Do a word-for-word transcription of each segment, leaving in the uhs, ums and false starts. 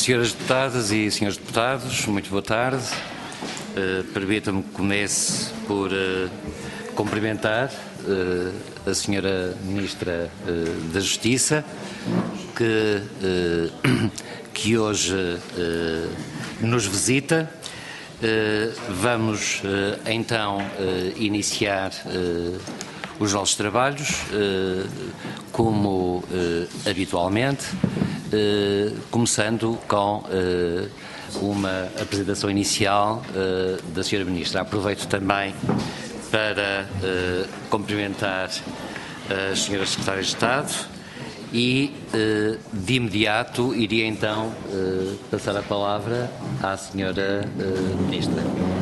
Senhoras Deputadas e Senhores Deputados, muito boa tarde. Uh, Permita-me que comece por uh, cumprimentar uh, a Senhora Ministra uh, da Justiça, que, uh, que hoje uh, nos visita. Uh, vamos uh, então uh, iniciar uh, os nossos trabalhos, uh, como uh, habitualmente, uh, começando com uh, uma apresentação inicial uh, da Senhora Ministra. Aproveito também para uh, cumprimentar as Senhoras Secretárias de Estado e, uh, de imediato, iria então uh, passar a palavra à Senhora uh, Ministra.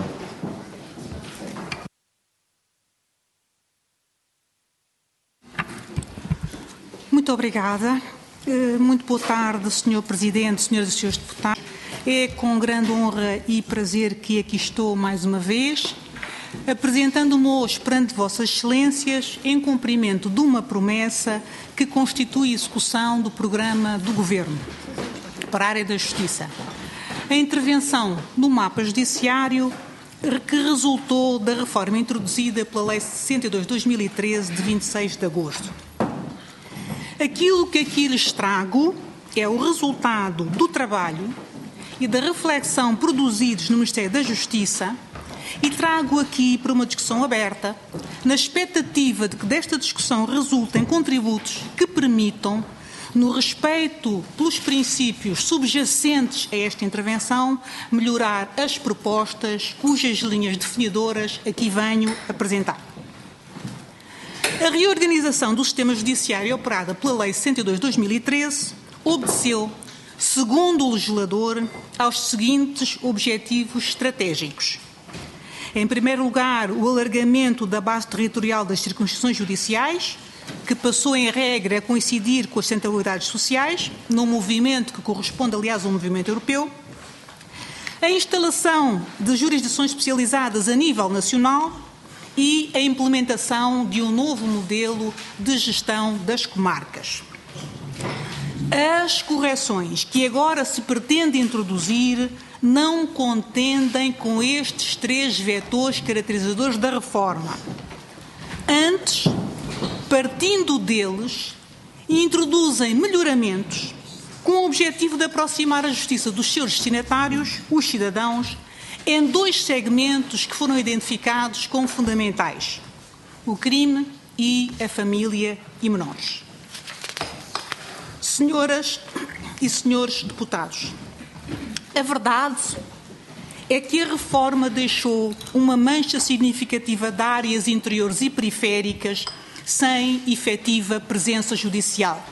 Muito obrigada. Muito boa tarde, senhor Presidente, senhoras e senhores deputados. É com grande honra e prazer que aqui estou mais uma vez, apresentando-me hoje perante Vossas Excelências em cumprimento de uma promessa que constitui a execução do programa do Governo para a área da Justiça. A intervenção no mapa judiciário que resultou da reforma introduzida pela Lei sessenta e dois barra dois mil e treze de vinte e seis de agosto. Aquilo que aqui lhes trago é o resultado do trabalho e da reflexão produzidos no Ministério da Justiça e trago aqui para uma discussão aberta, na expectativa de que desta discussão resultem contributos que permitam, no respeito pelos princípios subjacentes a esta intervenção, melhorar as propostas cujas linhas definidoras aqui venho apresentar. A reorganização do sistema judiciário operada pela Lei sessenta e dois barra dois mil e treze obedeceu, segundo o legislador, aos seguintes objetivos estratégicos. Em primeiro lugar, o alargamento da base territorial das circunscrições judiciais, que passou em regra a coincidir com as centralidades sociais, num movimento que corresponde, aliás, ao movimento europeu. A instalação de jurisdições especializadas a nível nacional e a implementação de um novo modelo de gestão das comarcas. As correções que agora se pretende introduzir não contendem com estes três vetores caracterizadores da reforma. Antes, partindo deles, introduzem melhoramentos com o objetivo de aproximar a justiça dos seus destinatários, os cidadãos, em dois segmentos que foram identificados como fundamentais: o crime e a família e menores. Senhoras e senhores deputados, a verdade é que a reforma deixou uma mancha significativa de áreas interiores e periféricas sem efetiva presença judicial.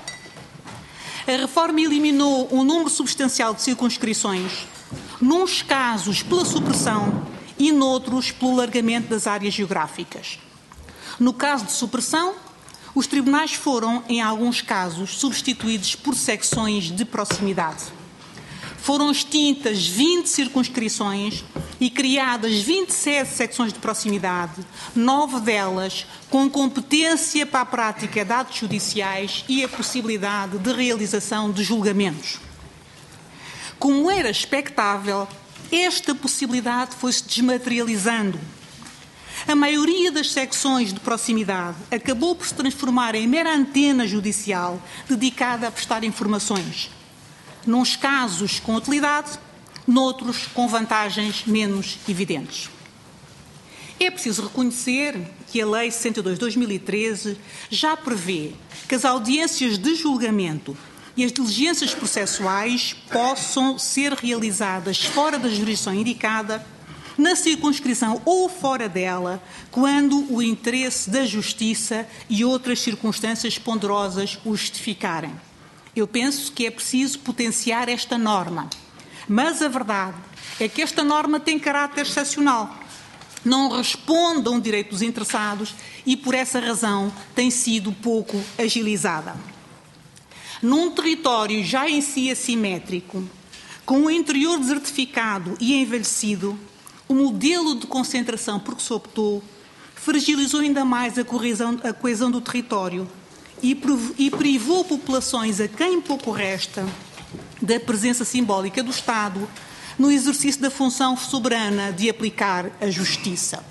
A reforma eliminou um número substancial de circunscrições, nuns casos pela supressão e noutros pelo alargamento das áreas geográficas. No caso de supressão, os tribunais foram, em alguns casos, substituídos por secções de proximidade. Foram extintas vinte circunscrições e criadas vinte e sete secções de proximidade, nove delas com competência para a prática de atos judiciais e a possibilidade de realização de julgamentos. Como era expectável, esta possibilidade foi-se desmaterializando. A maioria das secções de proximidade acabou por se transformar em mera antena judicial dedicada a prestar informações, nuns casos com utilidade, noutros com vantagens menos evidentes. É preciso reconhecer que a Lei sessenta e dois barra dois mil e treze já prevê que as audiências de julgamento e as diligências processuais possam ser realizadas fora da jurisdição indicada, na circunscrição ou fora dela, quando o interesse da justiça e outras circunstâncias ponderosas o justificarem. Eu penso que é preciso potenciar esta norma, mas a verdade é que esta norma tem caráter excepcional, não responde a um direito dos interessados e, por essa razão, tem sido pouco agilizada. Num território já em si assimétrico, com o interior desertificado e envelhecido, o modelo de concentração por que se optou fragilizou ainda mais a coesão, a coesão do território e, e privou populações a quem pouco resta da presença simbólica do Estado no exercício da função soberana de aplicar a justiça.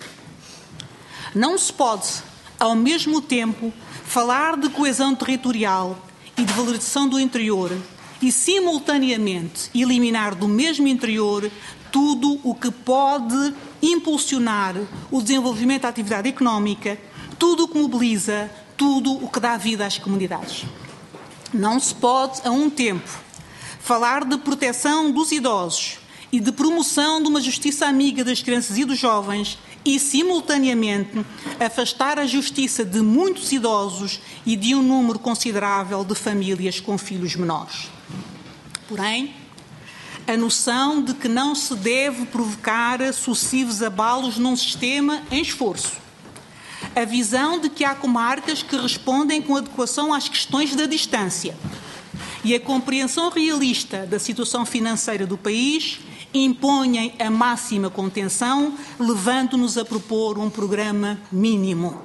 Não se pode, ao mesmo tempo, falar de coesão territorial e de valorização do interior e, simultaneamente, eliminar do mesmo interior tudo o que pode impulsionar o desenvolvimento da atividade económica, tudo o que mobiliza, tudo o que dá vida às comunidades. Não se pode, a um tempo, falar de proteção dos idosos e de promoção de uma justiça amiga das crianças e dos jovens e, simultaneamente, afastar a justiça de muitos idosos e de um número considerável de famílias com filhos menores. Porém, a noção de que não se deve provocar sucessivos abalos num sistema em esforço. A visão de que há comarcas que respondem com adequação às questões da distância. E a compreensão realista da situação financeira do país impõem a máxima contenção, levando-nos a propor um programa mínimo.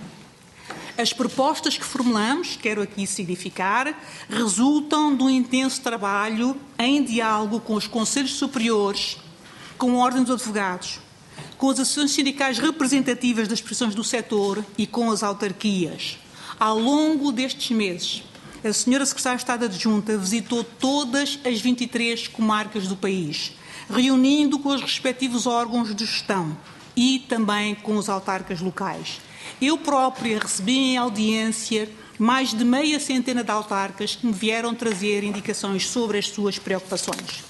As propostas que formulamos, quero aqui significar, resultam de um intenso trabalho em diálogo com os conselhos superiores, com a Ordem dos Advogados, com as associações sindicais representativas das profissões do setor e com as autarquias. Ao longo destes meses, a senhora Secretária de Estado Adjunta visitou todas as vinte e três comarcas do país, reunindo com os respectivos órgãos de gestão e também com os autarcas locais. Eu própria recebi em audiência mais de meia centena de autarcas que me vieram trazer indicações sobre as suas preocupações.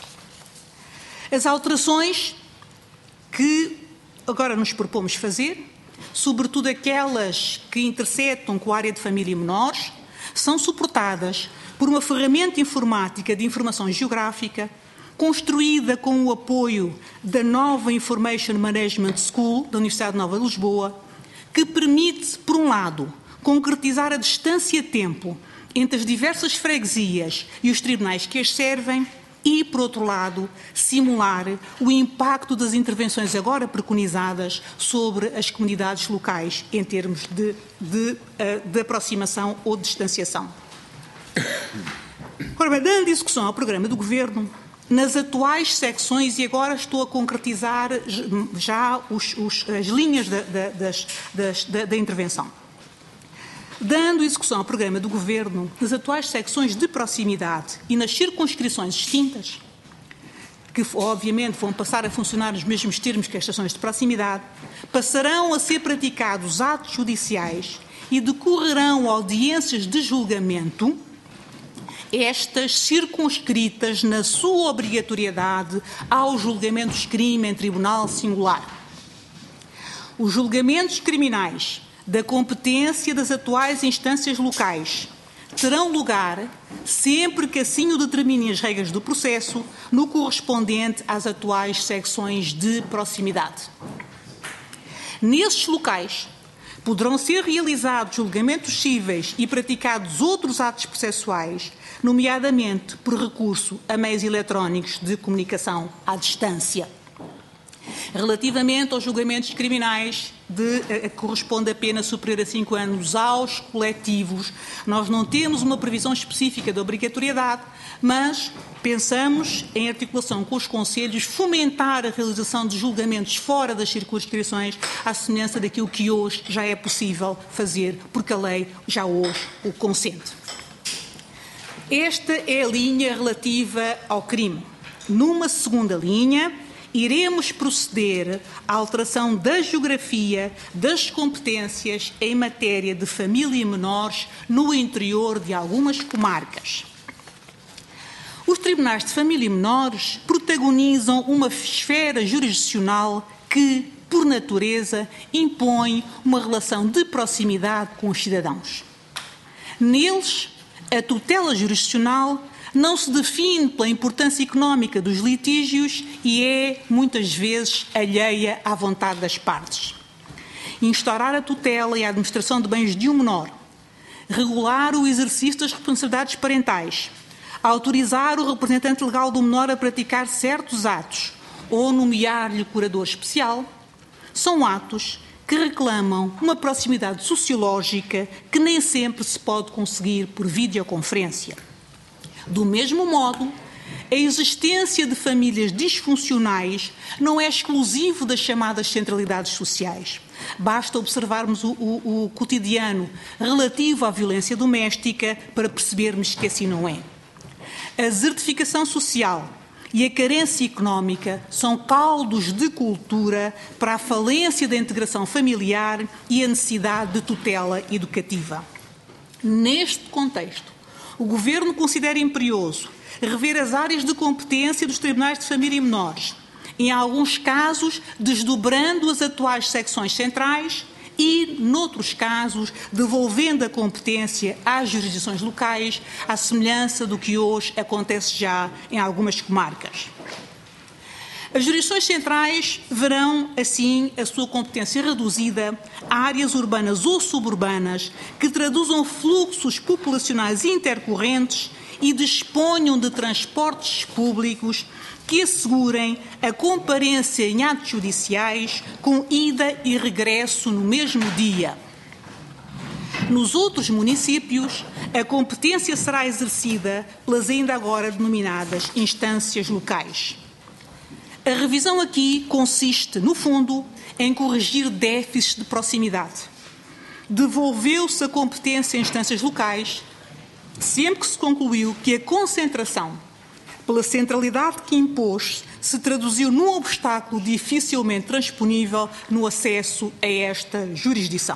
As alterações que agora nos propomos fazer, sobretudo aquelas que intersetam com a área de família e menores, são suportadas por uma ferramenta informática de informação geográfica construída com o apoio da nova Information Management School da Universidade Nova de Lisboa, que permite, por um lado, concretizar a distância-tempo entre as diversas freguesias e os tribunais que as servem e, por outro lado, simular o impacto das intervenções agora preconizadas sobre as comunidades locais em termos de, de, de aproximação ou de distanciação. Ora bem, dando execução ao programa do Governo, nas atuais secções, e agora estou a concretizar já os, os, as linhas da, da, das, das, da, da intervenção. Dando execução ao programa do Governo, nas atuais secções de proximidade e nas circunscrições extintas, que obviamente vão passar a funcionar nos mesmos termos que as estações de proximidade, passarão a ser praticados atos judiciais e decorrerão audiências de julgamento, estas circunscritas na sua obrigatoriedade aos julgamentos de crime em tribunal singular. Os julgamentos criminais da competência das atuais instâncias locais terão lugar, sempre que assim o determinem as regras do processo, no correspondente às atuais secções de proximidade. Nesses locais, poderão ser realizados julgamentos cíveis e praticados outros atos processuais, nomeadamente por recurso a meios eletrónicos de comunicação à distância. Relativamente aos julgamentos criminais, de, a, a, corresponde a pena superior a cinco anos aos coletivos, nós não temos uma previsão específica de obrigatoriedade, mas pensamos, em articulação com os conselhos, fomentar a realização de julgamentos fora das circunscrições, à semelhança daquilo que hoje já é possível fazer, porque a lei já hoje o consente. Esta é a linha relativa ao crime. Numa segunda linha, iremos proceder à alteração da geografia das competências em matéria de família e menores no interior de algumas comarcas. Os tribunais de família e menores protagonizam uma esfera jurisdicional que, por natureza, impõe uma relação de proximidade com os cidadãos. Neles, a tutela jurisdicional não se define pela importância económica dos litígios e é, muitas vezes, alheia à vontade das partes. Instaurar a tutela e a administração de bens de um menor, regular o exercício das responsabilidades parentais, autorizar o representante legal do menor a praticar certos atos ou nomear-lhe curador especial, são atos que reclamam uma proximidade sociológica que nem sempre se pode conseguir por videoconferência. Do mesmo modo, a existência de famílias disfuncionais não é exclusivo das chamadas centralidades sociais. Basta observarmos o, o, o cotidiano relativo à violência doméstica para percebermos que assim não é. A desertificação social e a carência económica são caldos de cultura para a falência da integração familiar e a necessidade de tutela educativa. Neste contexto, o Governo considera imperioso rever as áreas de competência dos tribunais de família e menores, em alguns casos desdobrando as atuais secções centrais e, noutros casos, devolvendo a competência às jurisdições locais, à semelhança do que hoje acontece já em algumas comarcas. As jurisdições centrais verão, assim, a sua competência reduzida a áreas urbanas ou suburbanas que traduzam fluxos populacionais intercorrentes e disponham de transportes públicos que assegurem a comparência em atos judiciais com ida e regresso no mesmo dia. Nos outros municípios, a competência será exercida pelas ainda agora denominadas instâncias locais. A revisão aqui consiste, no fundo, em corrigir déficits de proximidade. Devolveu-se a competência em instâncias locais, sempre que se concluiu que a concentração, pela centralidade que impôs, se traduziu num obstáculo dificilmente transponível no acesso a esta jurisdição.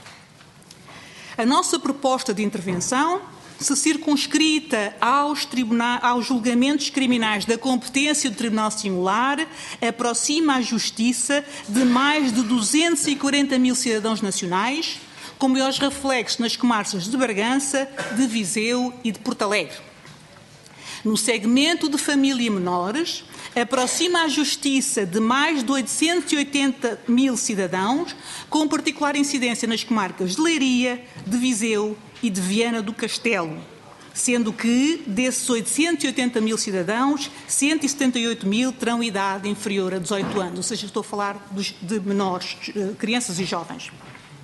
A nossa proposta de intervenção, se circunscrita aos, aos julgamentos criminais da competência do Tribunal Singular, aproxima a Justiça de mais de duzentos e quarenta mil cidadãos nacionais, com maiores reflexos nas comarcas de Bragança, de Viseu e de Porto Alegre. No segmento de família e menores, aproxima a Justiça de mais de oitocentos e oitenta mil cidadãos, com particular incidência nas comarcas de Leiria, de Viseu e de Viana do Castelo, sendo que, desses oitocentos e oitenta mil cidadãos, cento e setenta e oito mil terão idade inferior a dezoito anos, ou seja, estou a falar dos, de menores, crianças e jovens.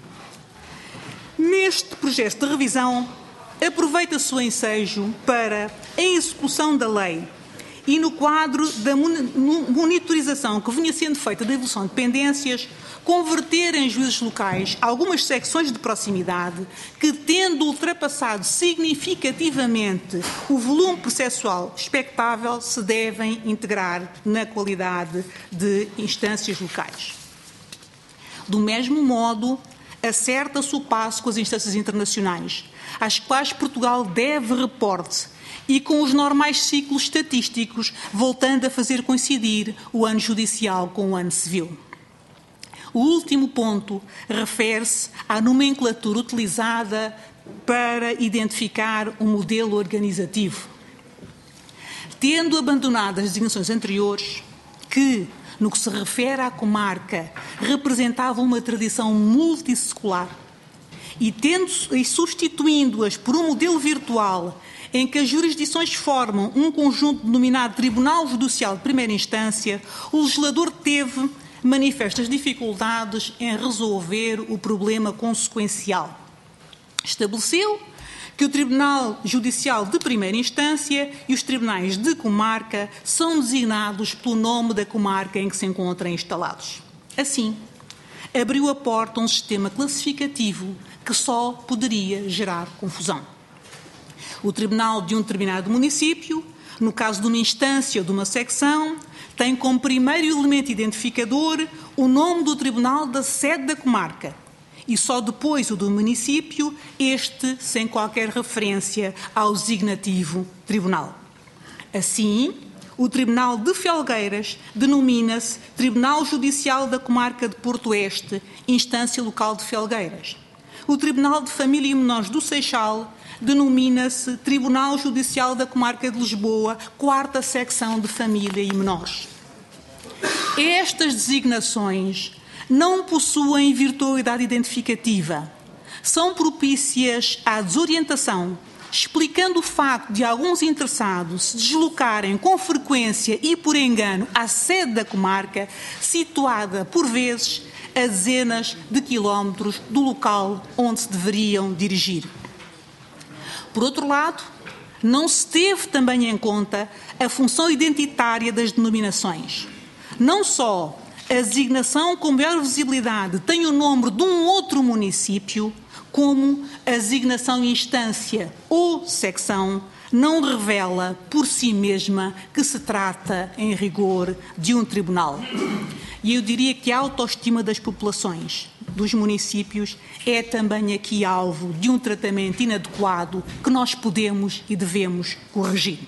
Neste projeto de revisão, aproveita-se o ensejo para, em execução da lei e no quadro da monitorização que vinha sendo feita da evolução de pendências, converter em juízes locais algumas secções de proximidade que, tendo ultrapassado significativamente o volume processual expectável, se devem integrar na qualidade de instâncias locais. Do mesmo modo, acerta-se o passo com as instâncias internacionais, às quais Portugal deve reporte, e com os normais ciclos estatísticos, voltando a fazer coincidir o ano judicial com o ano civil. O último ponto refere-se à nomenclatura utilizada para identificar o modelo organizativo. Tendo abandonado as designações anteriores, que, no que se refere à comarca, representavam uma tradição multissecular, e, tendo, e substituindo-as por um modelo virtual em que as jurisdições formam um conjunto denominado Tribunal Judicial de Primeira Instância, o legislador teve manifestas dificuldades em resolver o problema consequencial. Estabeleceu que o Tribunal Judicial de Primeira Instância e os tribunais de comarca são designados pelo nome da comarca em que se encontram instalados. Assim, abriu a porta a um sistema classificativo que só poderia gerar confusão. O tribunal de um determinado município, no caso de uma instância ou de uma secção, tem como primeiro elemento identificador o nome do tribunal da sede da comarca e só depois o do município, este sem qualquer referência ao designativo tribunal. Assim, o Tribunal de Felgueiras denomina-se Tribunal Judicial da Comarca de Porto Oeste, instância local de Felgueiras. O Tribunal de Família e Menores do Seixal denomina-se Tribunal Judicial da Comarca de Lisboa, quarta secção de Família e Menores. Estas designações não possuem virtualidade identificativa, são propícias à desorientação, explicando o facto de alguns interessados se deslocarem com frequência e por engano à sede da comarca, situada, por vezes, a dezenas de quilómetros do local onde se deveriam dirigir. Por outro lado, não se teve também em conta a função identitária das denominações. Não só a designação com maior visibilidade tem o nome de um outro município, como a designação instância ou secção não revela por si mesma que se trata, em rigor, de um tribunal. E eu diria que a autoestima das populações, dos municípios, é também aqui alvo de um tratamento inadequado que nós podemos e devemos corrigir.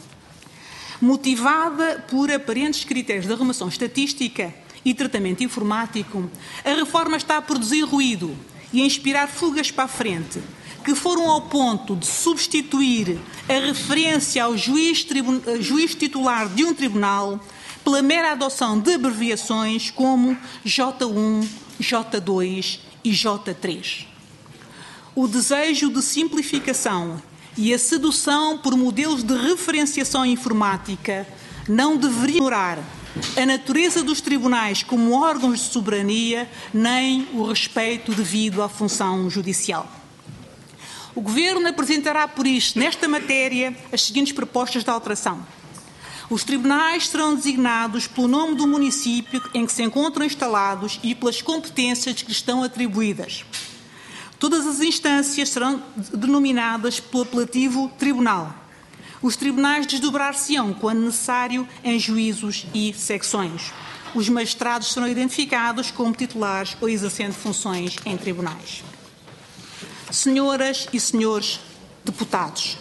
Motivada por aparentes critérios de arrumação estatística e tratamento informático, a reforma está a produzir ruído e a inspirar fugas para a frente, que foram ao ponto de substituir a referência ao juiz, juiz titular de um tribunal pela mera adoção de abreviações como J um, J dois e J três. O desejo de simplificação e a sedução por modelos de referenciação informática não deveria ignorar a natureza dos tribunais como órgãos de soberania, nem o respeito devido à função judicial. O Governo apresentará, por isso, nesta matéria, as seguintes propostas de alteração. Os tribunais serão designados pelo nome do município em que se encontram instalados e pelas competências que lhes estão atribuídas. Todas as instâncias serão denominadas pelo apelativo tribunal. Os tribunais desdobrar-se-ão, quando necessário, em juízos e secções. Os magistrados serão identificados como titulares ou exercendo funções em tribunais. Senhoras e senhores deputados,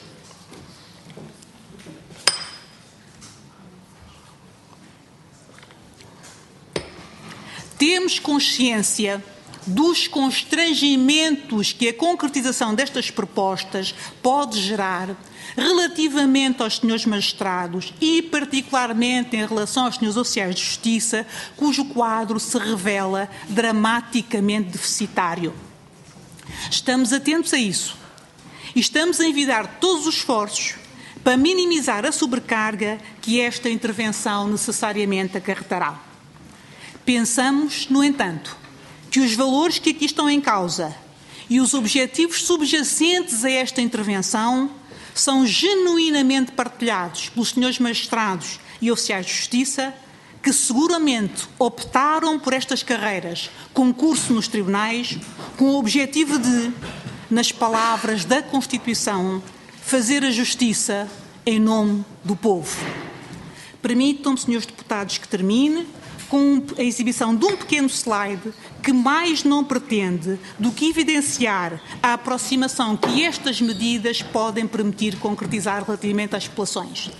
temos consciência dos constrangimentos que a concretização destas propostas pode gerar relativamente aos senhores magistrados e, particularmente, em relação aos senhores oficiais de justiça, cujo quadro se revela dramaticamente deficitário. Estamos atentos a isso e estamos a envidar todos os esforços para minimizar a sobrecarga que esta intervenção necessariamente acarretará. Pensamos, no entanto, que os valores que aqui estão em causa e os objetivos subjacentes a esta intervenção são genuinamente partilhados pelos senhores magistrados e oficiais de justiça que seguramente optaram por estas carreiras, concurso nos tribunais, com o objetivo de, nas palavras da Constituição, fazer a justiça em nome do povo. Permitam-me, senhores deputados, que termine com a exibição de um pequeno slide que mais não pretende do que evidenciar a aproximação que estas medidas podem permitir concretizar relativamente às populações.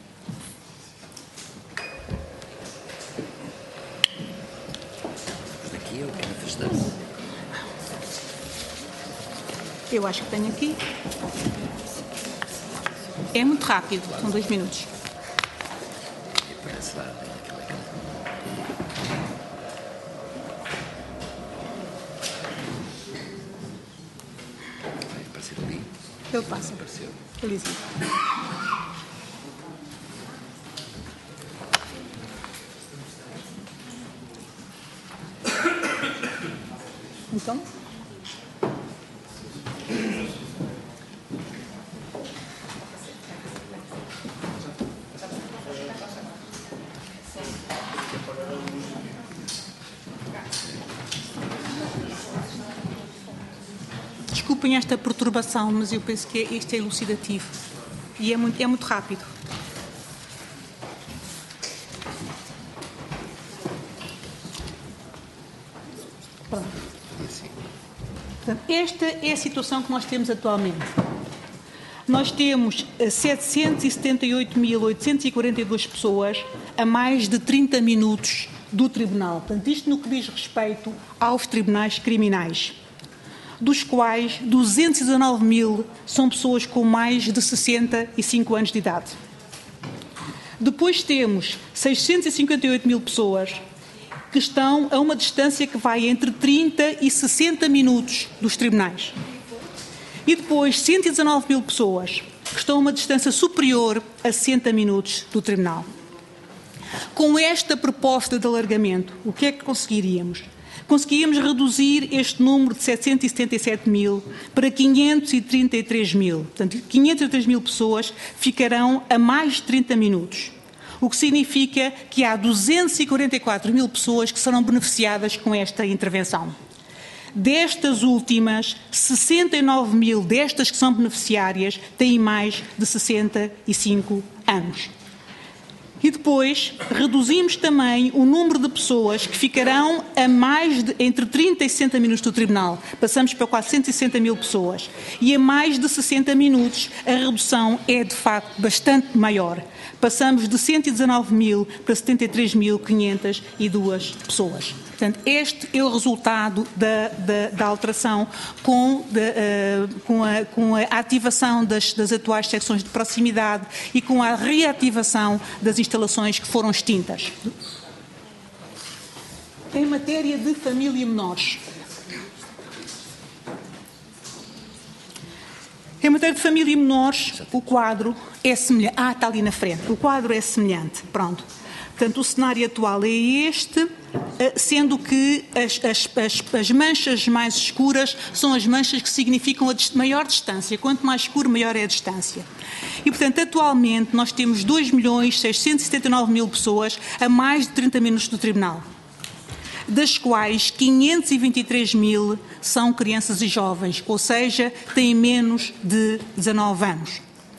Eu acho que tenho aqui. É muito rápido, são dois minutos. Ele passa. Ele existe. Então? Desculpem esta perturbação, mas eu penso que isto é elucidativo e é muito, é muito rápido. Pronto. Portanto, esta é a situação que nós temos atualmente. Nós temos setecentos e setenta e oito mil oitocentos e quarenta e duas pessoas a mais de trinta minutos do tribunal. Portanto, isto no que diz respeito aos tribunais criminais, dos quais duzentos e dezanove mil são pessoas com mais de sessenta e cinco anos de idade. Depois temos seiscentos e cinquenta e oito mil pessoas que estão a uma distância que vai entre trinta e sessenta minutos dos tribunais. E depois cento e dezanove mil pessoas que estão a uma distância superior a sessenta minutos do tribunal. Com esta proposta de alargamento, o que é que conseguiríamos? conseguíamos reduzir este número de setecentos e setenta e sete mil para quinhentos e trinta e três mil. Portanto, quinhentos e trinta e três mil pessoas ficarão a mais de trinta minutos, o que significa que há duzentos e quarenta e quatro mil pessoas que serão beneficiadas com esta intervenção. Destas últimas, sessenta e nove mil destas que são beneficiárias têm mais de sessenta e cinco anos. E depois reduzimos também o número de pessoas que ficarão a mais de entre trinta e sessenta minutos do Tribunal. Passamos para quatrocentos e sessenta mil pessoas. E a mais de sessenta minutos a redução é de facto bastante maior. Passamos de cento e dezanove mil para setenta e três mil quinhentas e duas pessoas. Portanto, este é o resultado da, da, da alteração com, de, uh, com, a, com a ativação das, das atuais secções de proximidade e com a reativação das instalações que foram extintas. Em matéria de família e menores. Em matéria de família e menores, o quadro é semelhante. Ah, está ali na frente. O quadro é semelhante. Pronto. Portanto, o cenário atual é este, sendo que as, as, as, as manchas mais escuras são as manchas que significam a maior distância. Quanto mais escuro, maior é a distância. E, portanto, atualmente nós temos dois milhões seiscentos e setenta e nove mil pessoas a mais de trinta minutos do Tribunal, das quais quinhentos e vinte e três mil são crianças e jovens, ou seja, têm menos de dezanove anos.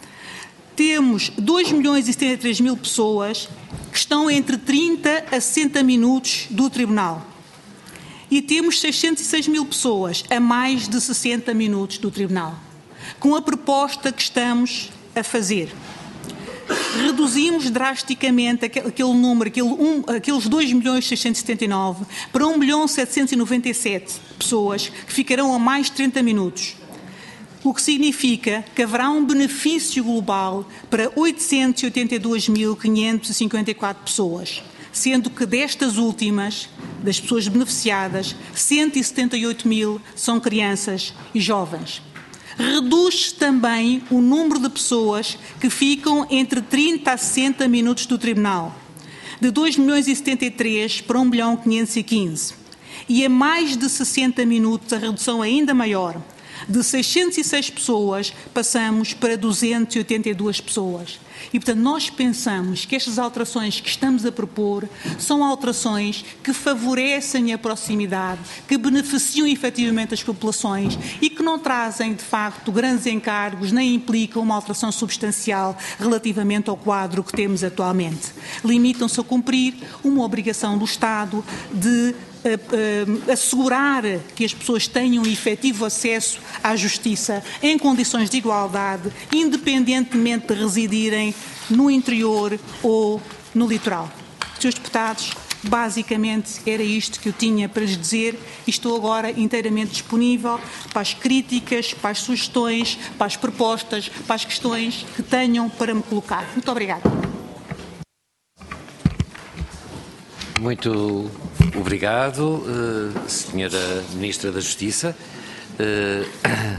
Temos dois milhões e setenta e três mil pessoas que estão entre trinta a sessenta minutos do Tribunal. E temos seiscentos e seis mil pessoas a mais de sessenta minutos do Tribunal. Com a proposta que estamos a fazer, reduzimos drasticamente aquele número, aquele um, aqueles dois milhões seiscentos e setenta e nove para um milhão setecentos e noventa e sete pessoas que ficarão a mais de trinta minutos. O que significa que haverá um benefício global para oitocentos e oitenta e dois mil quinhentas e cinquenta e quatro pessoas, sendo que destas últimas, das pessoas beneficiadas, cento e setenta e oito mil são crianças e jovens. Reduz também o número de pessoas que ficam entre trinta a sessenta minutos do Tribunal, de dois milhões e setenta e três para um milhão quinhentos e quinze. E a mais de sessenta minutos a redução é ainda maior. De seiscentos e seis pessoas, passamos para duzentas e oitenta e duas pessoas. E, portanto, nós pensamos que estas alterações que estamos a propor são alterações que favorecem a proximidade, que beneficiam efetivamente as populações e que não trazem, de facto, grandes encargos, nem implicam uma alteração substancial relativamente ao quadro que temos atualmente. Limitam-se a cumprir uma obrigação do Estado de Uh, uh, assegurar que as pessoas tenham efetivo acesso à justiça em condições de igualdade, independentemente de residirem no interior ou no litoral. Senhores deputados, basicamente era isto que eu tinha para lhes dizer e estou agora inteiramente disponível para as críticas, para as sugestões, para as propostas, para as questões que tenham para me colocar. Muito obrigada. Muito obrigado, uh, senhora Ministra da Justiça. Uh,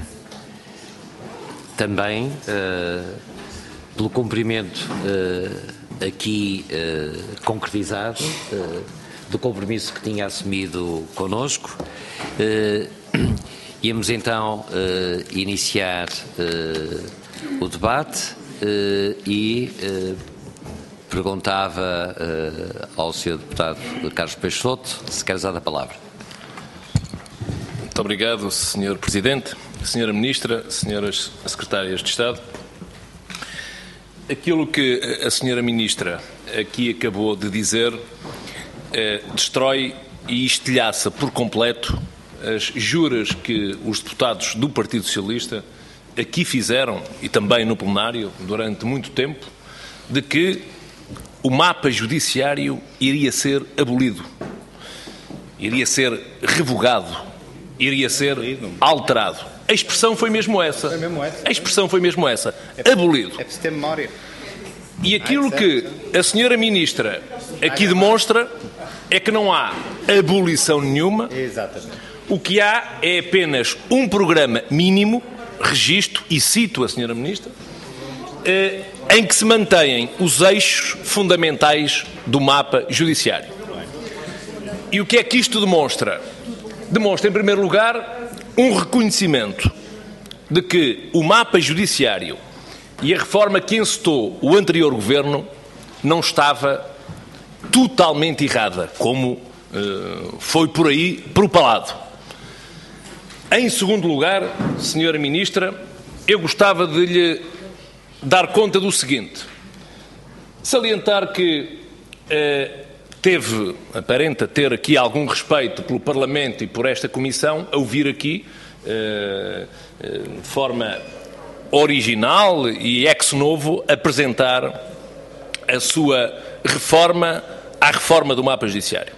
também uh, pelo cumprimento uh, aqui uh, concretizado uh, do compromisso que tinha assumido connosco. Uh, íamos então uh, iniciar uh, o debate uh, e uh, perguntava uh, ao senhor Deputado Carlos Peixoto se quer usar a palavra. Muito obrigado, senhor Presidente, senhora Ministra, senhoras Secretárias de Estado. Aquilo que a senhora Ministra aqui acabou de dizer eh, destrói e estilhaça por completo as juras que os deputados do Partido Socialista aqui fizeram, e também no plenário, durante muito tempo, de que o mapa judiciário iria ser abolido, iria ser revogado, iria ser alterado. A expressão foi mesmo essa. Foi mesmo essa. A expressão foi mesmo essa. Abolido. É preciso ter memória. E aquilo que a senhora Ministra aqui demonstra é que não há abolição nenhuma. Exatamente. O que há é apenas um programa mínimo, registro, e cito a senhora Ministra, em que se mantêm os eixos fundamentais do mapa judiciário. E o que é que isto demonstra? Demonstra, em primeiro lugar, um reconhecimento de que o mapa judiciário e a reforma que encetou o anterior governo não estava totalmente errada, como uh, foi por aí propalado. Em segundo lugar, senhora Ministra, eu gostava de lhe dar conta do seguinte. Salientar que uh, teve, aparenta ter aqui algum respeito pelo Parlamento e por esta Comissão, a ouvir aqui, uh, uh, de forma original e ex novo, apresentar a sua reforma à reforma do mapa judiciário.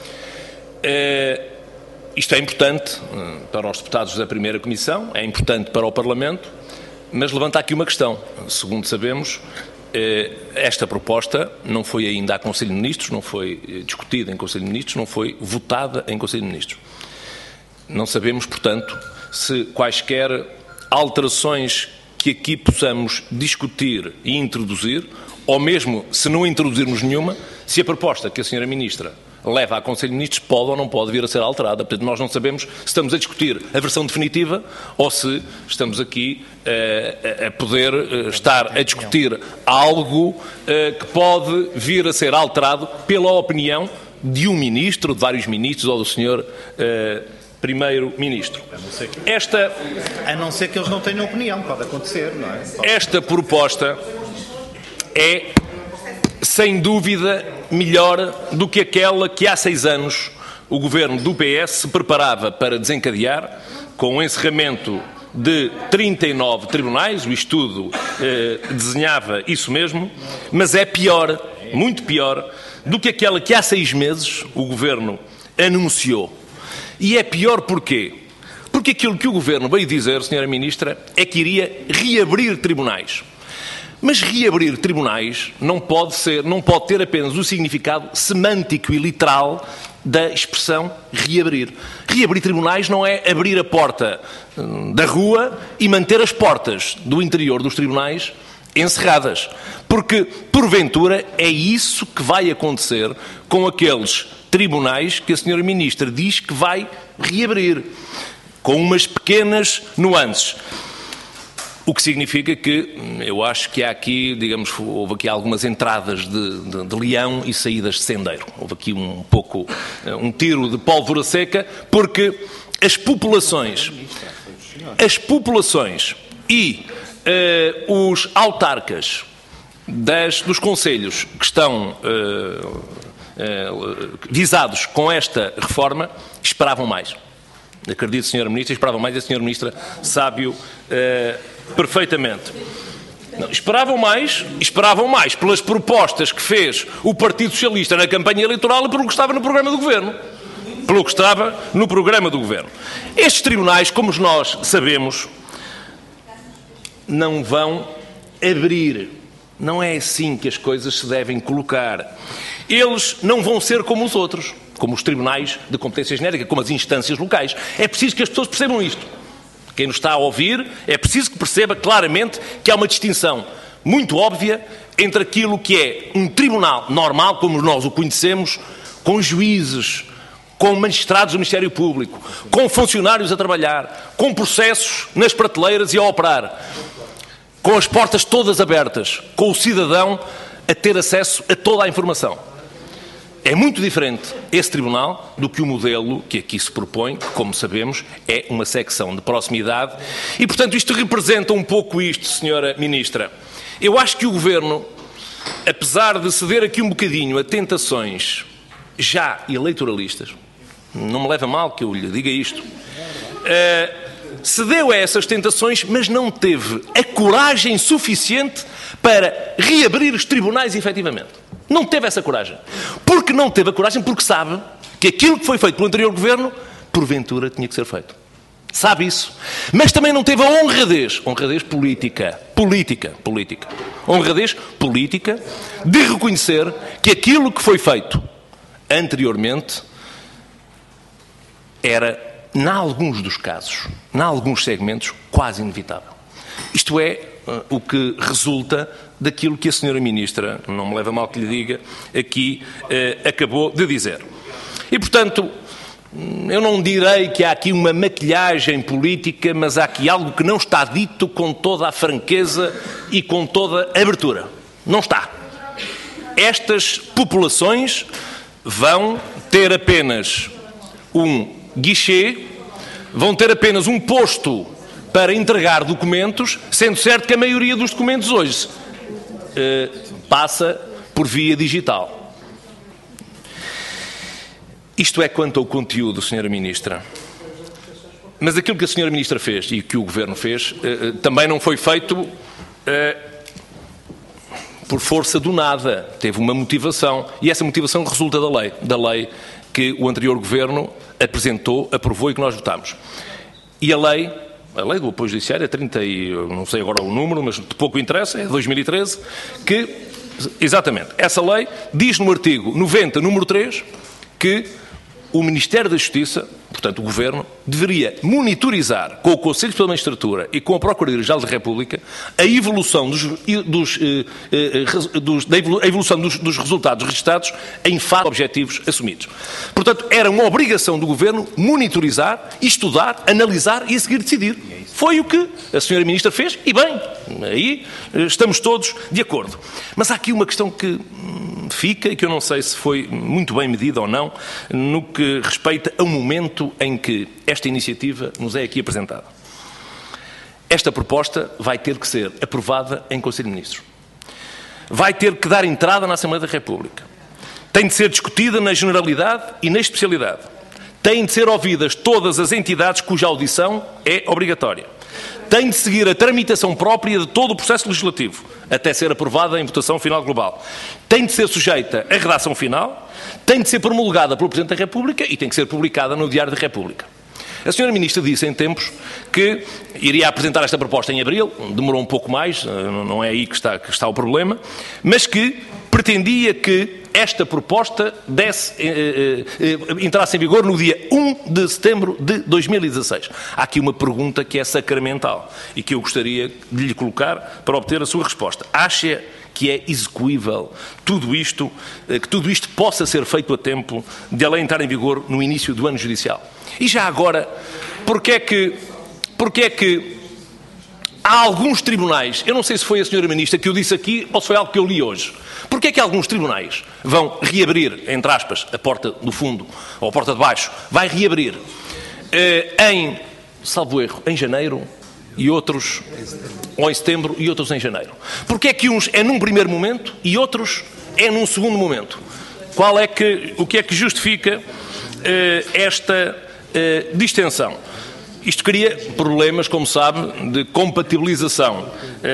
Uh, isto é importante uh, para os deputados da primeira Comissão, é importante para o Parlamento, mas levanta aqui uma questão. Segundo sabemos, uh, esta proposta não foi ainda a Conselho de Ministros, não foi discutida em Conselho de Ministros, não foi votada em Conselho de Ministros. Não sabemos, portanto, se quaisquer alterações que aqui possamos discutir e introduzir, ou mesmo se não introduzirmos nenhuma, se a proposta que a senhora Ministra leva à Conselho de Ministros pode ou não pode vir a ser alterada. Portanto, nós não sabemos se estamos a discutir a versão definitiva ou se estamos aqui uh, a poder uh, estar a discutir algo uh, que pode vir a ser alterado pela opinião de um Ministro, de vários Ministros ou do senhor uh, Primeiro-Ministro. Esta, a não ser que eles não tenham opinião, pode acontecer, não é? Pode. Esta proposta é, sem dúvida, melhor do que aquela que há seis anos o governo do P S se preparava para desencadear, com o encerramento de trinta e nove tribunais. O estudo eh, desenhava isso mesmo, mas é pior, muito pior, do que aquela que há seis meses o governo anunciou. E é pior porquê? Porque aquilo que o governo veio dizer, senhora Ministra, é que iria reabrir tribunais. Mas reabrir tribunais não pode ser, não pode ter apenas o significado semântico e literal da expressão reabrir. Reabrir tribunais não é abrir a porta da rua e manter as portas do interior dos tribunais encerradas. Porque, porventura, é isso que vai acontecer com aqueles tribunais que a senhora Ministra diz que vai reabrir, com umas pequenas nuances. O que significa que, eu acho que há aqui, digamos, houve aqui algumas entradas de, de, de leão e saídas de sendeiro. Houve aqui um pouco, um tiro de pólvora seca, porque as populações, as populações e uh, os autarcas das, dos concelhos que estão uh, uh, visados com esta reforma esperavam mais. Acredito, senhora Ministra, esperavam mais, e a senhora Ministra sabe-o uh, perfeitamente. Não, esperavam mais, esperavam mais pelas propostas que fez o Partido Socialista na campanha eleitoral e pelo que estava no programa do Governo. Pelo que estava no programa do Governo. Estes tribunais, como nós sabemos, não vão abrir. Não é assim que as coisas se devem colocar. Eles não vão ser como os outros, como os tribunais de competência genérica, como as instâncias locais. É preciso que as pessoas percebam isto. Quem nos está a ouvir, é preciso que perceba claramente que há uma distinção muito óbvia entre aquilo que é um tribunal normal, como nós o conhecemos, com juízes, com magistrados do Ministério Público, com funcionários a trabalhar, com processos nas prateleiras e a operar, com as portas todas abertas, com o cidadão a ter acesso a toda a informação. É muito diferente esse tribunal do que o modelo que aqui se propõe, que, como sabemos, é uma secção de proximidade. E, portanto, isto representa um pouco isto, senhora Ministra. Eu acho que o Governo, apesar de ceder aqui um bocadinho a tentações já eleitoralistas, não me leva a mal que eu lhe diga isto, uh, cedeu a essas tentações, mas não teve a coragem suficiente para reabrir os tribunais efetivamente. Não teve essa coragem. Porque não teve a coragem, porque sabe que aquilo que foi feito pelo anterior governo, porventura, tinha que ser feito. Sabe isso. Mas também não teve a honradez, honradez política, política, política, honradez política de reconhecer que aquilo que foi feito anteriormente era, em alguns dos casos, em alguns segmentos, quase inevitável. Isto é uh, o que resulta daquilo que a senhora Ministra, não me leva a mal que lhe diga, aqui uh, acabou de dizer. E, portanto, eu não direi que há aqui uma maquilhagem política, mas há aqui algo que não está dito com toda a franqueza e com toda a abertura. Não está. Estas populações vão ter apenas um guichê, vão ter apenas um posto para entregar documentos, sendo certo que a maioria dos documentos hoje eh, passa por via digital. Isto é quanto ao conteúdo, senhora Ministra. Mas aquilo que a senhora Ministra fez e que o Governo fez eh, também não foi feito eh, por força do nada. Teve uma motivação e essa motivação resulta da lei, da lei que o anterior Governo apresentou, aprovou e que nós votámos. E a lei, a lei do apoio judiciário é trinta e, não sei agora o número, mas de pouco interessa, é de dois mil e treze, que, exatamente, essa lei diz no artigo noventa, número três, que o Ministério da Justiça, portanto o Governo, deveria monitorizar com o Conselho Superior da Magistratura e com a Procuradoria-Geral da República a evolução dos, dos, eh, eh, dos, da evolução dos, dos resultados registados em face a objetivos assumidos. Portanto, era uma obrigação do Governo monitorizar, estudar, analisar e a seguir decidir. Foi o que a senhora Ministra fez e bem, aí estamos todos de acordo. Mas há aqui uma questão que fica e que eu não sei se foi muito bem medida ou não, no que respeita ao momento em que esta iniciativa nos é aqui apresentada. Esta proposta vai ter que ser aprovada em Conselho de Ministros. Vai ter que dar entrada na Assembleia da República. Tem de ser discutida na generalidade e na especialidade. Têm de ser ouvidas todas as entidades cuja audição é obrigatória. Tem de seguir a tramitação própria de todo o processo legislativo, até ser aprovada em votação final global. Tem de ser sujeita à redação final, tem de ser promulgada pelo Presidente da República e tem que ser publicada no Diário da República. A senhora Ministra disse em tempos que iria apresentar esta proposta em abril, demorou um pouco mais, não é aí que está, que está o problema, mas que pretendia que esta proposta desse, eh, eh, entrasse em vigor no dia um de setembro de dois mil e dezasseis. Há aqui uma pergunta que é sacramental e que eu gostaria de lhe colocar para obter a sua resposta. Acha que é execuível tudo isto, eh, que tudo isto possa ser feito a tempo de a lei entrar em vigor no início do ano judicial? E já agora, porque é que, porque é que há alguns tribunais, eu não sei se foi a senhora Ministra que eu disse aqui ou se foi algo que eu li hoje, porque é que alguns tribunais vão reabrir, entre aspas, a porta do fundo ou a porta de baixo, vai reabrir eh, em, salvo erro, em janeiro e outros, ou em setembro e outros em janeiro? Porque é que uns é num primeiro momento e outros é num segundo momento? Qual é que, o que é que justifica eh, esta eh, distensão? Isto cria problemas, como sabe, de compatibilização.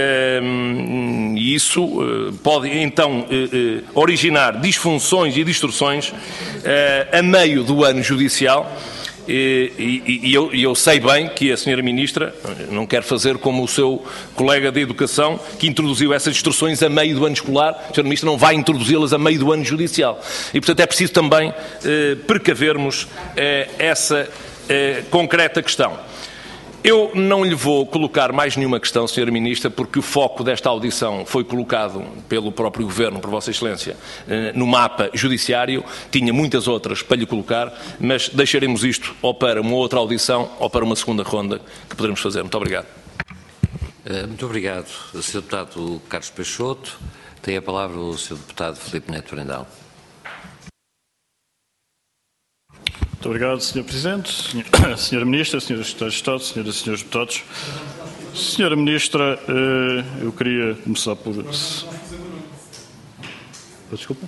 E isso pode, então, originar disfunções e distorções a meio do ano judicial. E eu, eu sei bem que a senhora Ministra não quer fazer como o seu colega de Educação, que introduziu essas distorções a meio do ano escolar. A senhora Ministra não vai introduzi-las a meio do ano judicial. E, portanto, é preciso também precavermos essa concreta questão. Eu não lhe vou colocar mais nenhuma questão, senhora Ministra, porque o foco desta audição foi colocado pelo próprio Governo, por Vossa Excelência, no mapa judiciário. Tinha muitas outras para lhe colocar, mas deixaremos isto ou para uma outra audição ou para uma segunda ronda que poderemos fazer. Muito obrigado. Muito obrigado, senhor Deputado Carlos Peixoto. Tem a palavra o senhor Deputado Filipe Neto Brandão. Muito obrigado, senhor Presidente, senhora Ministra, senhores Secretários de Estado, senhoras e senhores deputados. senhora Ministra, eu queria começar por... Desculpa?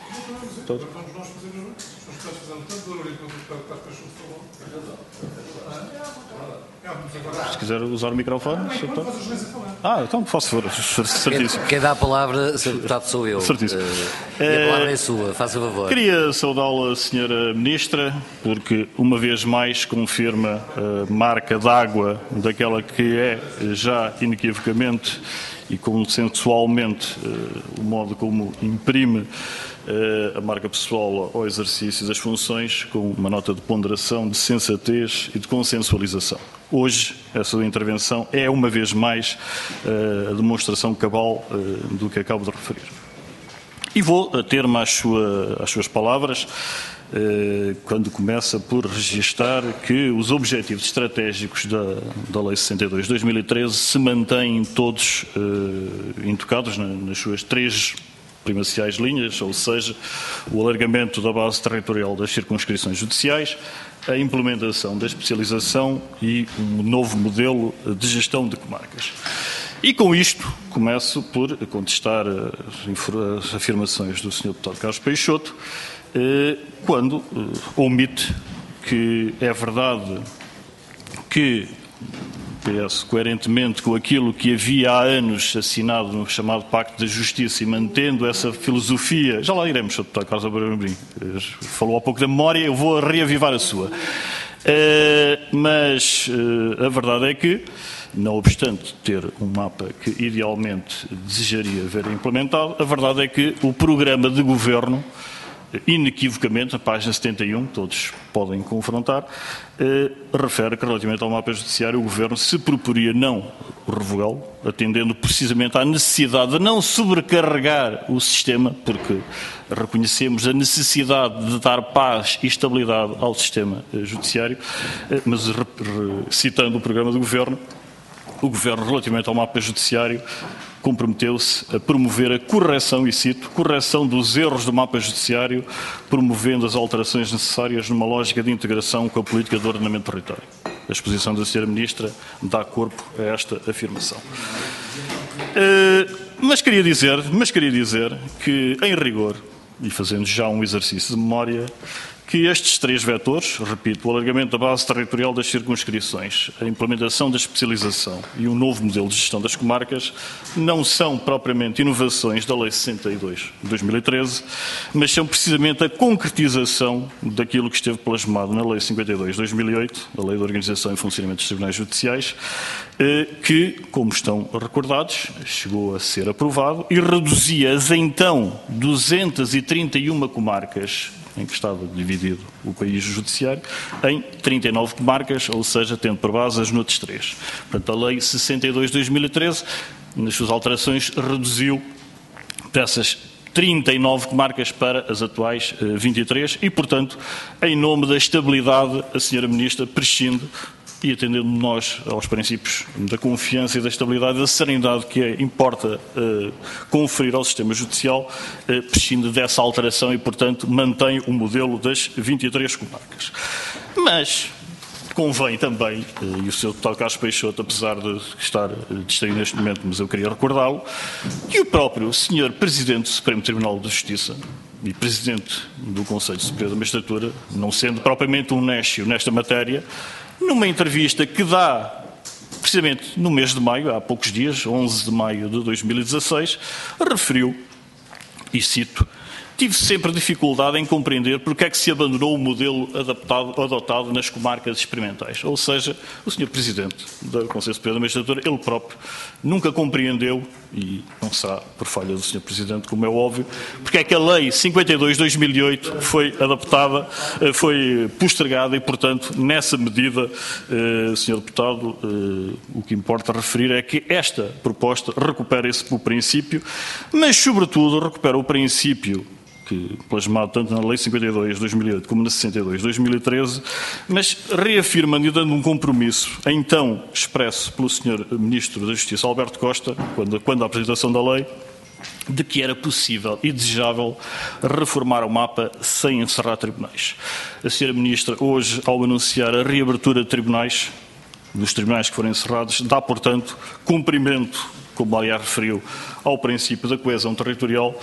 Se quiser usar o microfone, senhor Deputado. Ah, então faço favor, certíssimo. Quem dá a palavra, senhor Deputado, sou eu. Certíssimo. Uh, e a palavra é sua, faça favor. Queria saudá-la, senhora Ministra, porque uma vez mais confirma a marca d'água daquela que é já inequivocamente e consensualmente o modo como imprime a marca pessoal ao exercício das funções, com uma nota de ponderação, de sensatez e de consensualização. Hoje, a sua intervenção é, uma vez mais, a demonstração cabal do que acabo de referir. E vou ter-me às, sua, às suas palavras, quando começa por registar que os objetivos estratégicos da, da Lei sessenta e dois de dois mil e treze se mantêm todos uh, intocados nas suas três primaciais linhas, ou seja, o alargamento da base territorial das circunscrições judiciais, a implementação da especialização e um novo modelo de gestão de comarcas. E com isto começo por contestar as afirmações do senhor deputado Carlos Peixoto, quando omite que é verdade que o P S, coerentemente com aquilo que havia há anos assinado no chamado Pacto da Justiça e mantendo essa filosofia, já lá iremos, senhor deputado Carlos Amorim, falou há pouco da memória, eu vou reavivar a sua. Mas a verdade é que, não obstante ter um mapa que idealmente desejaria ver implementado, a verdade é que o programa de governo, inequivocamente, na página setenta e um, todos podem confrontar, eh, refere que relativamente ao mapa judiciário o Governo se proporia não revogá-lo, atendendo precisamente à necessidade de não sobrecarregar o sistema, porque reconhecemos a necessidade de dar paz e estabilidade ao sistema eh, judiciário, eh, mas re, re, citando o programa do Governo, o Governo, relativamente ao mapa judiciário, comprometeu-se a promover a correção, e cito, correção dos erros do mapa judiciário, promovendo as alterações necessárias numa lógica de integração com a política de ordenamento do território. A exposição da senhora Ministra dá corpo a esta afirmação. Uh, mas queria dizer, mas queria dizer que, em rigor, e fazendo já um exercício de memória, que estes três vetores, repito, o alargamento da base territorial das circunscrições, a implementação da especialização e um novo modelo de gestão das comarcas, não são propriamente inovações da Lei sessenta e dois de dois mil e treze, mas são precisamente a concretização daquilo que esteve plasmado na Lei cinquenta e dois de dois mil e oito, a Lei de Organização e Funcionamento dos Tribunais Judiciais, que, como estão recordados, chegou a ser aprovado e reduzia as então duzentas e trinta e uma comarcas em que estava dividido o país judiciário, em trinta e nove comarcas, ou seja, tendo por base as noutros três. Portanto, a Lei sessenta e dois de dois mil e treze, nas suas alterações, reduziu dessas trinta e nove comarcas para as atuais vinte e três e, portanto, em nome da estabilidade, a senhora Ministra prescinde, e atendendo nós aos princípios da confiança e da estabilidade e da serenidade que é, importa uh, conferir ao sistema judicial, uh, prescinde dessa alteração e, portanto, mantém o modelo das vinte e três comarcas. Mas convém também, uh, e o senhor deputado Carlos Peixoto, apesar de estar uh, distraído neste momento, mas eu queria recordá-lo, que o próprio senhor Presidente do Supremo Tribunal de Justiça e Presidente do Conselho Superior da Magistratura, não sendo propriamente um néscio nesta matéria, numa entrevista que dá, precisamente no mês de maio, há poucos dias, onze de maio de dois mil e dezasseis, referiu, e cito, tive sempre dificuldade em compreender porque é que se abandonou o modelo adaptado, adotado nas comarcas experimentais. Ou seja, o senhor Presidente do Conselho Superior da Magistratura, ele próprio, nunca compreendeu, e não será por falha do senhor Presidente, como é óbvio, porque é que a Lei cinquenta e dois de dois mil e oito foi adaptada, foi postergada e, portanto, nessa medida, senhor Deputado, o que importa referir é que esta proposta recupera esse princípio, mas, sobretudo, recupera o princípio que plasmado tanto na Lei cinquenta e dois de dois mil e oito como na sessenta e dois de dois mil e treze, mas reafirmando e dando um compromisso, então expresso pelo senhor Ministro da Justiça, Alberto Costa, quando, quando a apresentação da lei, de que era possível e desejável reformar o mapa sem encerrar tribunais. A senhora Ministra, hoje, ao anunciar a reabertura de tribunais, dos tribunais que foram encerrados, dá, portanto, cumprimento, como aliás referiu, ao princípio da coesão territorial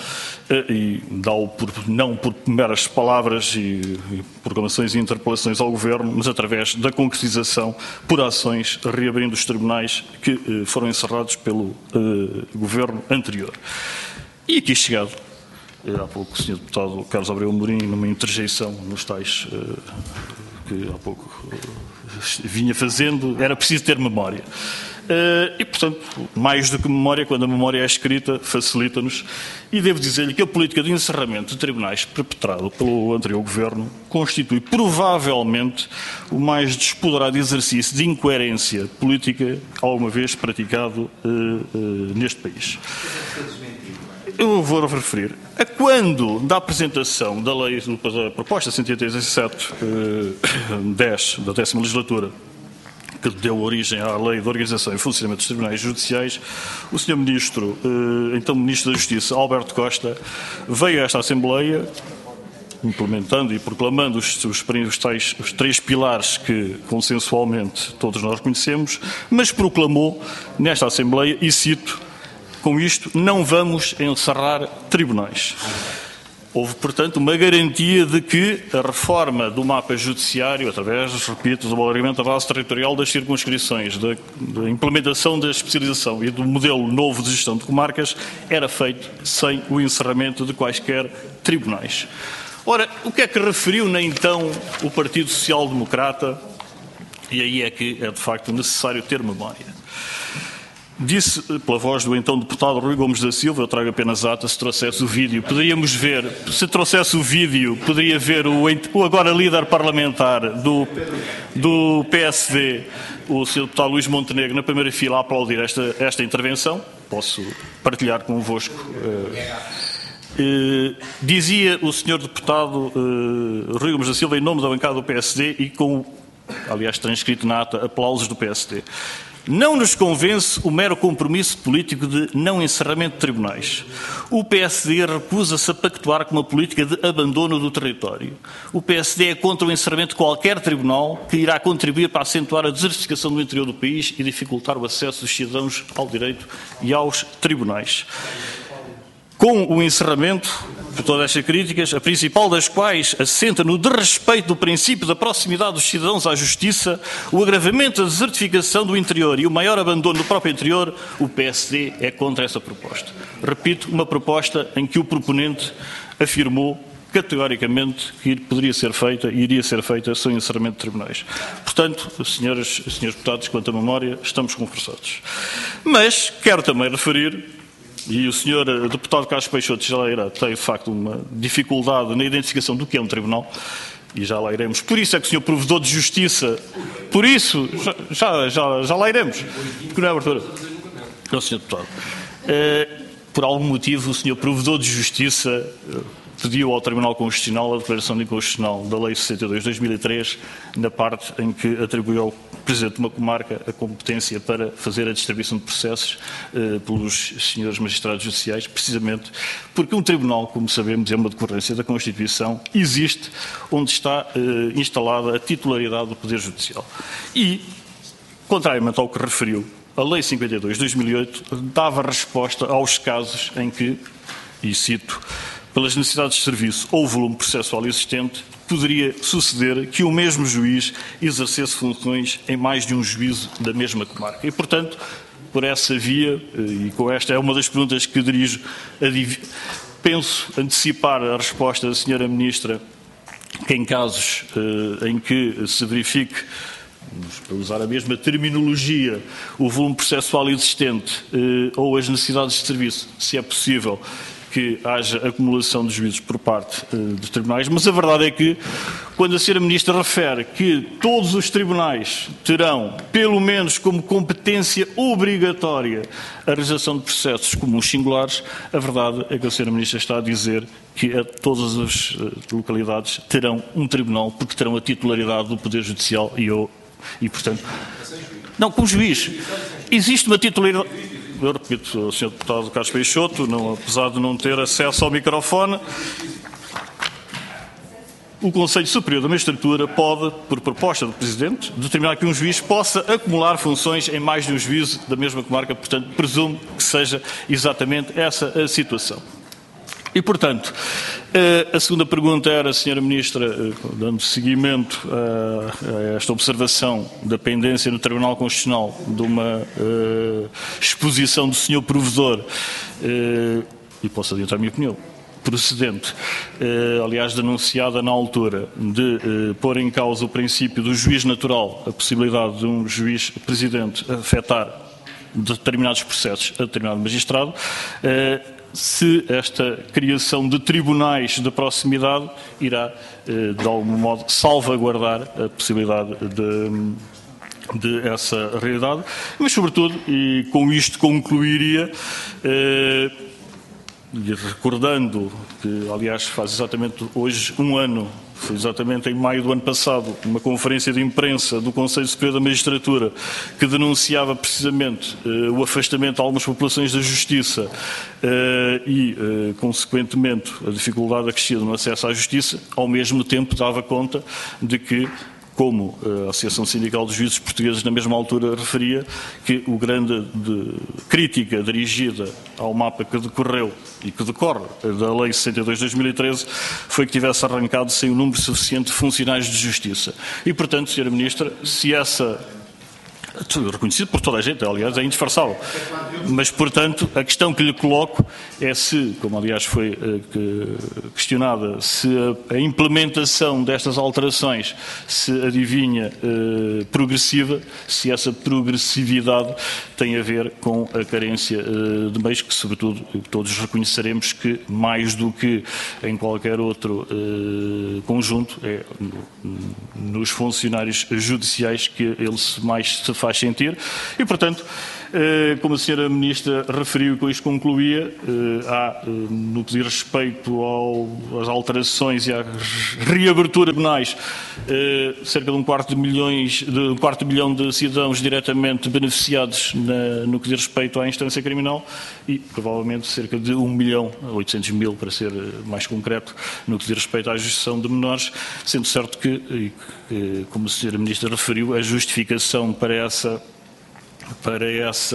e dá-o por, não por meras palavras e, e proclamações e interpelações ao Governo, mas através da concretização por ações, reabrindo os tribunais que eh, foram encerrados pelo eh, Governo anterior. E aqui chegado, eh, há pouco o senhor Deputado Carlos Abreu Amorim, numa interjeição nos tais eh, que há pouco eh, vinha fazendo, era preciso ter memória. Uh, e, portanto, mais do que memória, quando a memória é escrita, facilita-nos. E devo dizer-lhe que a política de encerramento de tribunais perpetrada pelo anterior Governo constitui provavelmente o mais despoderado exercício de incoerência política alguma vez praticado uh, uh, neste país. eu vou referir a quando da apresentação da lei, da proposta cento e oitenta e sete, dez da décima legislatura, que deu origem à Lei de Organização e Funcionamento dos Tribunais Judiciais, o senhor Ministro, então Ministro da Justiça, Alberto Costa, veio a esta Assembleia, implementando e proclamando os, os, os, tais, os três pilares que consensualmente todos nós conhecemos, mas proclamou nesta Assembleia, e cito, com isto não vamos encerrar tribunais. Houve, portanto, uma garantia de que a reforma do mapa judiciário, através, repito, do alargamento da base territorial das circunscrições, da, da implementação da especialização e do modelo novo de gestão de comarcas, era feito sem o encerramento de quaisquer tribunais. Ora, o que é que referiu, nem então, o Partido Social Democrata? E aí é que é, de facto, necessário ter memória. Disse, pela voz do então deputado Rui Gomes da Silva, eu trago apenas ata, se trouxesse o vídeo, poderíamos ver, se trouxesse o vídeo, poderia ver o, o agora líder parlamentar do, do P S D, o senhor deputado Luís Montenegro, na primeira fila a aplaudir esta, esta intervenção. Posso partilhar convosco. Uh, Uh, dizia o senhor deputado uh, Rui Gomes da Silva, em nome da bancada do P S D, e com, aliás, transcrito na ata, aplausos do P S D. Não nos convence o mero compromisso político de não encerramento de tribunais. O P S D recusa-se a pactuar com uma política de abandono do território. O P S D é contra o encerramento de qualquer tribunal que irá contribuir para acentuar a desertificação do interior do país e dificultar o acesso dos cidadãos ao direito e aos tribunais. Com o encerramento de todas estas críticas, a principal das quais assenta no desrespeito do princípio da proximidade dos cidadãos à justiça, o agravamento da desertificação do interior e o maior abandono do próprio interior, o P S D é contra essa proposta. Repito, uma proposta em que o proponente afirmou categoricamente que poderia ser feita e iria ser feita sem encerramento de tribunais. Portanto, senhoras e senhores deputados, quanto à memória, estamos conversados. Mas quero também referir, e o senhor deputado Carlos Peixoto já lá irá, tem de facto uma dificuldade na identificação do que é um tribunal, e já lá iremos. Por isso é que o senhor Provedor de Justiça, por isso, já, já, já lá iremos, porque não é abertura. Não, senhor deputado. É, por algum motivo, o senhor Provedor de Justiça pediu ao Tribunal Constitucional a declaração de inconstitucional da Lei sessenta e dois de dois mil e três, na parte em que atribuiu ao Presidente de uma comarca a competência para fazer a distribuição de processos eh, pelos senhores magistrados judiciais, precisamente porque um tribunal, como sabemos, é uma decorrência da Constituição, existe onde está eh, instalada a titularidade do Poder Judicial. E, contrariamente ao que referiu, a Lei cinquenta e dois de dois mil e oito dava resposta aos casos em que, e cito, pelas necessidades de serviço ou volume processual existente, poderia suceder que o mesmo juiz exercesse funções em mais de um juízo da mesma comarca. E, portanto, por essa via, e com esta é uma das perguntas que dirijo, penso antecipar a resposta da senhora Ministra, que em casos eh, em que se verifique, para usar a mesma terminologia, o volume processual existente eh, ou as necessidades de serviço, se é possível que haja acumulação de juízos por parte uh, dos tribunais, mas a verdade é que, quando a senhora Ministra refere que todos os tribunais terão, pelo menos como competência obrigatória, a realização de processos comuns singulares, a verdade é que a senhora Ministra está a dizer que a todas as uh, localidades terão um tribunal, porque terão a titularidade do Poder Judicial e, eu, e portanto... Não, como juiz. Existe uma titularidade... Eu repito, o senhor deputado Carlos Peixoto, não, apesar de não ter acesso ao microfone, o Conselho Superior da Magistratura pode, por proposta do Presidente, determinar que um juiz possa acumular funções em mais de um juízo da mesma comarca, portanto, presumo que seja exatamente essa a situação. E, portanto, a segunda pergunta era, senhora Ministra, dando seguimento a esta observação da pendência no Tribunal Constitucional de uma exposição do senhor Provedor, e posso adiantar a minha opinião, procedente, aliás denunciada na altura, de pôr em causa o princípio do juiz natural, a possibilidade de um juiz presidente afetar determinados processos a determinado magistrado, se esta criação de tribunais de proximidade irá, de algum modo, salvaguardar a possibilidade de, de essa realidade. Mas, sobretudo, e com isto concluiria, e recordando que, aliás, faz exatamente hoje um ano, foi exatamente em maio do ano passado, uma conferência de imprensa do Conselho Superior da Magistratura que denunciava precisamente uh, o afastamento de algumas populações da Justiça uh, e, uh, consequentemente, a dificuldade acrescida no acesso à Justiça, ao mesmo tempo dava conta de que, como a Associação Sindical dos Juízes Portugueses na mesma altura referia, que o grande de crítica dirigida ao mapa que decorreu e que decorre da Lei sessenta e dois de dois mil e treze foi que tivesse arrancado sem um número suficiente de funcionários de Justiça. E, portanto, senhora Ministra, se essa... reconhecido por toda a gente, aliás, é indisfarçável. Mas, portanto, a questão que lhe coloco é se, como aliás foi uh, questionada, se a, a implementação destas alterações se adivinha uh, progressiva, se essa progressividade tem a ver com a carência uh, de meios que, sobretudo, todos reconheceremos que, mais do que em qualquer outro uh, conjunto, é no, nos funcionários judiciais que ele se mais se faz sentir e, portanto, como a senhora Ministra referiu e com isto concluía, há, no que diz respeito ao, às alterações e à reabertura de tribunais, cerca de um quarto de milhões, de um quarto de milhão de cidadãos diretamente beneficiados na, no que diz respeito à instância criminal e, provavelmente, cerca de um milhão, oitocentos mil, para ser mais concreto, no que diz respeito à justiça de menores, sendo certo que, como a senhora Ministra referiu, a justificação para essa para essa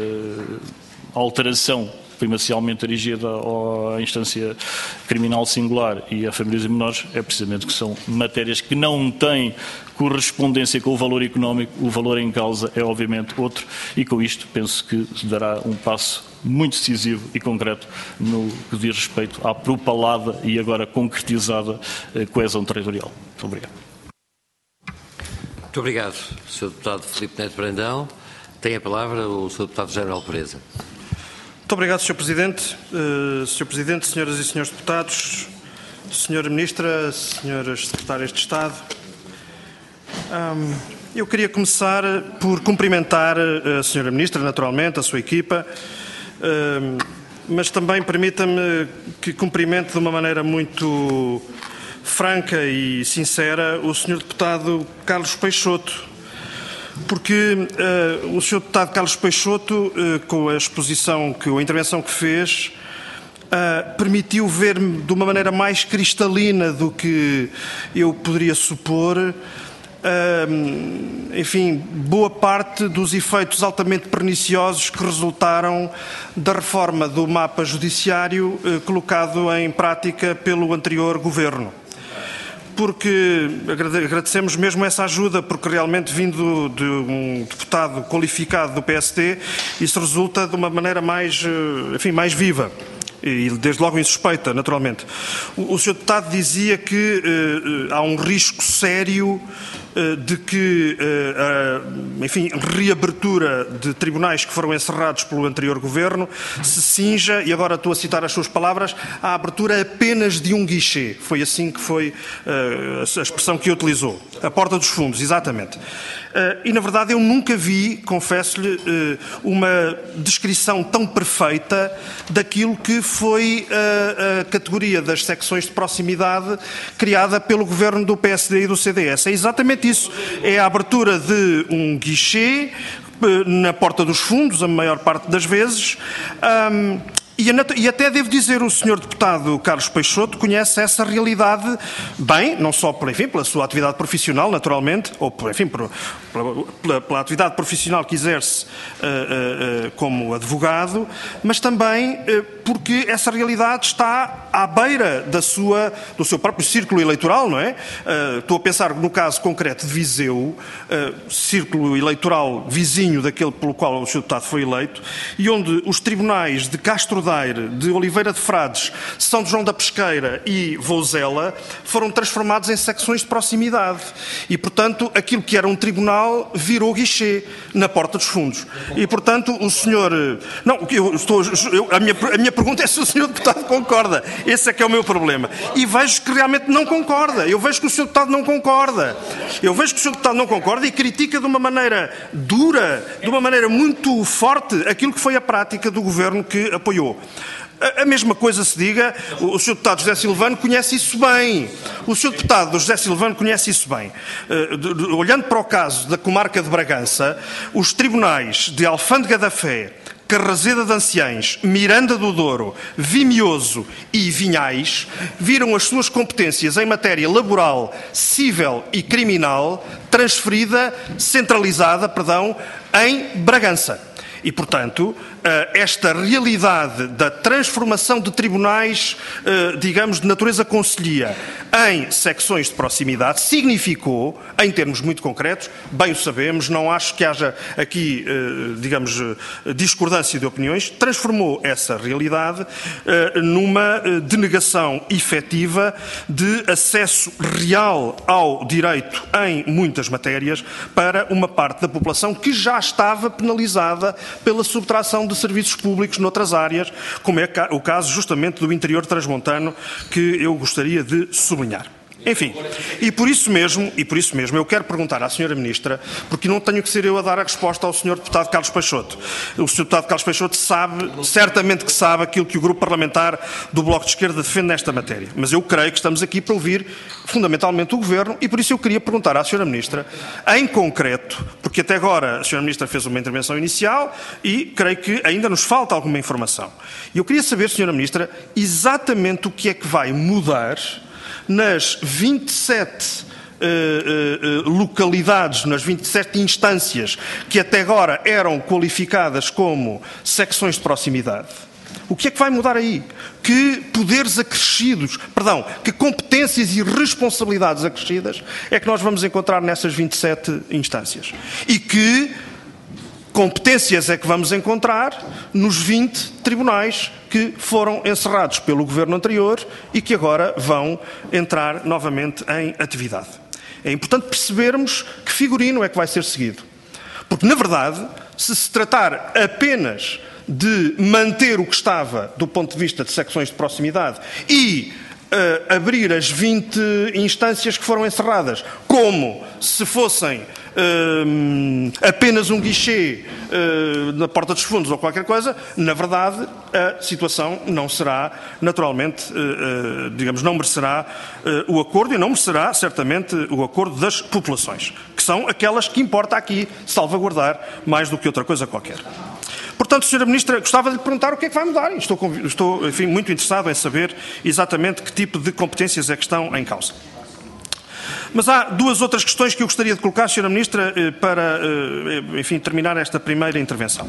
alteração primacialmente dirigida à instância criminal singular e a famílias e menores é precisamente que são matérias que não têm correspondência com o valor económico, o valor em causa é obviamente outro e com isto penso que se dará um passo muito decisivo e concreto no que diz respeito à propalada e agora concretizada coesão territorial. Muito obrigado. Muito obrigado, senhor Deputado Filipe Neto Brandão. Tem a palavra o senhor Deputado José Manuel Pereza. Muito obrigado, senhor Presidente. Uh, senhor Presidente, senhoras e senhores deputados, senhora Ministra, senhoras Secretárias de Estado, um, eu queria começar por cumprimentar a senhora Ministra, naturalmente, a sua equipa, uh, mas também permita-me que cumprimente de uma maneira muito franca e sincera o senhor Deputado Carlos Peixoto, porque uh, o senhor Deputado Carlos Peixoto, uh, com a exposição, que, a intervenção que fez, uh, permitiu ver-me de uma maneira mais cristalina do que eu poderia supor, uh, enfim, boa parte dos efeitos altamente perniciosos que resultaram da reforma do mapa judiciário uh, colocado em prática pelo anterior governo. Porque agradecemos mesmo essa ajuda, porque realmente vindo de um deputado qualificado do P S D, isso resulta de uma maneira mais, enfim, mais viva e desde logo insuspeita, naturalmente. O, o senhor deputado dizia que uh, há um risco sério uh, de que, uh, uh, enfim, reabertura de tribunais que foram encerrados pelo anterior governo se cinja, e agora estou a citar as suas palavras, à abertura apenas de um guichê. Foi assim que foi uh, a expressão que utilizou. A porta dos fundos, exatamente. Uh, e, na verdade, eu nunca vi, confesso-lhe, uh, uma descrição tão perfeita daquilo que foi uh, a categoria das secções de proximidade criada pelo governo do P S D e do C D S. É exatamente isso. É a abertura de um guichê uh, na porta dos fundos, a maior parte das vezes. Um, E até devo dizer, o senhor Deputado Carlos Peixoto conhece essa realidade bem, não só por, enfim, pela sua atividade profissional, naturalmente, ou enfim, por, pela, pela atividade profissional que exerce uh, uh, uh, como advogado, mas também uh, porque essa realidade está à beira da sua, do seu próprio círculo eleitoral, não é? Uh, estou a pensar no caso concreto de Viseu, uh, círculo eleitoral vizinho daquele pelo qual o senhor Deputado foi eleito, e onde os tribunais de Castro de Oliveira de Frades, São João da Pesqueira e Vouzela foram transformados em secções de proximidade. E, portanto, aquilo que era um tribunal virou guichê na porta dos fundos. E, portanto, o senhor... Não, eu estou... Eu, a, minha, a minha pergunta é se o senhor deputado concorda. Esse é que é o meu problema. E vejo que realmente não concorda. Eu vejo que o senhor deputado não concorda. Eu vejo que o senhor deputado não concorda e critica de uma maneira dura, de uma maneira muito forte, aquilo que foi a prática do governo que apoiou. A mesma coisa se diga, o senhor deputado José Silvano conhece isso bem. O senhor deputado José Silvano conhece isso bem. Olhando para o caso da comarca de Bragança, os tribunais de Alfândega da Fé, Carraseda de Anciães, Miranda do Douro, Vimioso e Vinhais viram as suas competências em matéria laboral, civil e criminal transferida, centralizada, perdão, em Bragança. E, portanto, esta realidade da transformação de tribunais, digamos, de natureza concelhia em secções de proximidade significou, em termos muito concretos, bem o sabemos, não acho que haja aqui, digamos, discordância de opiniões, transformou essa realidade numa denegação efetiva de acesso real ao direito em muitas matérias para uma parte da população que já estava penalizada pela subtração de serviços públicos noutras áreas, como é o caso justamente do interior transmontano, que eu gostaria de sublinhar. Enfim, e por isso mesmo, e por isso mesmo eu quero perguntar à senhora Ministra, porque não tenho que ser eu a dar a resposta ao senhor deputado Carlos Peixoto. O senhor deputado Carlos Peixoto sabe, certamente que sabe aquilo que o grupo parlamentar do Bloco de Esquerda defende nesta matéria. Mas eu creio que estamos aqui para ouvir fundamentalmente o Governo e por isso eu queria perguntar à senhora Ministra, em concreto, porque até agora a senhora Ministra fez uma intervenção inicial e creio que ainda nos falta alguma informação. E eu queria saber, senhora Ministra, exatamente o que é que vai mudar nas vinte e sete uh, uh, uh, localidades, nas vinte e sete instâncias que até agora eram qualificadas como secções de proximidade. O que é que vai mudar aí? Que poderes acrescidos, perdão, que competências e responsabilidades acrescidas é que nós vamos encontrar nessas vinte e sete instâncias? E que competências é que vamos encontrar nos vinte tribunais que foram encerrados pelo governo anterior e que agora vão entrar novamente em atividade. É importante percebermos que figurino é que vai ser seguido. Porque, na verdade, se se tratar apenas de manter o que estava do ponto de vista de secções de proximidade e uh, abrir as vinte instâncias que foram encerradas como se fossem Uh, apenas um guichê uh, na Porta dos Fundos ou qualquer coisa, na verdade a situação não será, naturalmente, uh, uh, digamos, não merecerá uh, o acordo e não merecerá, certamente, o acordo das populações, que são aquelas que importa aqui salvaguardar mais do que outra coisa qualquer. Portanto, senhora Ministra, gostava de lhe perguntar o que é que vai mudar. Estou, estou enfim, muito interessado em saber exatamente que tipo de competências é que estão em causa. Mas há duas outras questões que eu gostaria de colocar, senhora Ministra, para, enfim, terminar esta primeira intervenção.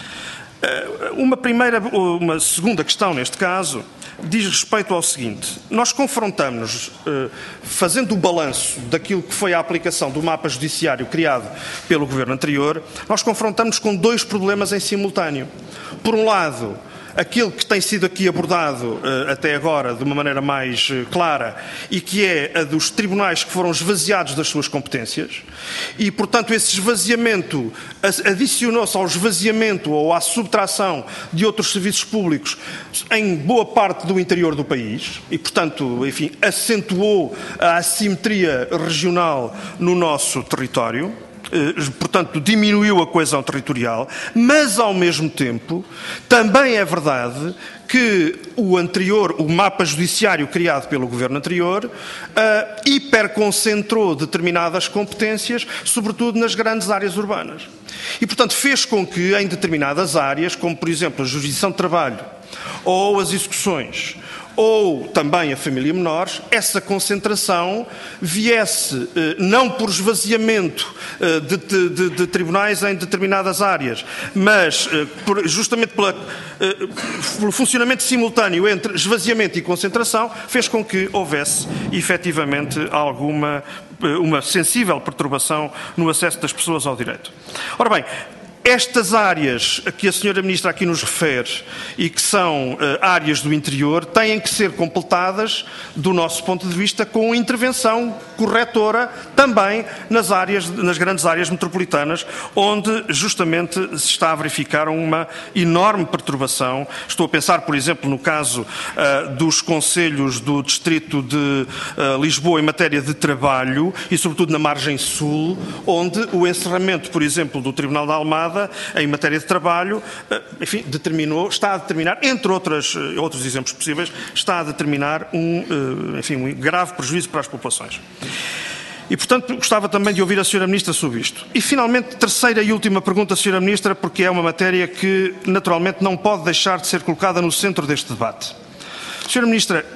Uma primeira, uma segunda questão, neste caso, diz respeito ao seguinte. Nós confrontamos-nos, fazendo o balanço daquilo que foi a aplicação do mapa judiciário criado pelo governo anterior, nós confrontamos-nos com dois problemas em simultâneo. Por um lado, aquilo que tem sido aqui abordado uh, até agora de uma maneira mais uh, clara e que é a dos tribunais que foram esvaziados das suas competências e, portanto, esse esvaziamento adicionou-se ao esvaziamento ou à subtração de outros serviços públicos em boa parte do interior do país e, portanto, enfim, acentuou a assimetria regional no nosso território. Portanto, diminuiu a coesão territorial, mas, ao mesmo tempo, também é verdade que o anterior, o mapa judiciário criado pelo governo anterior, uh, hiperconcentrou determinadas competências, sobretudo nas grandes áreas urbanas. E, portanto, fez com que, em determinadas áreas, como, por exemplo, a jurisdição de trabalho ou as execuções, ou também a família menores, essa concentração viesse, não por esvaziamento de, de, de, de tribunais em determinadas áreas, mas por, justamente pela, pelo funcionamento simultâneo entre esvaziamento e concentração, fez com que houvesse, efetivamente, alguma, uma sensível perturbação no acesso das pessoas ao direito. Ora bem, estas áreas a que a senhora Ministra aqui nos refere e que são uh, áreas do interior têm que ser completadas, do nosso ponto de vista, com intervenção corretora também nas áreas, nas grandes áreas metropolitanas, onde justamente se está a verificar uma enorme perturbação. Estou a pensar, por exemplo, no caso uh, dos concelhos do distrito de uh, Lisboa em matéria de trabalho e, sobretudo, na margem sul, onde o encerramento, por exemplo, do Tribunal da Almada passada, em matéria de trabalho, enfim, determinou, está a determinar, entre outras, outros exemplos possíveis, está a determinar um, enfim, um grave prejuízo para as populações. E, portanto, gostava também de ouvir a senhora Ministra sobre isto. E, finalmente, terceira e última pergunta, senhora Ministra, porque é uma matéria que, naturalmente, não pode deixar de ser colocada no centro deste debate. senhora Ministra,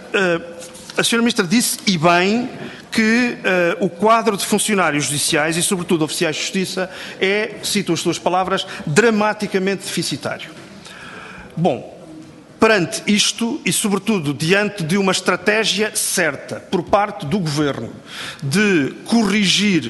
a senhora Ministra disse, e bem, que uh, o quadro de funcionários judiciais e, sobretudo, oficiais de justiça é, cito as suas palavras, dramaticamente deficitário. Bom, perante isto e, sobretudo, diante de uma estratégia certa por parte do Governo de corrigir,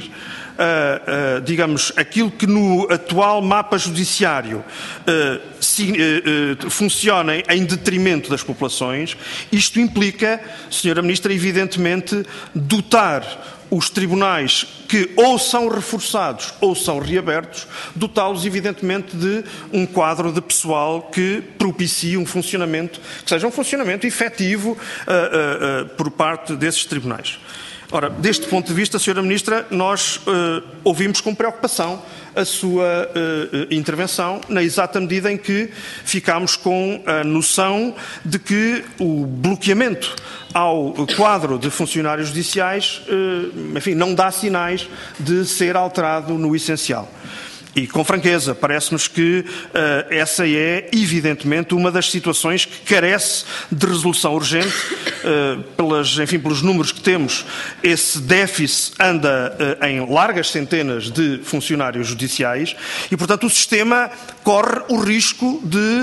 uh, uh, digamos, aquilo que no atual mapa judiciário uh, si, uh, uh, funciona em detrimento das populações, isto implica, senhora Ministra, evidentemente, dotar os tribunais que ou são reforçados ou são reabertos, dotá-los, evidentemente, de um quadro de pessoal que propicie um funcionamento, que seja um funcionamento efetivo uh, uh, uh, por parte desses tribunais. Ora, deste ponto de vista, senhora Ministra, nós uh, ouvimos com preocupação a sua uh, intervenção, na exata medida em que ficámos com a noção de que o bloqueamento ao quadro de funcionários judiciais, uh, enfim, não dá sinais de ser alterado no essencial. E, com franqueza, parece-nos que uh, essa é, evidentemente, uma das situações que carece de resolução urgente. Uh, pelas, enfim, pelos números que temos, esse déficit anda uh, em largas centenas de funcionários judiciais e, portanto, o sistema corre o risco de uh,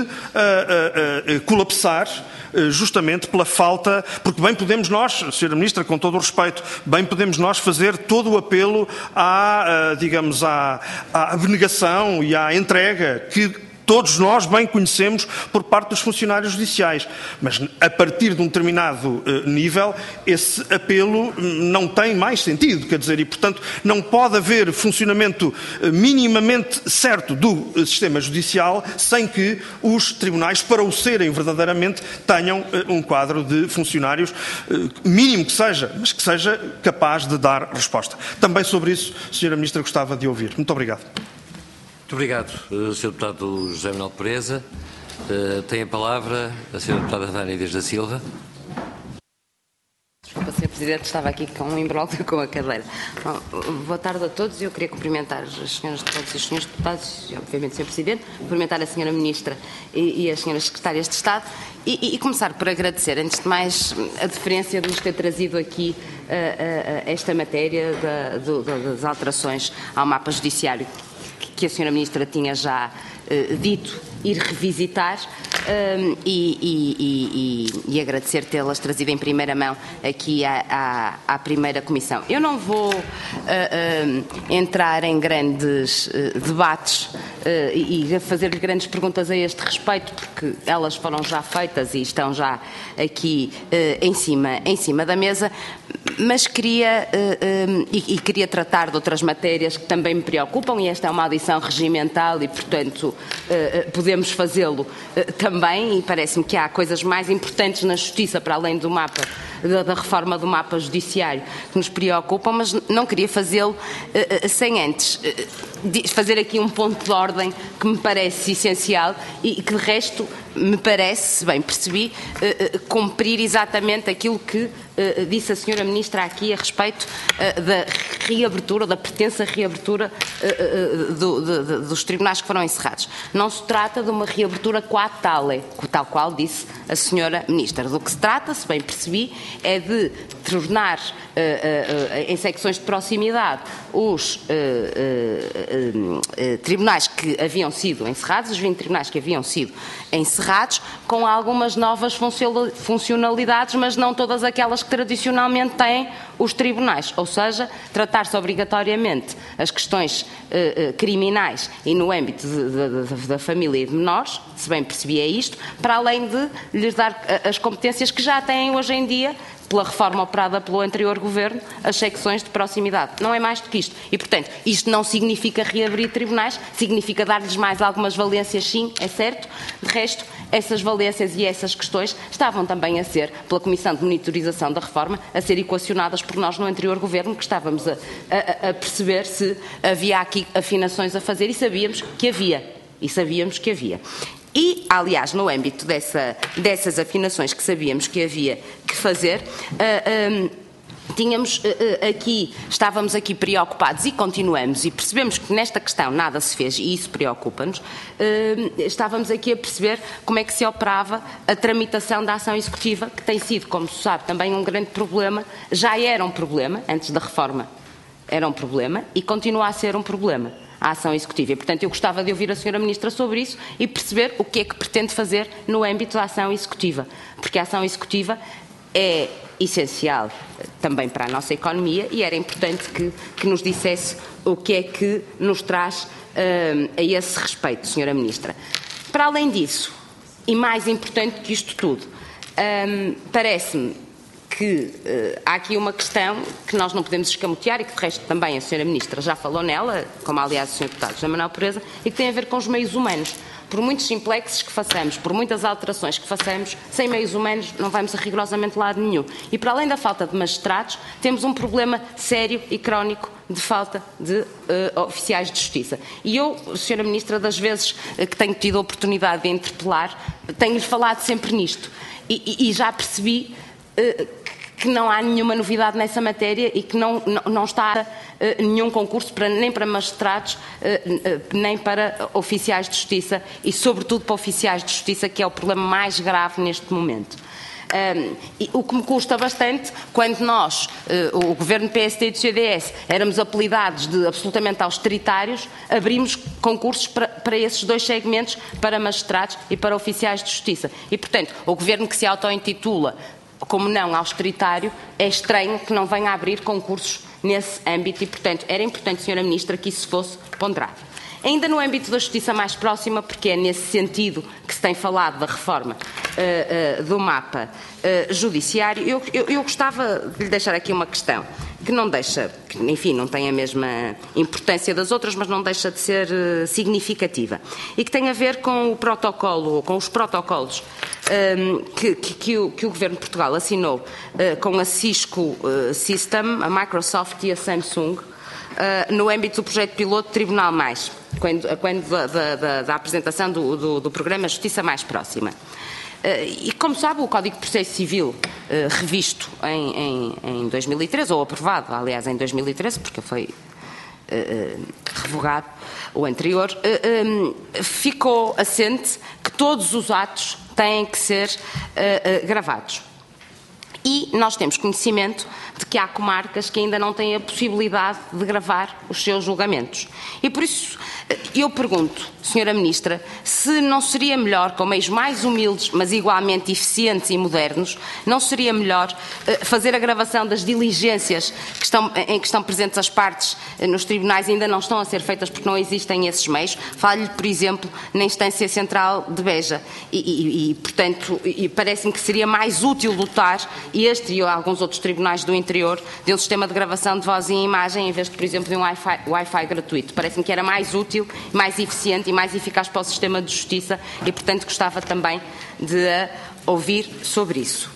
uh, uh, colapsar, justamente pela falta, porque bem podemos nós, senhora Ministra, com todo o respeito, bem podemos nós fazer todo o apelo à, digamos, à, à abnegação e à entrega que todos nós bem conhecemos por parte dos funcionários judiciais. Mas, a partir de um determinado uh, nível, esse apelo não tem mais sentido, quer dizer, e, portanto, não pode haver funcionamento uh, minimamente certo do uh, sistema judicial sem que os tribunais, para o serem verdadeiramente, tenham uh, um quadro de funcionários, uh, mínimo que seja, mas que seja capaz de dar resposta. Também sobre isso, senhora Ministra, gostava de ouvir. Muito obrigado. Muito obrigado, senhor Deputado José Manuel Pereza. Uh, tem a palavra a senhora Deputada Ana Inês da Silva. Desculpa, senhor Presidente, estava aqui com um imbróglio com a cadeira. Bom, boa tarde a todos. Eu queria cumprimentar as senhoras deputadas e os senhores deputados, e obviamente o senhor Presidente, cumprimentar a senhora Ministra e, e as senhoras Secretárias de Estado e, e, e começar por agradecer, antes de mais, a deferência de nos ter trazido aqui uh, uh, esta matéria da, do, das alterações ao mapa judiciário que a senhora Ministra tinha já uh, dito ir revisitar um, e, e, e, e agradecer tê-las trazido em primeira mão aqui à, à, à primeira Comissão. Eu não vou uh, uh, entrar em grandes uh, debates uh, e, e fazer-lhe grandes perguntas a este respeito, porque elas foram já feitas e estão já aqui uh, em, cima, em cima da mesa, mas queria, uh, um, e, e queria tratar de outras matérias que também me preocupam, e esta é uma audição regimental e, portanto, uh, podemos fazê-lo uh, também, e parece-me que há coisas mais importantes na Justiça, para além do mapa, da, da reforma do mapa judiciário, que nos preocupam, mas não queria fazê-lo uh, uh, sem antes uh, fazer aqui um ponto de ordem que me parece essencial e que, de resto, me parece, se bem percebi, uh, uh, cumprir exatamente aquilo que uh, disse a senhora Ministra aqui a respeito uh, da reabertura, da pretensa reabertura uh, uh, do, de, de, dos tribunais que foram encerrados. Não se trata de uma reabertura qua tale, tal qual disse a senhora Ministra. Do que se trata, se bem percebi, é de tornar uh, uh, uh, em secções de proximidade os uh, uh, uh, uh, tribunais que haviam sido encerrados, os vinte tribunais que haviam sido encerrados, com algumas novas funcionalidades, mas não todas aquelas que tradicionalmente têm os tribunais, ou seja, tratar-se obrigatoriamente as questões uh, uh, criminais e no âmbito de, de, de, da família e de menores, se bem percebi é isto, para além de lhes dar as competências que já têm hoje em dia pela reforma operada pelo anterior Governo, as secções de proximidade. Não é mais do que isto. E, portanto, isto não significa reabrir tribunais, significa dar-lhes mais algumas valências, sim, é certo. De resto, essas valências e essas questões estavam também a ser, pela Comissão de Monitorização da Reforma, a ser equacionadas por nós no anterior Governo, que estávamos a, a, a perceber se havia aqui afinações a fazer, e sabíamos que havia. E sabíamos que havia. E, aliás, no âmbito dessa, dessas afinações que sabíamos que havia que fazer, uh, um, tínhamos uh, aqui, estávamos aqui preocupados e continuamos, e percebemos que nesta questão nada se fez, e isso preocupa-nos, uh, estávamos aqui a perceber como é que se operava a tramitação da ação executiva, que tem sido, como se sabe, também um grande problema, já era um problema, antes da reforma era um problema, e continua a ser um problema. A ação executiva. E, portanto, eu gostava de ouvir a senhora Ministra sobre isso e perceber o que é que pretende fazer no âmbito da ação executiva. Porque a ação executiva é essencial também para a nossa economia e era importante que, que nos dissesse o que é que nos traz uh, a esse respeito, senhora Ministra. Para além disso, e mais importante que isto tudo, um, parece-me que uh, há aqui uma questão que nós não podemos escamotear e que, de resto, também a senhora Ministra já falou nela, como aliás o senhor Deputado José Manuel Pureza, e que tem a ver com os meios humanos. Por muitos simplexes que façamos, por muitas alterações que façamos, sem meios humanos não vamos a rigorosamente lado nenhum. E para além da falta de magistrados, temos um problema sério e crónico de falta de uh, oficiais de justiça. E eu, senhora Ministra, das vezes uh, que tenho tido a oportunidade de interpelar, tenho-lhe falado sempre nisto. E, e, e já percebi uh, que não há nenhuma novidade nessa matéria e que não, não, não está uh, nenhum concurso para, nem para magistrados, uh, uh, nem para oficiais de justiça e, sobretudo, para oficiais de justiça, que é o problema mais grave neste momento. Um, e o que me custa bastante, quando nós, uh, o Governo P S D e do C D S, éramos apelidados de absolutamente austeritários, abrimos concursos para, para esses dois segmentos, para magistrados e para oficiais de justiça. E, portanto, o Governo que se auto-intitula como não austeritário, é estranho que não venha a abrir concursos nesse âmbito e, portanto, era importante, senhora Ministra, que isso fosse ponderado. Ainda no âmbito da justiça mais próxima, porque é nesse sentido que se tem falado da reforma uh, uh, do mapa uh, judiciário, eu, eu, eu gostava de lhe deixar aqui uma questão que não deixa, que, enfim, não tem a mesma importância das outras, mas não deixa de ser uh, significativa, e que tem a ver com o protocolo, com os protocolos um, que, que, que, o, que o Governo de Portugal assinou uh, com a Cisco uh, System, a Microsoft e a Samsung, Uh, no âmbito do projeto piloto Tribunal Mais, quando, quando da, da, da apresentação do, do, do programa Justiça Mais Próxima. Uh, e, como sabe, o Código de Processo Civil, uh, revisto em, em, em dois mil e treze, ou aprovado, aliás, em dois mil e treze, porque foi uh, revogado o anterior, uh, um, ficou assente que todos os atos têm que ser uh, uh, gravados. E nós temos conhecimento de que há comarcas que ainda não têm a possibilidade de gravar os seus julgamentos. E por isso eu pergunto, senhora Ministra, se não seria melhor, com meios mais humildes, mas igualmente eficientes e modernos, não seria melhor fazer a gravação das diligências que estão, em que estão presentes as partes nos tribunais e ainda não estão a ser feitas porque não existem esses meios? Falo-lhe, por exemplo, na instância central de Beja. E, e, e portanto, e parece-me que seria mais útil dotar este e alguns outros tribunais do interior de um sistema de gravação de voz e imagem em vez de, por exemplo, de um Wi-Fi, Wi-Fi gratuito. Parece-me que era mais útil, mais eficiente e mais eficaz para o sistema de justiça e, portanto, gostava também de ouvir sobre isso.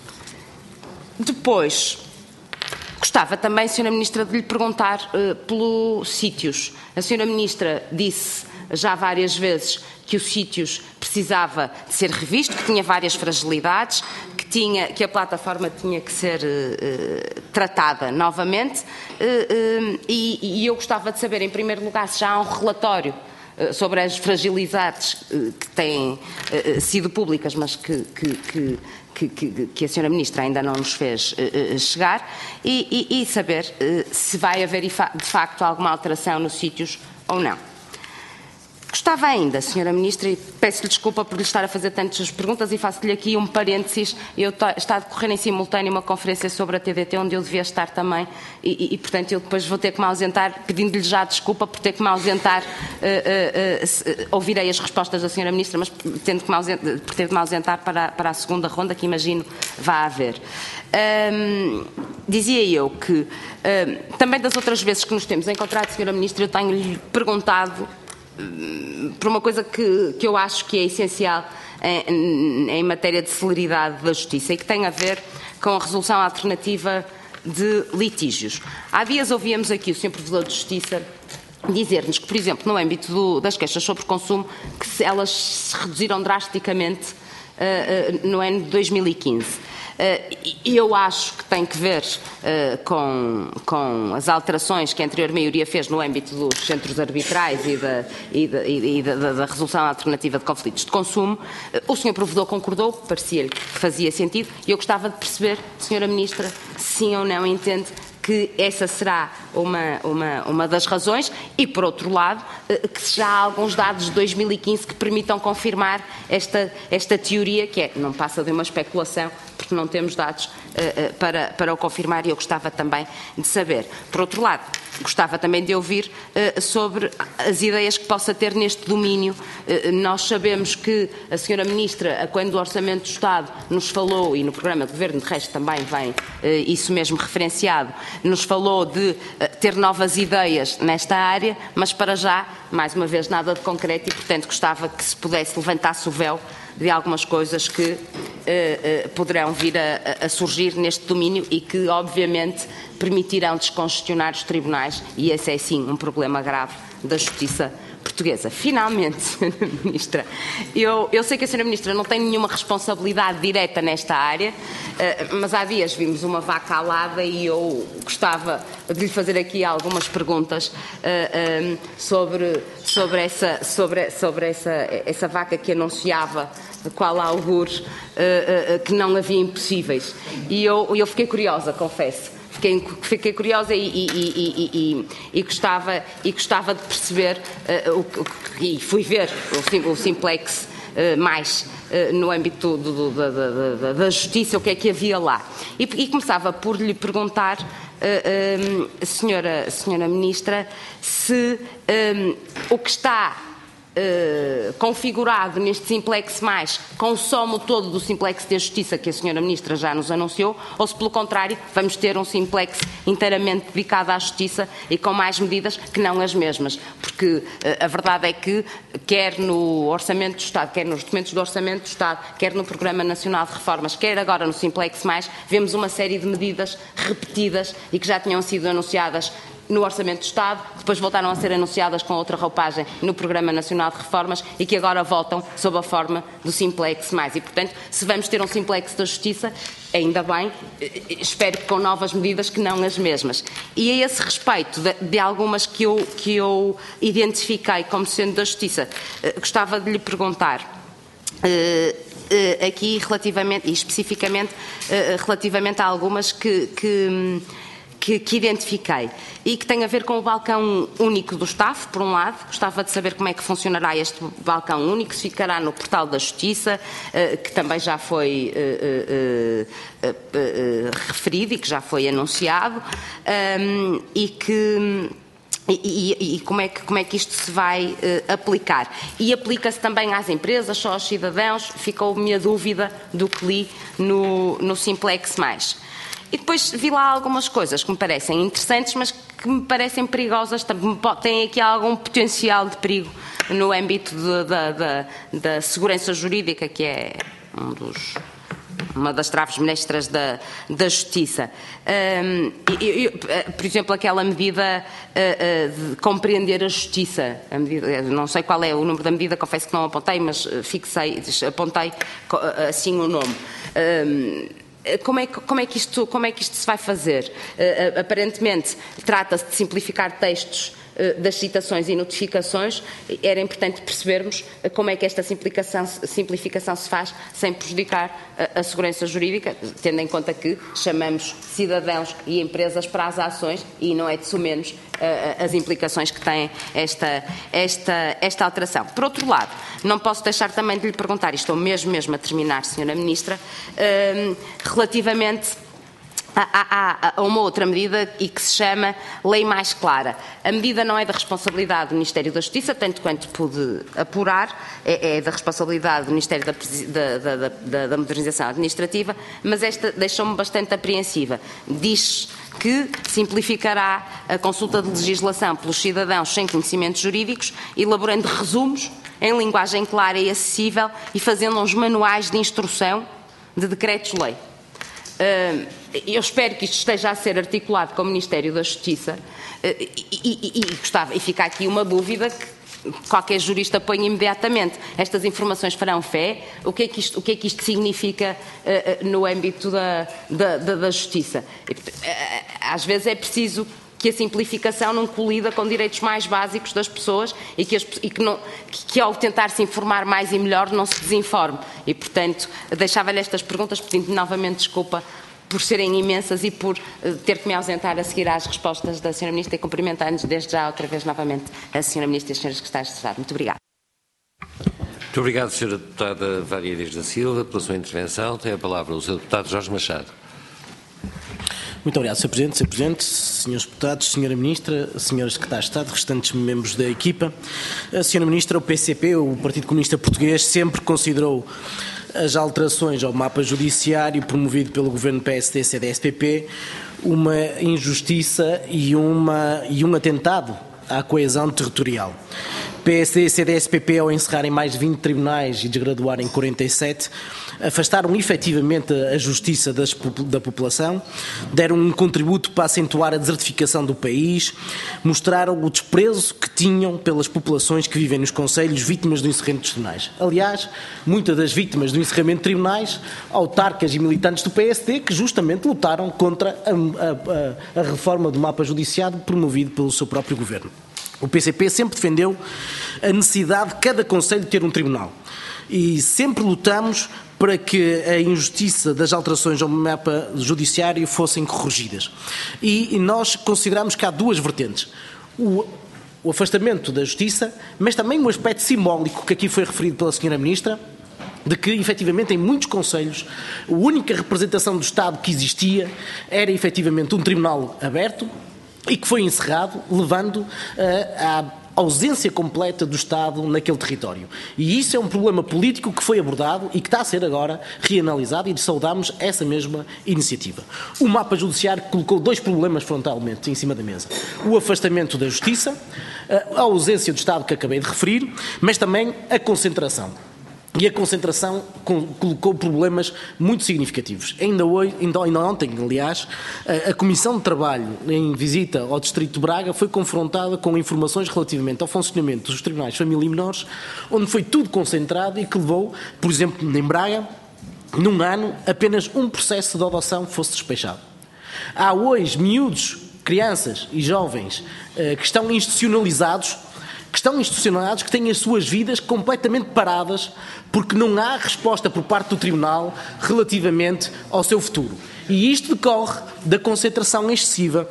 Depois, gostava também, senhora Ministra, de lhe perguntar uh, pelos sítios. A senhora Ministra disse já várias vezes que os sítios precisava de ser revisto, que tinha várias fragilidades, que, tinha, que a plataforma tinha que ser uh, tratada novamente uh, uh, e, e eu gostava de saber, em primeiro lugar, se já há um relatório uh, sobre as fragilidades uh, que têm uh, sido públicas, mas que, que, que, que, que, que a senhora Ministra ainda não nos fez uh, uh, chegar, e, e, e saber uh, se vai haver, de facto, alguma alteração nos sítios ou não. Gostava ainda, senhora Ministra, e peço-lhe desculpa por lhe estar a fazer tantas perguntas e faço-lhe aqui um parênteses, eu está a decorrer em simultâneo uma conferência sobre a T D T onde eu devia estar também e, e, e portanto, eu depois vou ter que me ausentar, pedindo-lhe já desculpa por ter que me ausentar, uh, uh, uh, ouvirei as respostas da senhora Ministra, mas tendo que me ausentar, por ter que me ausentar para, para a segunda ronda, que imagino vá haver. Um, dizia eu que, um, também das outras vezes que nos temos encontrado, senhora Ministra, eu tenho-lhe perguntado um, por uma coisa que, que eu acho que é essencial em, em matéria de celeridade da Justiça e que tem a ver com a resolução alternativa de litígios. Há dias ouvíamos aqui o senhor Provedor de Justiça dizer-nos que, por exemplo, no âmbito do, das queixas sobre consumo, que se, elas se reduziram drasticamente uh, uh, no ano de dois mil e quinze. Uh, eu acho que tem que ver uh, com, com as alterações que a anterior maioria fez no âmbito dos centros arbitrais e da, e da, e da, da, da resolução alternativa de conflitos de consumo. Uh, o senhor Provedor concordou, parecia-lhe que fazia sentido, e eu gostava de perceber, senhora Ministra, se sim ou não entende que essa será uma, uma, uma das razões e, por outro lado, que já há alguns dados de dois mil e quinze que permitam confirmar esta, esta teoria, que é, não passa de uma especulação, porque não temos dados uh, para, para o confirmar, e eu gostava também de saber. Por outro lado, gostava também de ouvir uh, sobre as ideias que possa ter neste domínio. Uh, nós sabemos que a senhora Ministra, quando o Orçamento do Estado nos falou, e no programa de Governo, de resto também vem uh, isso mesmo referenciado, nos falou de uh, ter novas ideias nesta área, mas para já, mais uma vez, nada de concreto e, portanto, gostava que se pudesse levantar-se o véu de algumas coisas que uh, uh, poderão vir a, a surgir neste domínio e que, obviamente, permitirão descongestionar os tribunais, e esse é, sim, um problema grave da justiça portuguesa. Finalmente, senhora Ministra, eu, eu sei que a senhora Ministra não tem nenhuma responsabilidade direta nesta área, uh, mas há dias vimos uma vaca alada e eu gostava de lhe fazer aqui algumas perguntas uh, um, sobre, sobre, essa, sobre, sobre essa, essa vaca que anunciava qual augur uh, uh, que não havia impossíveis. E eu, eu fiquei curiosa, confesso. Fiquei, fiquei curiosa e, e, e, e, e, gostava, e gostava de perceber, uh, o, e fui ver o, o Simplex uh, mais uh, no âmbito do, do, da, da, da justiça, o que é que havia lá. E, e começava por lhe perguntar, uh, um, senhora, senhora Ministra, se um, o que está Uh, configurado neste Simplex mais com o somo todo do Simplex da Justiça que a senhora Ministra já nos anunciou, ou se pelo contrário vamos ter um Simplex inteiramente dedicado à Justiça e com mais medidas que não as mesmas, porque uh, a verdade é que quer no Orçamento do Estado, quer nos documentos do Orçamento do Estado, quer no Programa Nacional de Reformas, quer agora no Simplex mais, vemos uma série de medidas repetidas e que já tinham sido anunciadas no Orçamento do Estado, depois voltaram a ser anunciadas com outra roupagem no Programa Nacional de Reformas e que agora voltam sob a forma do Simplex mais. E, portanto, se vamos ter um Simplex da Justiça, ainda bem, espero que com novas medidas que não as mesmas. E a esse respeito de, de algumas que eu, que eu identifiquei como sendo da Justiça, gostava de lhe perguntar. Uh, aqui relativamente, e especificamente uh, relativamente a algumas que... que Que, que identifiquei e que tem a ver com o balcão único do Estado, por um lado. Gostava de saber como é que funcionará este balcão único, se ficará no portal da Justiça, uh, que também já foi uh, uh, uh, uh, referido e que já foi anunciado, um, e que... E, e, e como, é que, como é que isto se vai uh, aplicar? E aplica-se também às empresas, só aos cidadãos? Ficou-me a dúvida do que li no, no Simplex mais. E depois vi lá algumas coisas que me parecem interessantes, mas que me parecem perigosas, têm aqui algum potencial de perigo no âmbito de, da, da, da segurança jurídica, que é um dos, uma das traves mestras da, da Justiça. Um, e, e, por exemplo, aquela medida uh, uh, de compreender a Justiça, a medida, não sei qual é o número da medida, confesso que não apontei, mas fixei, apontei assim o nome. Um, Como é, que, como, é que isto, como é que isto se vai fazer? Uh, aparentemente, trata-se de simplificar textos uh, das citações e notificações. Era importante percebermos uh, como é que esta simplificação, simplificação se faz sem prejudicar uh, a segurança jurídica, tendo em conta que chamamos cidadãos e empresas para as ações e não é de sumenos uh, as implicações que tem esta, esta, esta alteração. Por outro lado, não posso deixar também de lhe perguntar, e estou mesmo, mesmo a terminar, senhora Ministra, uh, relativamente Há, há uma outra medida e que se chama Lei Mais Clara. A medida não é da responsabilidade do Ministério da Justiça, tanto quanto pude apurar, é, é da responsabilidade do Ministério da, da, da, da, da Modernização Administrativa, mas esta deixou-me bastante apreensiva. Diz que simplificará a consulta de legislação pelos cidadãos sem conhecimentos jurídicos, elaborando resumos em linguagem clara e acessível e fazendo uns manuais de instrução de decretos-lei. Eu espero que isto esteja a ser articulado com o Ministério da Justiça e, e, e, gostava, e fica aqui uma dúvida que qualquer jurista põe imediatamente. Estas informações farão fé? O que é que isto, o que é que isto significa uh, no âmbito da, da, da, da Justiça? E, uh, às vezes é preciso que a simplificação não colida com direitos mais básicos das pessoas e que, as, e que, não, que, que ao tentar se informar mais e melhor não se desinforme. E, portanto, deixava-lhe estas perguntas pedindo novamente desculpa por serem imensas e por uh, ter que me ausentar a seguir às respostas da senhora Ministra e cumprimentar-nos desde já outra vez novamente a senhora Ministra e as senhoras Secretárias de Estado. Muito obrigada. Muito obrigado, senhora Deputada Vária Dias da Silva, pela sua intervenção. Tem a palavra o senhor Deputado Jorge Machado. Muito obrigado, senhor Presidente, senhor Presidente, senhores Deputados, senhora Ministra, senhores Secretários de Estado, restantes membros da equipa. A senhora Ministra, o P C P, o Partido Comunista Português, sempre considerou as alterações ao mapa judiciário promovido pelo Governo P S D C D S P P uma injustiça e, uma, e um atentado à coesão territorial. P S D e C D S P P, ao encerrarem mais de vinte tribunais e desgraduarem quarenta e sete, afastaram efetivamente a justiça das, da população, deram um contributo para acentuar a desertificação do país, mostraram o desprezo que tinham pelas populações que vivem nos concelhos vítimas do encerramento de tribunais. Aliás, muitas das vítimas do encerramento de tribunais, autarcas e militantes do P S D, que justamente lutaram contra a, a, a reforma do mapa judiciário promovido pelo seu próprio governo. O P C P sempre defendeu a necessidade de cada concelho ter um tribunal e sempre lutamos para que a injustiça das alterações ao mapa judiciário fossem corrigidas. E nós consideramos que há duas vertentes. O, o afastamento da justiça, mas também um aspecto simbólico que aqui foi referido pela senhora Ministra, de que, efetivamente, em muitos concelhos, a única representação do Estado que existia era, efetivamente, um tribunal aberto, e que foi encerrado, levando uh, à ausência completa do Estado naquele território. E isso é um problema político que foi abordado e que está a ser agora reanalisado e saudamos essa mesma iniciativa. O mapa judiciário colocou dois problemas frontalmente em cima da mesa. O afastamento da justiça, a ausência do Estado que acabei de referir, mas também a concentração. E a concentração colocou problemas muito significativos. Ainda, hoje, ainda, ainda ontem, aliás, a, a Comissão de Trabalho, em visita ao Distrito de Braga, foi confrontada com informações relativamente ao funcionamento dos tribunais de família e menores, onde foi tudo concentrado e que levou, por exemplo, em Braga, num ano, apenas um processo de adoção fosse despechado. Há hoje miúdos, crianças e jovens eh, que estão institucionalizados que estão institucionalizados, que têm as suas vidas completamente paradas porque não há resposta por parte do Tribunal relativamente ao seu futuro. E isto decorre da concentração excessiva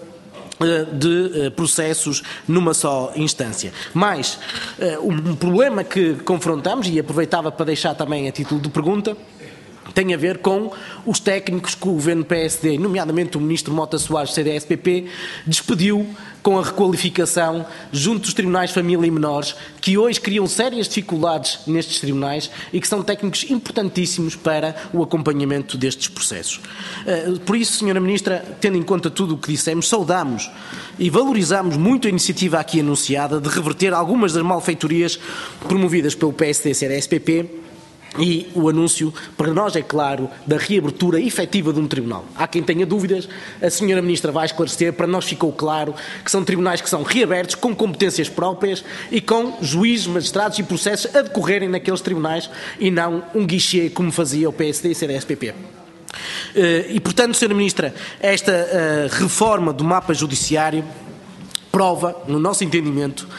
de processos numa só instância. Mas um problema que confrontamos, e aproveitava para deixar também a título de pergunta, tem a ver com os técnicos que o governo P S D, nomeadamente o ministro Mota Soares, C D S P P, despediu com a requalificação junto dos tribunais de família e menores, que hoje criam sérias dificuldades nestes tribunais e que são técnicos importantíssimos para o acompanhamento destes processos. Por isso, senhora Ministra, tendo em conta tudo o que dissemos, saudamos e valorizamos muito a iniciativa aqui anunciada de reverter algumas das malfeitorias promovidas pelo P S D e C D S P P, e o anúncio, para nós é claro, da reabertura efetiva de um tribunal. Há quem tenha dúvidas, a senhora Ministra vai esclarecer, para nós ficou claro que são tribunais que são reabertos, com competências próprias e com juízes, magistrados e processos a decorrerem naqueles tribunais e não um guichê como fazia o P S D e C D S P P. E, portanto, senhora Ministra, esta reforma do mapa judiciário prova, no nosso entendimento,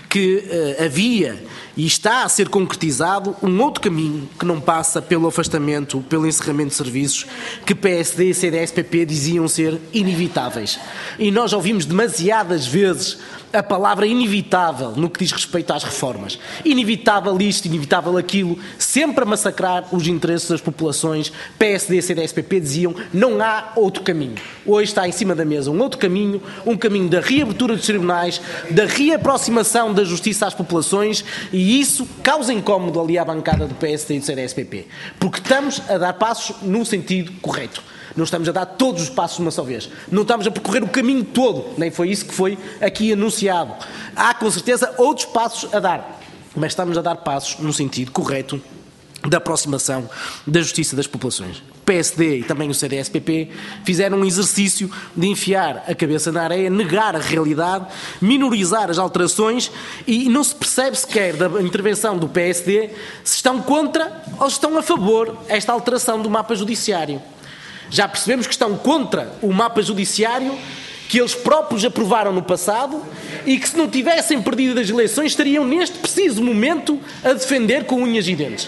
que uh, havia e está a ser concretizado um outro caminho que não passa pelo afastamento, pelo encerramento de serviços que P S D e C D S P P diziam ser inevitáveis. E nós ouvimos demasiadas vezes a palavra inevitável no que diz respeito às reformas. Inevitável isto, inevitável aquilo, sempre a massacrar os interesses das populações. P S D e C D S P P diziam não há outro caminho. Hoje está em cima da mesa um outro caminho, um caminho da reabertura dos tribunais, da reaproximação da justiça às populações, e isso causa incómodo ali à bancada do P S D e do C D S P P, porque estamos a dar passos no sentido correto. Não estamos a dar todos os passos de uma só vez. Não estamos a percorrer o caminho todo. Nem foi isso que foi aqui anunciado. Há, com certeza, outros passos a dar. Mas estamos a dar passos no sentido correto da aproximação da justiça das populações. O P S D e também o C D S P P fizeram um exercício de enfiar a cabeça na areia, negar a realidade, minorizar as alterações, e não se percebe sequer da intervenção do P S D se estão contra ou se estão a favor esta alteração do mapa judiciário. Já percebemos que estão contra o mapa judiciário que eles próprios aprovaram no passado e que, se não tivessem perdido as eleições, estariam neste preciso momento a defender com unhas e dentes.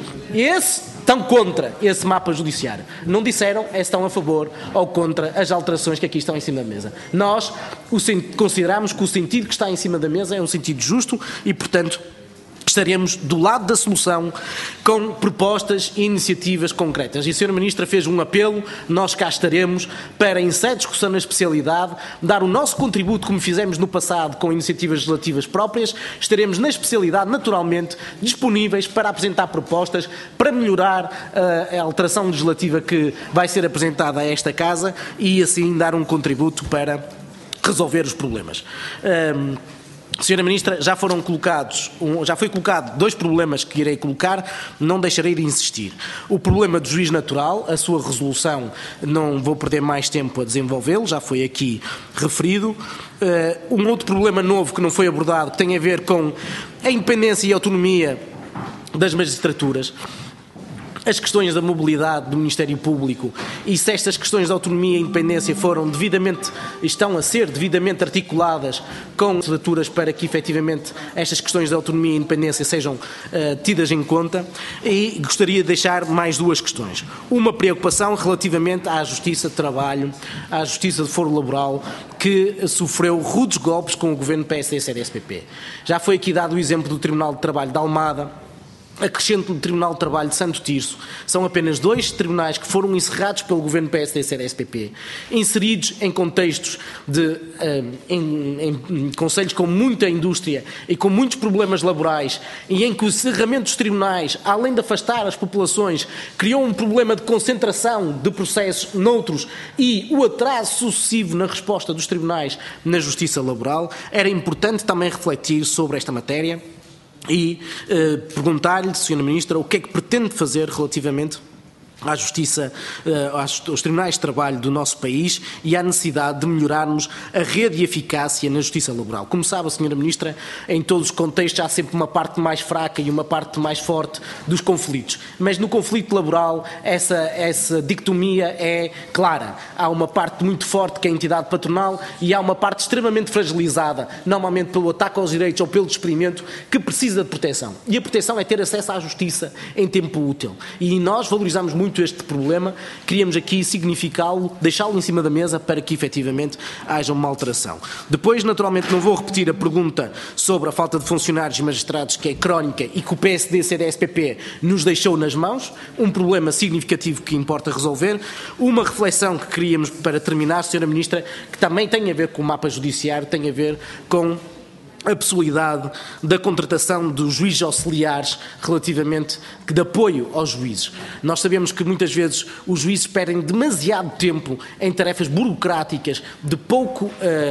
Esse estão contra esse mapa judiciário. Não disseram é se estão a favor ou contra as alterações que aqui estão em cima da mesa. Nós o, consideramos que o sentido que está em cima da mesa é um sentido justo e, portanto, estaremos do lado da solução com propostas e iniciativas concretas. E a senhora Ministra fez um apelo, nós cá estaremos para, em sede de discussão na especialidade, dar o nosso contributo, como fizemos no passado com iniciativas legislativas próprias. Estaremos na especialidade, naturalmente, disponíveis para apresentar propostas para melhorar uh, a alteração legislativa que vai ser apresentada a esta Casa e, assim, dar um contributo para resolver os problemas. Um, Senhora Ministra, já foram colocados, um, já foi colocado dois problemas que irei colocar, não deixarei de insistir. O problema do juiz natural, a sua resolução, não vou perder mais tempo a desenvolvê-lo, já foi aqui referido. Uh, um outro problema novo que não foi abordado, que tem a ver com a independência e autonomia das magistraturas. As questões da mobilidade do Ministério Público e se estas questões de autonomia e independência foram devidamente, estão a ser devidamente articuladas com legislaturas para que efetivamente estas questões de autonomia e independência sejam uh, tidas em conta, e gostaria de deixar mais duas questões. Uma preocupação relativamente à Justiça de Trabalho, à Justiça de Foro Laboral, que sofreu rudes golpes com o governo P S D e C D S P P. Já foi aqui dado o exemplo do Tribunal de Trabalho de Almada, acrescento do Tribunal de Trabalho de Santo Tirso. São apenas dois tribunais que foram encerrados pelo governo P S D e C D S P P, inseridos em contextos de em, em, em concelhos com muita indústria e com muitos problemas laborais, e em que o encerramento dos tribunais, além de afastar as populações, criou um problema de concentração de processos noutros e o atraso sucessivo na resposta dos tribunais na justiça laboral. Era importante também refletir sobre esta matéria e uh, perguntar-lhe, senhora Ministra, o que é que pretende fazer relativamente à Justiça, uh, aos Tribunais de Trabalho do nosso país e à necessidade de melhorarmos a rede de eficácia na Justiça Laboral. Como sabe, a senhora Ministra, em todos os contextos há sempre uma parte mais fraca e uma parte mais forte dos conflitos. Mas no conflito laboral essa, essa dicotomia é clara. Há uma parte muito forte que é a entidade patronal e há uma parte extremamente fragilizada, normalmente pelo ataque aos direitos ou pelo despedimento, que precisa de proteção. E a proteção é ter acesso à justiça em tempo útil. E nós valorizamos muito este problema, queríamos aqui significá-lo, deixá-lo em cima da mesa para que efetivamente haja uma alteração. Depois, naturalmente, não vou repetir a pergunta sobre a falta de funcionários e magistrados, que é crónica e que o P S D e C D S P P nos deixou nas mãos, um problema significativo que importa resolver. Uma reflexão que queríamos para terminar, senhora Ministra, que também tem a ver com o mapa judiciário, tem a ver com a possibilidade da contratação dos juízes auxiliares relativamente de apoio aos juízes. Nós sabemos que muitas vezes os juízes perdem demasiado tempo em tarefas burocráticas de, pouco, uh,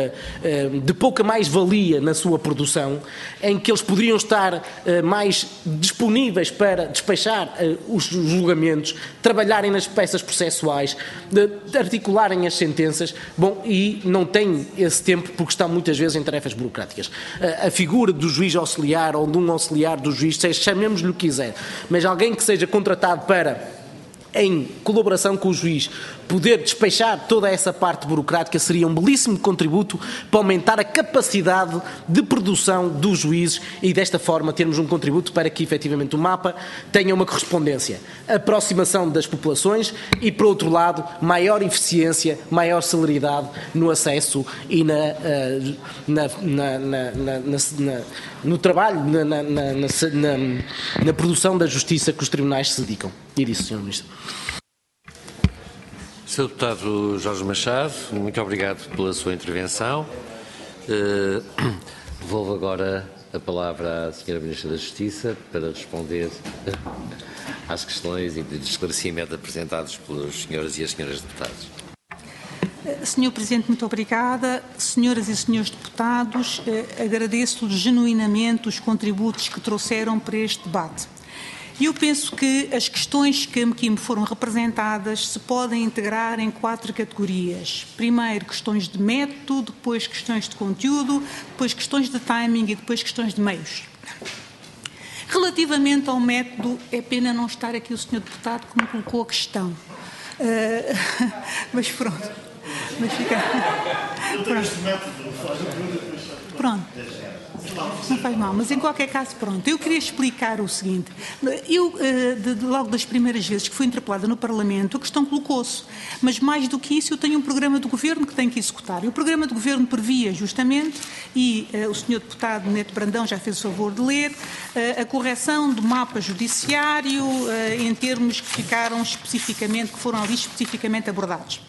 uh, de pouca mais-valia na sua produção, em que eles poderiam estar uh, mais disponíveis para despachar uh, os julgamentos, trabalharem nas peças processuais, de, de articularem as sentenças, bom, e não têm esse tempo porque estão muitas vezes em tarefas burocráticas. A figura do juiz auxiliar ou de um auxiliar do juiz, chamemos-lhe o que quiser, mas alguém que seja contratado para em colaboração com o juiz, poder despechar toda essa parte burocrática seria um belíssimo contributo para aumentar a capacidade de produção dos juízes e, desta forma, termos um contributo para que, efetivamente, o mapa tenha uma correspondência, aproximação das populações e, por outro lado, maior eficiência, maior celeridade no acesso e na, na, na, na, na, na, no trabalho, na, na, na, na, na produção da justiça que os tribunais se dedicam. E disso, senhor Ministro. senhor Deputado Jorge Machado, muito obrigado pela sua intervenção. Uh, devolvo agora a palavra à senhora Ministra da Justiça para responder às questões e de esclarecimento apresentados pelos senhores e as senhoras deputadas. senhor Presidente, muito obrigada. Senhoras e senhores deputados, agradeço-lhes genuinamente os contributos que trouxeram para este debate. Eu penso que as questões que aqui me foram representadas se podem integrar em quatro categorias. Primeiro, questões de método, depois questões de conteúdo, depois questões de timing e depois questões de meios. Relativamente ao método, é pena não estar aqui o senhor Deputado que me colocou a questão. Uh, mas pronto. Mas fica... Pronto. Pronto. Não faz mal, mas em qualquer caso, pronto. Eu queria explicar o seguinte. Eu, de, de, logo das primeiras vezes que fui interpelada no Parlamento, a questão colocou-se. Mas mais do que isso, eu tenho um programa de governo que tenho que executar. E o programa de governo previa justamente, e uh, o senhor Deputado Neto Brandão já fez o favor de ler, uh, a correção do mapa judiciário uh, em termos que ficaram especificamente, que foram ali especificamente abordados.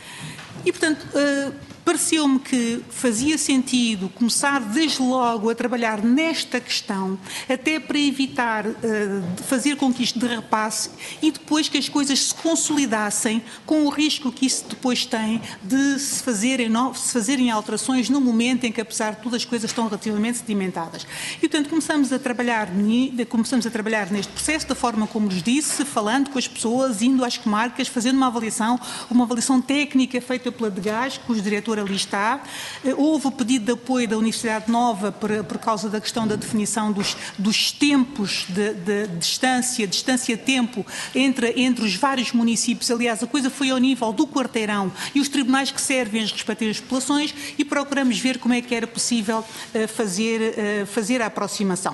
E, portanto, uh, pareceu-me que fazia sentido começar desde logo a trabalhar nesta questão, até para evitar uh, fazer com que isto derrapasse e depois que as coisas se consolidassem, com o risco que isso depois tem de se fazerem, no, se fazerem alterações no momento em que, apesar de tudo, as coisas estão relativamente sedimentadas. E, portanto, começamos a trabalhar, começamos a trabalhar neste processo da forma como lhes disse, falando com as pessoas, indo às comarcas, fazendo uma avaliação, uma avaliação técnica feita pela D G A S, cujo diretor ali está. Houve o pedido de apoio da Universidade Nova por, por causa da questão da definição dos, dos tempos de, de, de distância, distância-tempo entre, entre os vários municípios. Aliás, a coisa foi ao nível do quarteirão e os tribunais que servem as respectivas populações e procuramos ver como é que era possível uh, fazer, uh, fazer a aproximação.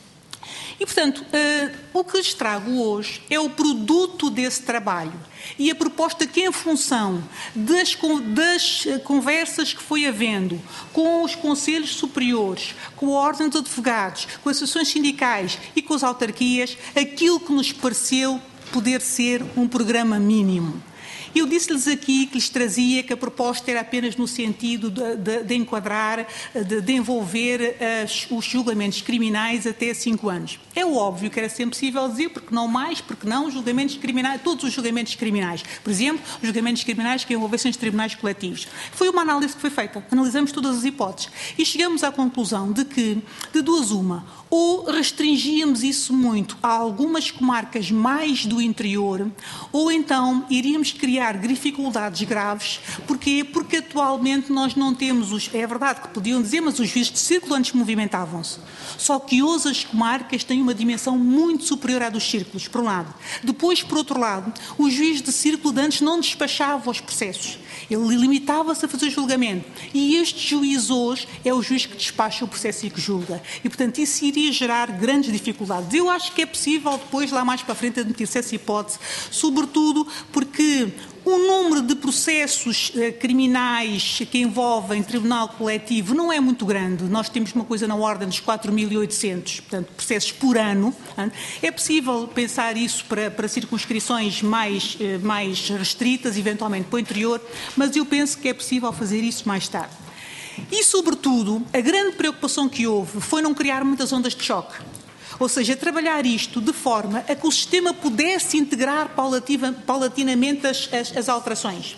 E, portanto, uh, o que lhes trago hoje é o produto desse trabalho e a proposta que, em função das, das conversas que foi havendo com os conselhos superiores, com a Ordem dos Advogados, com as associações sindicais e com as autarquias, aquilo que nos pareceu poder ser um programa mínimo. Eu disse-lhes aqui que lhes trazia que a proposta era apenas no sentido de, de, de enquadrar, de, de envolver as, os julgamentos criminais até cinco anos. É óbvio que era sempre possível dizer, porque não mais, porque não, julgamentos criminais, todos os julgamentos criminais. Por exemplo, os julgamentos criminais que envolvessem os tribunais coletivos. Foi uma análise que foi feita. Analisamos todas as hipóteses e chegamos à conclusão de que, de duas uma, ou restringíamos isso muito a algumas comarcas mais do interior, ou então iríamos criar dificuldades graves. Porquê? Porque atualmente nós não temos os... É verdade que podiam dizer, mas os juízes de círculo antes movimentavam-se. Só que hoje as comarcas têm uma dimensão muito superior à dos círculos, por um lado. Depois, por outro lado, o juiz de círculo de antes não despachava os processos. Ele limitava-se a fazer julgamento. E este juiz hoje é o juiz que despacha o processo e que julga. E, portanto, isso iria gerar grandes dificuldades. Eu acho que é possível depois, lá mais para a frente, admitir-se essa hipótese, sobretudo porque o número de processos eh, criminais que envolvem tribunal coletivo não é muito grande. Nós temos uma coisa na ordem dos quatro mil e oitocentos, portanto, processos por ano. É possível pensar isso para, para circunscrições mais, eh, mais restritas, eventualmente para o interior, mas eu penso que é possível fazer isso mais tarde. E, sobretudo, a grande preocupação que houve foi não criar muitas ondas de choque. Ou seja, trabalhar isto de forma a que o sistema pudesse integrar paulatinamente as, as, as alterações.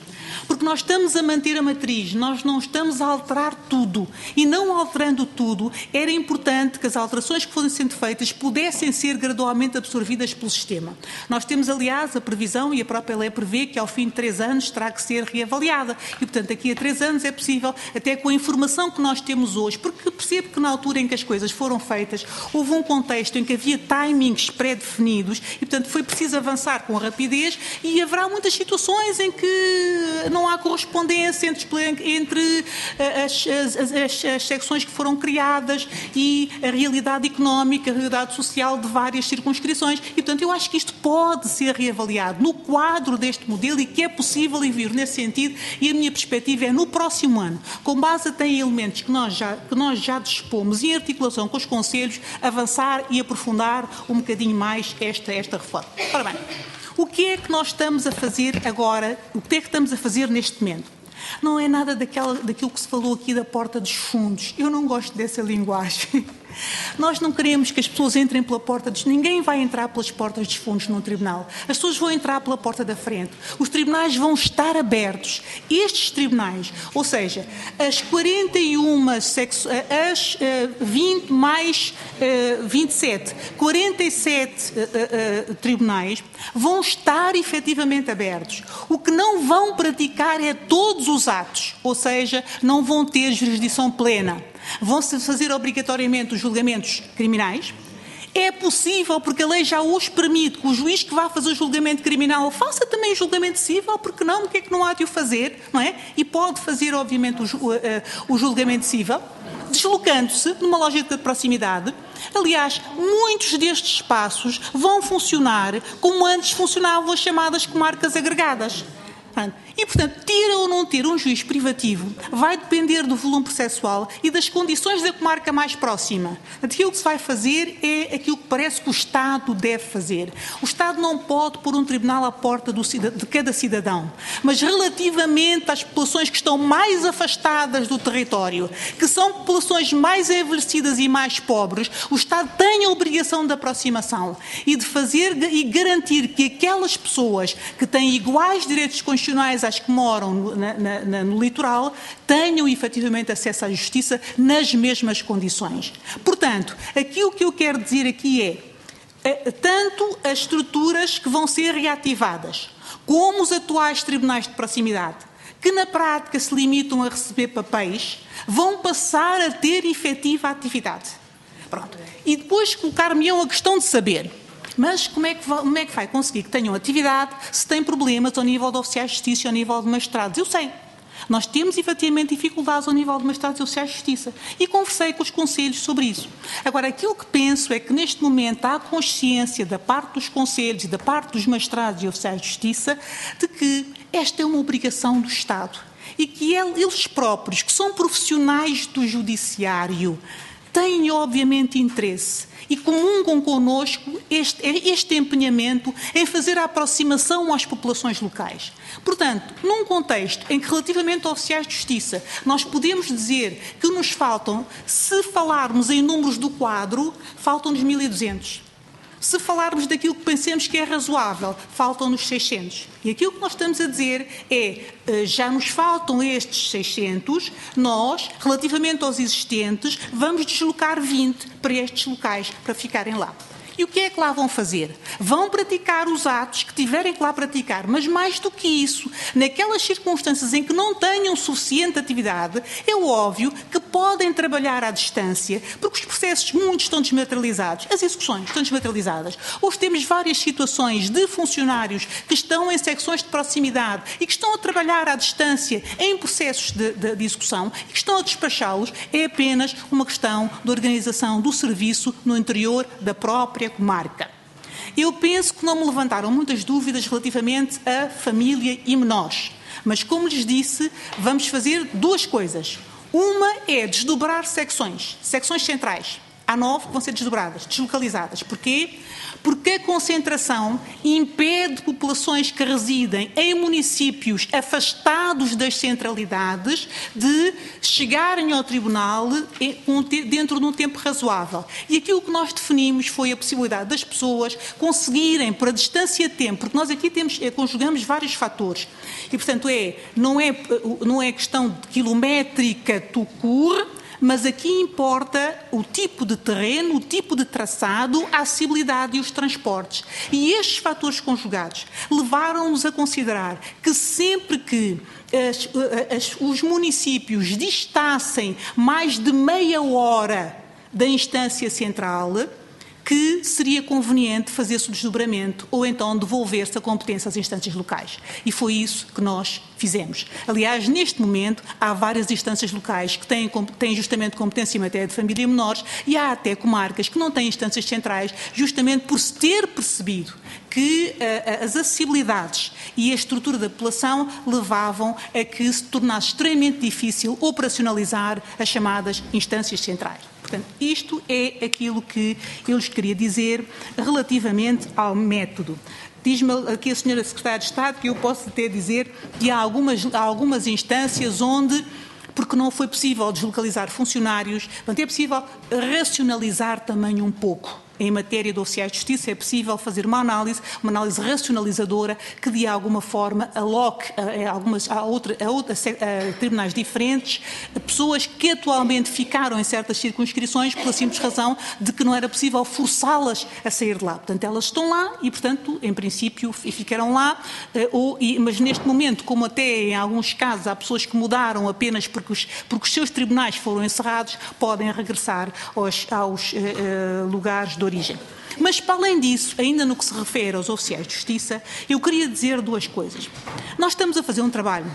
porque nós estamos a manter a matriz, nós não estamos a alterar tudo. E não alterando tudo, era importante que as alterações que fossem sendo feitas pudessem ser gradualmente absorvidas pelo sistema. Nós temos, aliás, a previsão, e a própria lei prevê que ao fim de três anos terá que ser reavaliada. E, portanto, daqui a três anos é possível, até com a informação que nós temos hoje, porque percebo que na altura em que as coisas foram feitas, houve um contexto em que havia timings pré-definidos e, portanto, foi preciso avançar com rapidez e haverá muitas situações em que não há correspondência entre, entre as, as, as, as secções que foram criadas e a realidade económica, a realidade social de várias circunscrições. E, portanto, eu acho que isto pode ser reavaliado no quadro deste modelo e que é possível vir nesse sentido, e a minha perspectiva é no próximo ano, com base até em elementos que nós já, que nós já dispomos e em articulação com os conselhos, avançar e aprofundar um bocadinho mais esta, esta reforma. Ora bem, o que é que nós estamos a fazer agora, o que é que estamos a fazer neste momento? Não é nada daquela, daquilo que se falou aqui da porta dos fundos. Eu não gosto dessa linguagem. Nós não queremos que as pessoas entrem pela porta dos... Ninguém vai entrar pelas portas dos fundos num tribunal. As pessoas vão entrar pela porta da frente. Os tribunais vão estar abertos. Estes tribunais, ou seja, as quarenta e uma, sexo... as vinte mais vinte e sete, quarenta e sete uh, uh, tribunais vão estar efetivamente abertos. O que não vão praticar é todos os atos, ou seja, não vão ter jurisdição plena. Vão-se fazer obrigatoriamente os julgamentos criminais. É possível, porque a lei já os permite, que o juiz que vá fazer o julgamento criminal faça também o julgamento civil, porque não? Porque é que não há de o fazer, não é? E pode fazer, obviamente, o, uh, o julgamento civil, deslocando-se numa lógica de proximidade. Aliás, muitos destes espaços vão funcionar como antes funcionavam as chamadas comarcas agregadas. E, portanto, ter ou não ter um juiz privativo vai depender do volume processual e das condições da comarca mais próxima. Aquilo que se vai fazer é aquilo que parece que o Estado deve fazer. O Estado não pode pôr um tribunal à porta do, de cada cidadão, mas relativamente às populações que estão mais afastadas do território, que são populações mais envelhecidas e mais pobres, o Estado tem a obrigação de aproximação e de fazer e garantir que aquelas pessoas que têm iguais direitos constitucionais às que moram no, na, na, no litoral tenham efetivamente acesso à justiça nas mesmas condições. Portanto, aquilo que eu quero dizer aqui é, é tanto as estruturas que vão ser reativadas, como os atuais tribunais de proximidade, que na prática se limitam a receber papéis, vão passar a ter efetiva atividade. Pronto. E depois colocar-me-ão a questão de saber... Mas como é, que vai, como é que vai conseguir que tenham atividade se têm problemas ao nível de oficiais de justiça e ao nível de magistrados? Eu sei. Nós temos, efetivamente, dificuldades ao nível de magistrados e oficiais de justiça. E conversei com os conselhos sobre isso. Agora, aquilo que penso é que, neste momento, há consciência da parte dos conselhos e da parte dos magistrados e oficiais de justiça de que esta é uma obrigação do Estado. E que eles próprios, que são profissionais do judiciário, têm, obviamente, interesse e comungam connosco este, este empenhamento em fazer a aproximação às populações locais. Portanto, num contexto em que, relativamente aos oficiais de justiça, nós podemos dizer que nos faltam, se falarmos em números do quadro, faltam-nos mil e duzentos. Se falarmos daquilo que pensemos que é razoável, faltam-nos seiscentos. E aquilo que nós estamos a dizer é, já nos faltam estes seiscentos, nós, relativamente aos existentes, vamos deslocar vinte para estes locais, para ficarem lá. E o que é que lá vão fazer? Vão praticar os atos que tiverem que lá praticar, mas mais do que isso, naquelas circunstâncias em que não tenham suficiente atividade, é óbvio que podem trabalhar à distância, porque os processos muitos estão desmaterializados, as execuções estão desmaterializadas. Hoje temos várias situações de funcionários que estão em secções de proximidade e que estão a trabalhar à distância em processos de, de, de execução e que estão a despachá-los. É apenas uma questão de organização do serviço no interior da própria comarca. Eu penso que não me levantaram muitas dúvidas relativamente à família e menores, mas, como lhes disse, vamos fazer duas coisas. Uma é desdobrar secções, secções centrais, há nove que vão ser desdobradas, deslocalizadas. Porquê? Porque a concentração impede populações que residem em municípios afastados das centralidades de chegarem ao tribunal dentro de um tempo razoável. E aquilo que nós definimos foi a possibilidade das pessoas conseguirem, por a distância de tempo, porque nós aqui temos, conjugamos vários fatores, e portanto é, não é, não é questão de quilométrica tout court, mas aqui importa o tipo de terreno, o tipo de traçado, a acessibilidade e os transportes. E estes fatores conjugados levaram-nos a considerar que sempre que as, as, os municípios distassem mais de meia hora da instância central, que seria conveniente fazer-se o desdobramento ou então devolver-se a competência às instâncias locais. E foi isso que nós fizemos. Aliás, neste momento, há várias instâncias locais que têm, têm justamente competência em matéria de família e menores, e há até comarcas que não têm instâncias centrais, justamente por se ter percebido que uh, as acessibilidades e a estrutura da população levavam a que se tornasse extremamente difícil operacionalizar as chamadas instâncias centrais. Portanto, isto é aquilo que eu lhes queria dizer relativamente ao método. Diz-me aqui a senhora Secretária de Estado que eu posso até dizer que há algumas, há algumas instâncias onde, porque não foi possível deslocalizar funcionários, portanto, é possível racionalizar também um pouco. Em matéria de oficiais de justiça é possível fazer uma análise, uma análise racionalizadora que de alguma forma aloque a, a, algumas, a, outra, a, outra, a tribunais diferentes, a pessoas que atualmente ficaram em certas circunscrições pela simples razão de que não era possível forçá-las a sair de lá. Portanto, elas estão lá e, portanto, em princípio, ficaram lá, ou, e, mas neste momento, como até em alguns casos há pessoas que mudaram apenas porque os, porque os seus tribunais foram encerrados, podem regressar aos, aos uh, lugares de origem. Mas, para além disso, ainda no que se refere aos oficiais de justiça, eu queria dizer duas coisas. Nós estamos a fazer um trabalho,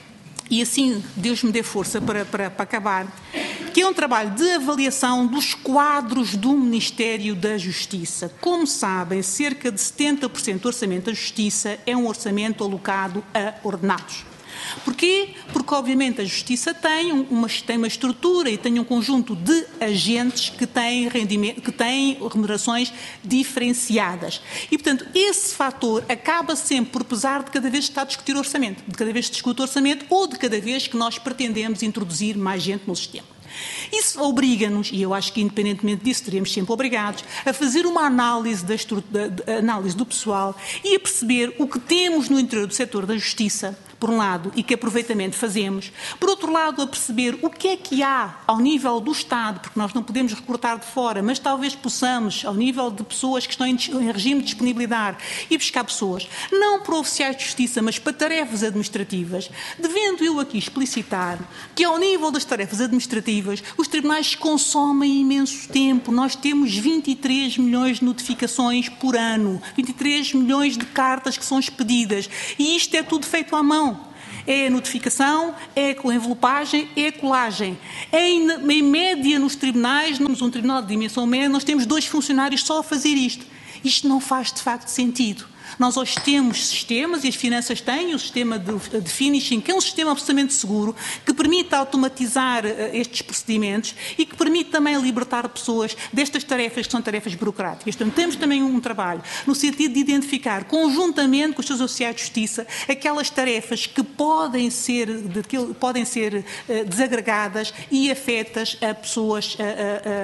e assim Deus me dê força para, para, para acabar, que é um trabalho de avaliação dos quadros do Ministério da Justiça. Como sabem, cerca de setenta por cento do orçamento da Justiça é um orçamento alocado a ordenados. Porquê? Porque, obviamente, a Justiça tem uma, tem uma estrutura e tem um conjunto de agentes que têm, rendimento, que têm remunerações diferenciadas. E, portanto, esse fator acaba sempre por pesar de cada vez que está a discutir o orçamento, de cada vez que se discute o orçamento ou de cada vez que nós pretendemos introduzir mais gente no sistema. Isso obriga-nos, e eu acho que independentemente disso teríamos sempre obrigados, a fazer uma análise, da estrutura, da, análise do pessoal e a perceber o que temos no interior do setor da justiça, por um lado, e que aproveitamente fazemos, por outro lado, a perceber o que é que há ao nível do Estado, porque nós não podemos recrutar de fora, mas talvez possamos, ao nível de pessoas que estão em, em regime de disponibilidade, e buscar pessoas, não para oficiais de justiça, mas para tarefas administrativas, devendo eu aqui explicitar que ao nível das tarefas administrativas, os tribunais consomem imenso tempo. Nós temos vinte e três milhões de notificações por ano, vinte e três milhões de cartas que são expedidas, e isto é tudo feito à mão. É a notificação, é a envelopagem, é a colagem. Em, em média, nos tribunais, nós um tribunal de dimensão média, nós temos dois funcionários só a fazer isto. Isto não faz, de facto, sentido. Nós hoje temos sistemas, e as finanças têm, o sistema de, de finishing, que é um sistema absolutamente seguro, que permite automatizar uh, estes procedimentos e que permite também libertar pessoas destas tarefas que são tarefas burocráticas. Portanto, temos também um trabalho no sentido de identificar, conjuntamente com os seus oficiais de justiça, aquelas tarefas que podem ser, de, que podem ser uh, desagregadas e afetas a pessoas, a, a,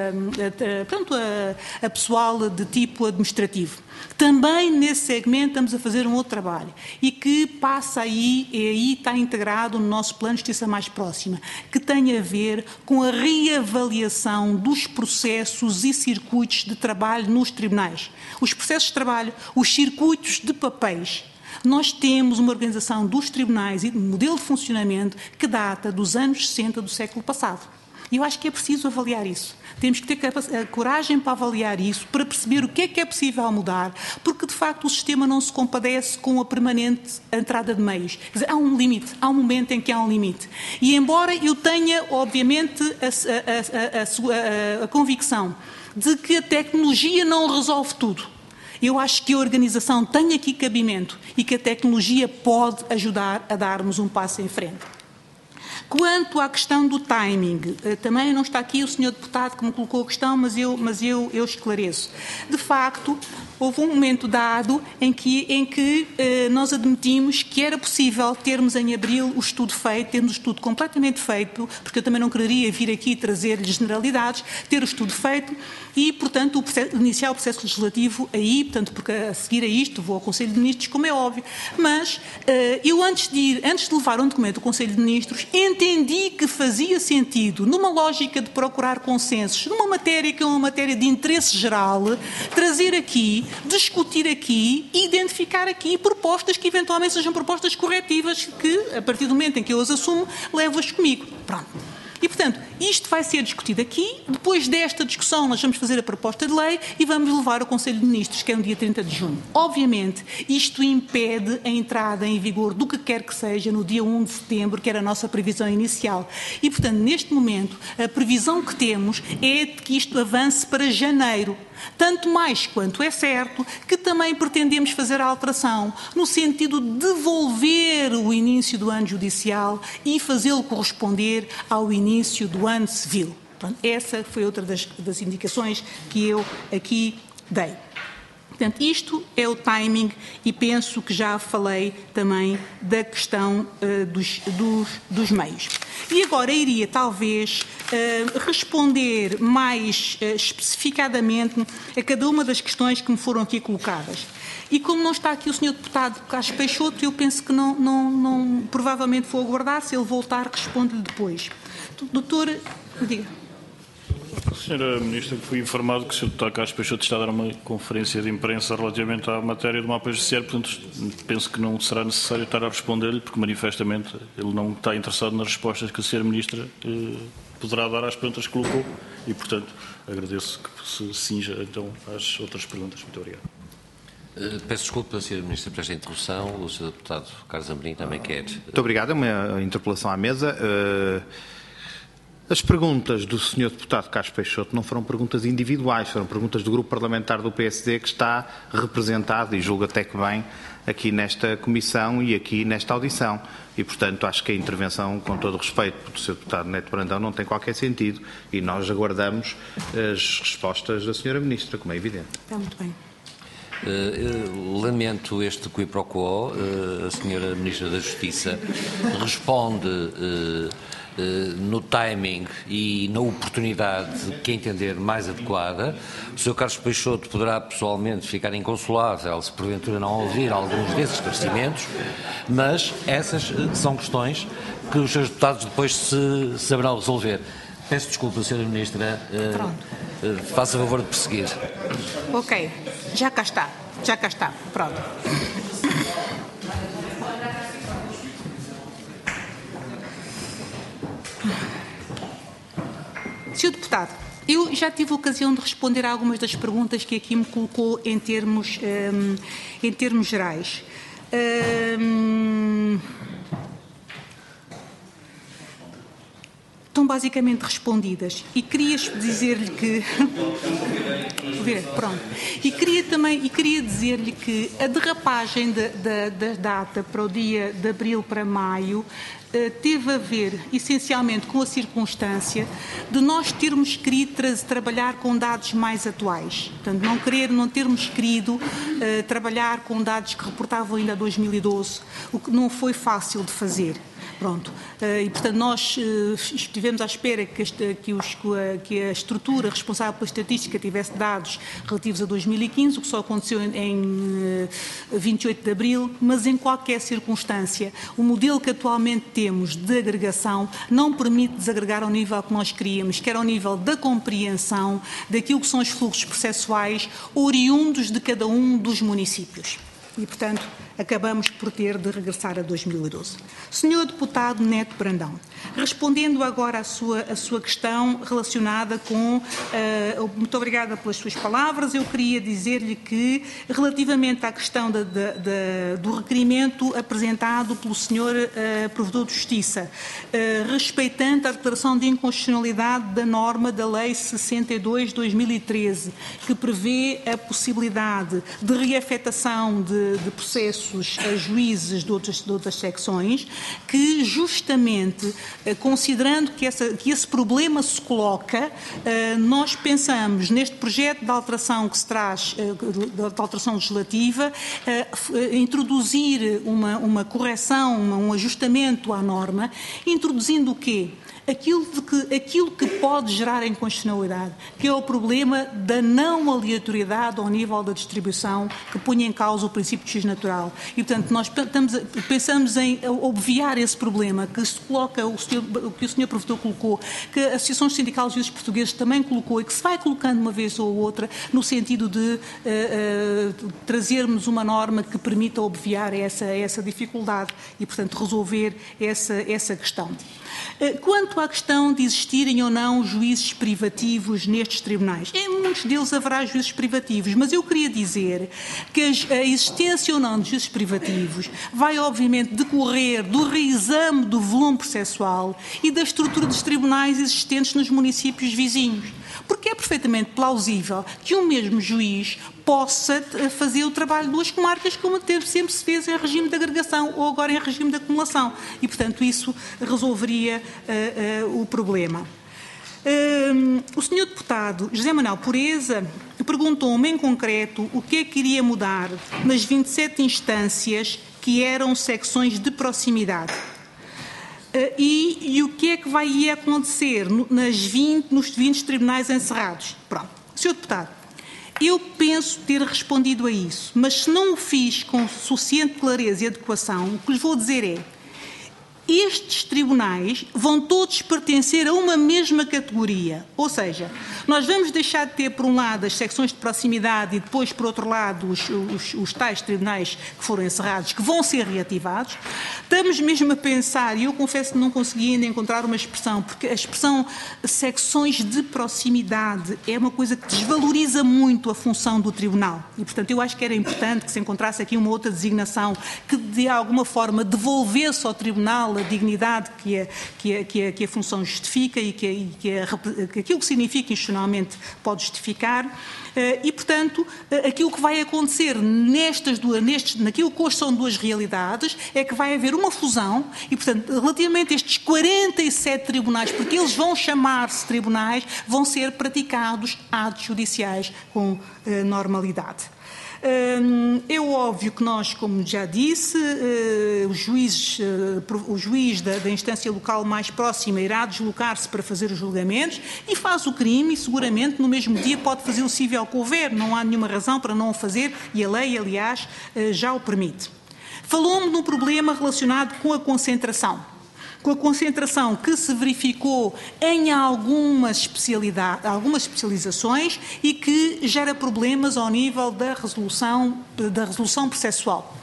a, a, a, pronto, a, a pessoal de tipo administrativo. Também nesse segmento estamos a fazer um outro trabalho e que passa aí, e aí está integrado no nosso plano de justiça mais próxima, que tem a ver com a reavaliação dos processos e circuitos de trabalho nos tribunais. Os processos de trabalho, os circuitos de papéis. Nós temos uma organização dos tribunais e um modelo de funcionamento que data dos anos sessenta do século passado. E eu acho que é preciso avaliar isso. Temos que ter a coragem para avaliar isso, para perceber o que é que é possível mudar, porque, de facto, o sistema não se compadece com a permanente entrada de meios. Quer dizer, há um limite, há um momento em que há um limite. E, embora eu tenha, obviamente, a, a, a, a, a convicção de que a tecnologia não resolve tudo, eu acho que a organização tem aqui cabimento e que a tecnologia pode ajudar a darmos um passo em frente. Quanto à questão do timing, também não está aqui o senhor deputado que me colocou a questão, mas eu, mas eu, eu esclareço. De facto, houve um momento dado em que, em que eh, nós admitimos que era possível termos em abril o estudo feito, termos o estudo completamente feito, porque eu também não quereria vir aqui trazer-lhe generalidades, ter o estudo feito e, portanto, o processo, iniciar o processo legislativo aí, portanto, porque a seguir a isto vou ao Conselho de Ministros, como é óbvio. Mas eh, eu, antes de ir, antes de levar um documento ao Conselho de Ministros, entendi que fazia sentido, numa lógica de procurar consensos, numa matéria que é uma matéria de interesse geral, trazer aqui, discutir aqui, identificar aqui propostas que eventualmente sejam propostas corretivas que, a partir do momento em que eu as assumo, levo-as comigo. Pronto. E, portanto, isto vai ser discutido aqui. Depois desta discussão, nós vamos fazer a proposta de lei e vamos levar ao Conselho de Ministros, que é no dia trinta de junho. Obviamente, isto impede a entrada em vigor do que quer que seja no dia um de setembro, que era a nossa previsão inicial. E, portanto, neste momento, a previsão que temos é de que isto avance para janeiro. Tanto mais quanto é certo que também pretendemos fazer a alteração no sentido de devolver o início do ano judicial e fazê-lo corresponder ao início do ano civil. Portanto, essa foi outra das, das indicações que eu aqui dei. Portanto, isto é o timing e penso que já falei também da questão uh, dos, dos, dos meios. E agora iria, talvez, uh, responder mais uh, especificadamente a cada uma das questões que me foram aqui colocadas. E como não está aqui o senhor deputado Carlos Peixoto, eu penso que não, não, não, provavelmente vou aguardar, se ele voltar, respondo-lhe depois. Doutor, diga. Senhora Ministra, fui informado que o senhor deputado Carlos Peixoto está a dar uma conferência de imprensa relativamente à matéria do mapa judiciário, portanto, penso que não será necessário estar a responder-lhe, porque manifestamente ele não está interessado nas respostas que a senhora Ministra eh, poderá dar às perguntas que colocou e, portanto, agradeço que se cinja então às outras perguntas. Muito obrigado. Uh, peço desculpa, senhora Ministra, por esta interrupção. O senhor deputado Carlos Amorim também quer. Muito obrigado. É uma interpelação à mesa. Uh... As perguntas do senhor deputado Carlos Peixoto não foram perguntas individuais, foram perguntas do grupo parlamentar do P S D que está representado, e julgo até que bem, aqui nesta comissão e aqui nesta audição. E, portanto, acho que a intervenção, com todo o respeito do senhor deputado Neto Brandão, não tem qualquer sentido e nós aguardamos as respostas da senhora Ministra, como é evidente. Está muito bem. Uh, lamento este qui pro quo. Uh, a senhora Ministra da Justiça responde uh, uh, no timing e na oportunidade que entender mais adequada. O senhor Carlos Peixoto poderá pessoalmente ficar inconsolável se porventura não ouvir alguns desses esclarecimentos, mas essas uh, são questões que os seus deputados depois se saberão resolver. Peço desculpa, senhora Ministra. Uh, uh, faça favor de prosseguir. Ok. Já cá está, já cá está, pronto. senhor Deputado, eu já tive a ocasião de responder a algumas das perguntas que aqui me colocou em termos, um, em termos gerais. Um, Estão basicamente respondidas e queria dizer-lhe que pronto e queria também e queria dizer-lhe que a derrapagem da, da, da data para o dia de abril para maio eh, teve a ver essencialmente com a circunstância de nós termos querido tra trabalhar com dados mais atuais, portanto não querer não termos querido eh, trabalhar com dados que reportavam ainda a dois mil e doze, o que não foi fácil de fazer. Pronto. E, portanto, nós estivemos à espera que, este, que, os, que a estrutura responsável pela estatística tivesse dados relativos a dois mil e quinze, o que só aconteceu em vinte e oito de abril, mas em qualquer circunstância, o modelo que atualmente temos de agregação não permite desagregar ao nível que nós queríamos, que era ao nível da compreensão daquilo que são os fluxos processuais oriundos de cada um dos municípios. E, portanto, acabamos por ter de regressar a dois mil e doze. senhor Deputado Neto Brandão, respondendo agora à sua, à sua questão relacionada com... Uh, muito obrigada pelas suas palavras. Eu queria dizer-lhe que, relativamente à questão da, da, da, do requerimento apresentado pelo senhor uh, Provedor de Justiça, uh, respeitando a declaração de inconstitucionalidade da norma da Lei sessenta e dois de dois mil e treze, que prevê a possibilidade de reafetação de, de processos imensos a juízes de outras, de outras secções que, justamente, considerando que, essa, que esse problema se coloca, nós pensamos neste projeto de alteração que se traz, de alteração legislativa, introduzir uma, uma correção, um ajustamento à norma, introduzindo o quê? Aquilo, de que, aquilo que pode gerar inconstitucionalidade, que é o problema da não aleatoriedade ao nível da distribuição, que põe em causa o princípio de juízo natural. E, portanto, nós estamos, pensamos em obviar esse problema, que se coloca, o, senhor, o que o senhor Professor colocou, que a Associação Sindical de Juízes Portugueses também colocou e que se vai colocando uma vez ou outra, no sentido de uh, uh, trazermos uma norma que permita obviar essa, essa dificuldade e, portanto, resolver essa, essa questão. Quanto à questão de existirem ou não juízes privativos nestes tribunais, em muitos deles haverá juízes privativos, mas eu queria dizer que a existência ou não de juízes privativos vai, obviamente, decorrer do reexame do volume processual e da estrutura dos tribunais existentes nos municípios vizinhos. Porque é perfeitamente plausível que um mesmo juiz possa fazer o trabalho de duas comarcas, como sempre se fez em regime de agregação ou agora em regime de acumulação. E, portanto, isso resolveria uh, uh, o problema. Uh, o senhor deputado José Manuel Pureza perguntou-me em concreto o que é que iria mudar nas vinte e sete instâncias que eram secções de proximidade. Uh, e, e o que é que vai acontecer no, nas vinte, nos vinte tribunais encerrados? Pronto. senhor Deputado, eu penso ter respondido a isso, mas se não o fiz com suficiente clareza e adequação, o que lhes vou dizer é: estes tribunais vão todos pertencer a uma mesma categoria, ou seja, nós vamos deixar de ter, por um lado, as secções de proximidade e depois, por outro lado, os, os, os tais tribunais que foram encerrados, que vão ser reativados. Estamos mesmo a pensar, e eu confesso que não consegui ainda encontrar uma expressão, porque a expressão secções de proximidade é uma coisa que desvaloriza muito a função do tribunal. E, portanto, eu acho que era importante que se encontrasse aqui uma outra designação que, de alguma forma, devolvesse ao tribunal a dignidade que a, que a, que a, que a função justifica e que, a, e que, a, que aquilo que significa institucionalmente pode justificar. E, portanto, aquilo que vai acontecer nestas duas, nestes, naquilo que hoje são duas realidades é que vai haver uma fusão e, portanto, relativamente a estes quarenta e sete tribunais, porque eles vão chamar-se tribunais, vão ser praticados atos judiciais com eh, normalidade. É óbvio que nós, como já disse, o juiz, o juiz da, da instância local mais próxima irá deslocar-se para fazer os julgamentos e faz o crime e seguramente no mesmo dia pode fazer o cível que houver, não há nenhuma razão para não o fazer e a lei, aliás, já o permite. Falou-me de um problema relacionado com a concentração. Com a concentração que se verificou em algumas, especialidade, algumas especializações e que gera problemas ao nível da resolução, da resolução processual.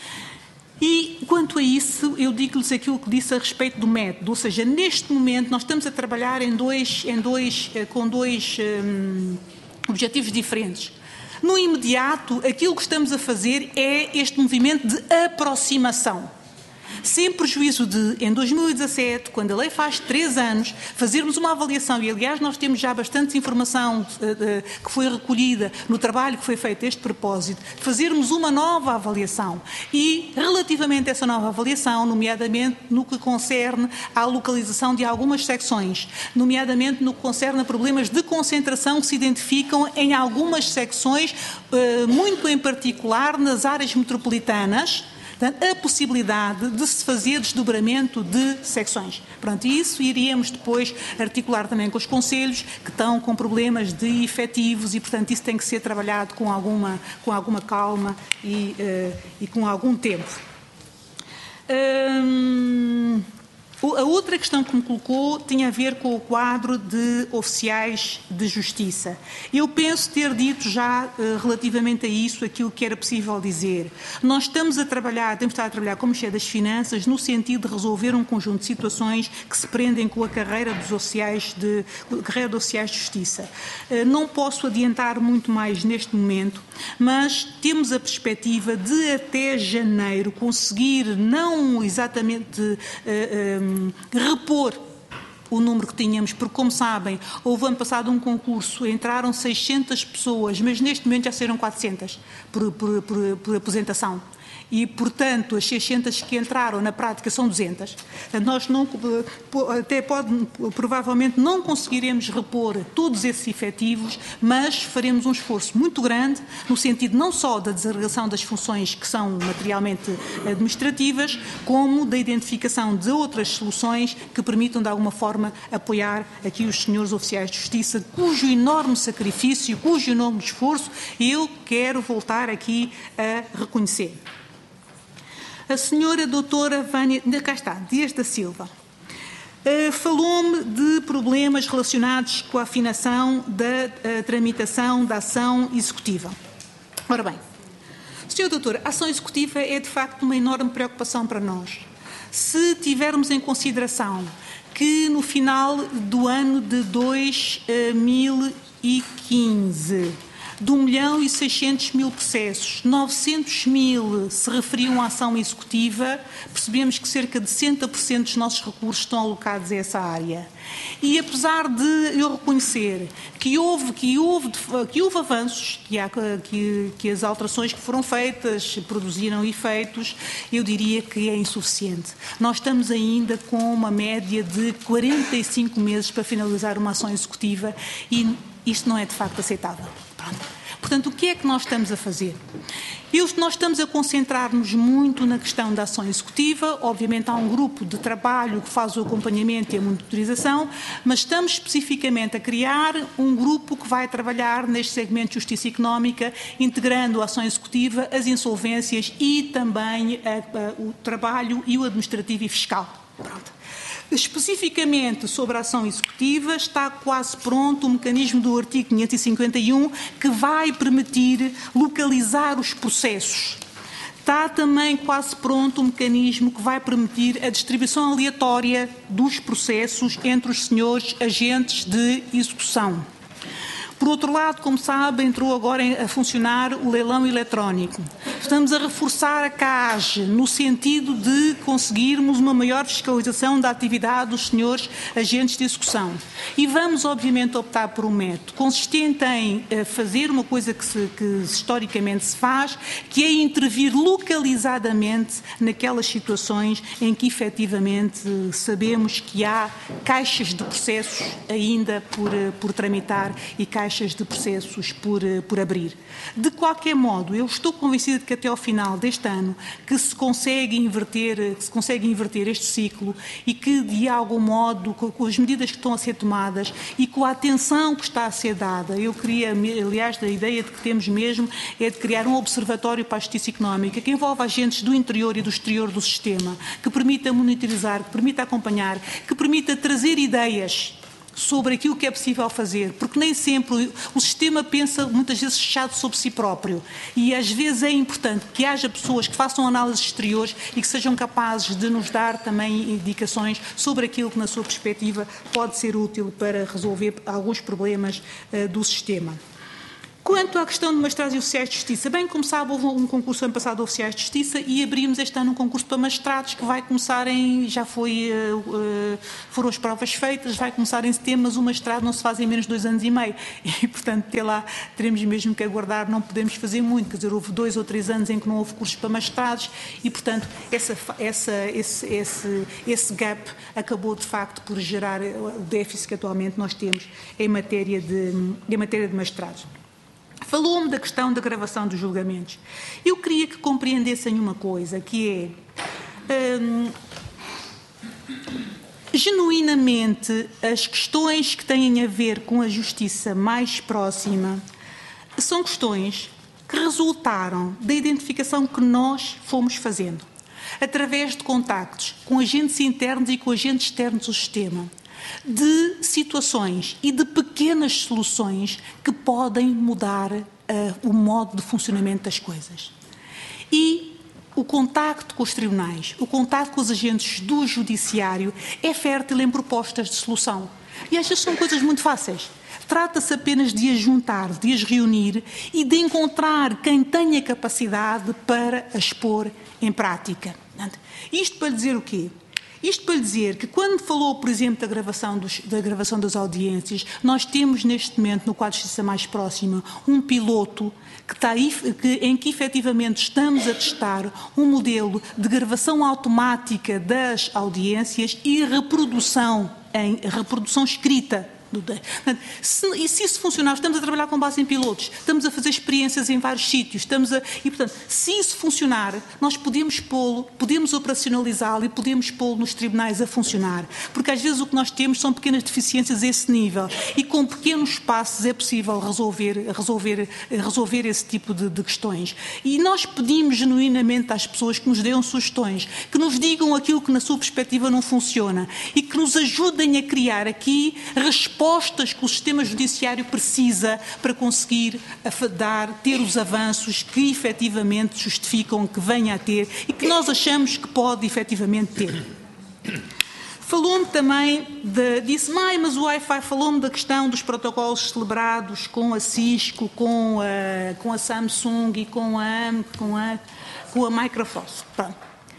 E, quanto a isso, eu digo-lhes aquilo que disse a respeito do método, ou seja, neste momento nós estamos a trabalhar em dois, em dois, com dois um, objetivos diferentes. No imediato, aquilo que estamos a fazer é este movimento de aproximação. Sem prejuízo de, em dois mil e dezassete, quando a lei faz três anos, fazermos uma avaliação, e aliás nós temos já bastante informação uh, uh, que foi recolhida no trabalho que foi feito a este propósito, fazermos uma nova avaliação e, relativamente a essa nova avaliação, nomeadamente no que concerne à localização de algumas secções, nomeadamente no que concerne a problemas de concentração que se identificam em algumas secções, uh, muito em particular nas áreas metropolitanas, a possibilidade de se fazer desdobramento de secções. Pronto, e isso iríamos depois articular também com os conselhos que estão com problemas de efetivos e, portanto, isso tem que ser trabalhado com alguma, com alguma calma e, uh, e com algum tempo. Hum... A outra questão que me colocou tinha a ver com o quadro de oficiais de justiça. Eu penso ter dito já uh, relativamente a isso aquilo que era possível dizer. Nós estamos a trabalhar, temos estado a trabalhar com o Ministério das Finanças no sentido de resolver um conjunto de situações que se prendem com a carreira dos oficiais de, a carreira de oficiais de justiça. Uh, não posso adiantar muito mais neste momento, mas temos a perspectiva de até janeiro conseguir não exatamente uh, um, repor o número que tínhamos, porque, como sabem, houve ano passado um concurso, entraram seiscentas pessoas, mas neste momento já saíram quatrocentas por, por, por, por aposentação. e, portanto, as seiscentas que entraram na prática são duzentas. Nós não, até pode, provavelmente não conseguiremos repor todos esses efetivos, mas faremos um esforço muito grande no sentido não só da desagregação das funções que são materialmente administrativas, como da identificação de outras soluções que permitam, de alguma forma, apoiar aqui os senhores oficiais de justiça, cujo enorme sacrifício, cujo enorme esforço eu quero voltar aqui a reconhecer. A senhora doutora Vânia, cá está, Dias da Silva, uh, falou-me de problemas relacionados com a afinação da uh, tramitação da ação executiva. Ora bem, senhora doutora, a ação executiva é de facto uma enorme preocupação para nós. Se tivermos em consideração que no final do ano de dois mil e quinze, de um milhão e seiscentos mil processos, novecentos mil se referiam à ação executiva, percebemos que cerca de sessenta por cento dos nossos recursos estão alocados a essa área. E apesar de eu reconhecer que houve, que houve, que houve avanços, que, há, que, que as alterações que foram feitas produziram efeitos, eu diria que é insuficiente. Nós estamos ainda com uma média de quarenta e cinco meses para finalizar uma ação executiva e isto não é de facto aceitável. Pronto. Portanto, o que é que nós estamos a fazer? Eu, nós estamos a concentrar-nos muito na questão da ação executiva. Obviamente há um grupo de trabalho que faz o acompanhamento e a monitorização, mas estamos especificamente a criar um grupo que vai trabalhar neste segmento de justiça económica, integrando a ação executiva, as insolvências e também a, a, o trabalho e o administrativo e fiscal. Pronto. Especificamente sobre a ação executiva, está quase pronto o mecanismo do artigo quinhentos e cinquenta e um que vai permitir localizar os processos. Está também quase pronto o mecanismo que vai permitir a distribuição aleatória dos processos entre os senhores agentes de execução. Por outro lado, como sabe, entrou agora a funcionar o leilão eletrónico. Estamos a reforçar a C A A G no sentido de conseguirmos uma maior fiscalização da atividade dos senhores agentes de execução. E vamos, obviamente, optar por um método consistente em fazer uma coisa que, se, que historicamente se faz, que é intervir localizadamente naquelas situações em que, efetivamente, sabemos que há caixas de processos ainda por, por tramitar e caixas de processos por, por abrir. De qualquer modo, eu estou convencida de que até ao final deste ano que se consegue inverter, que se consegue inverter este ciclo e que, de algum modo, com as medidas que estão a ser tomadas e com a atenção que está a ser dada, eu queria, aliás, a ideia de que temos mesmo é de criar um observatório para a justiça económica que envolva agentes do interior e do exterior do sistema, que permita monitorizar, que permita acompanhar, que permita trazer ideias sobre aquilo que é possível fazer, porque nem sempre o sistema pensa muitas vezes fechado sobre si próprio e às vezes é importante que haja pessoas que façam análises exteriores e que sejam capazes de nos dar também indicações sobre aquilo que na sua perspectiva pode ser útil para resolver alguns problemas uh, do sistema. Quanto à questão de magistrados e oficiais de justiça, bem como sabe, houve um concurso ano passado de oficiais de justiça e abrimos este ano um concurso para magistrados que vai começar em, já foi, uh, uh, foram as provas feitas, vai começar em setembro, mas o magistrado não se faz em menos de dois anos e meio e, portanto, até lá teremos mesmo que aguardar, não podemos fazer muito, quer dizer, houve dois ou três anos em que não houve cursos para magistrados e, portanto, essa, essa, esse, esse, esse gap acabou, de facto, por gerar o déficit que atualmente nós temos em matéria de, em matéria de magistrados. Falou-me da questão da gravação dos julgamentos. Eu queria que compreendessem uma coisa, que é, hum, genuinamente, as questões que têm a ver com a justiça mais próxima são questões que resultaram da identificação que nós fomos fazendo, através de contactos com agentes internos e com agentes externos do sistema, de situações e de pequenas soluções que podem mudar uh, o modo de funcionamento das coisas. E o contacto com os tribunais, o contacto com os agentes do judiciário é fértil em propostas de solução. E estas são coisas muito fáceis. Trata-se apenas de as juntar, de as reunir e de encontrar quem tenha capacidade para as pôr em prática. Isto para dizer o quê? Isto para lhe dizer que quando falou, por exemplo, da gravação, dos, da gravação das audiências, nós temos neste momento, no quadro de justiça mais próxima, um piloto que está, que, em que efetivamente estamos a testar um modelo de gravação automática das audiências e reprodução, em reprodução escrita. Se, e se isso funcionar, estamos a trabalhar com base em pilotos, estamos a fazer experiências em vários sítios, estamos a, e portanto, se isso funcionar, nós podemos pô-lo, podemos operacionalizá-lo e podemos pô-lo nos tribunais a funcionar, porque às vezes o que nós temos são pequenas deficiências a esse nível e com pequenos passos é possível resolver, resolver, resolver esse tipo de, de questões. E nós pedimos genuinamente às pessoas que nos deem sugestões, que nos digam aquilo que na sua perspectiva não funciona e que nos ajudem a criar aqui respostas respostas que o sistema judiciário precisa para conseguir dar, ter os avanços que efetivamente justificam que venha a ter e que nós achamos que pode efetivamente ter. Falou-me também, de, disse, Mai, mas o Wi-Fi falou-me da questão dos protocolos celebrados com a Cisco, com a, com a Samsung e com a, com a, com a Microsoft. Pronto.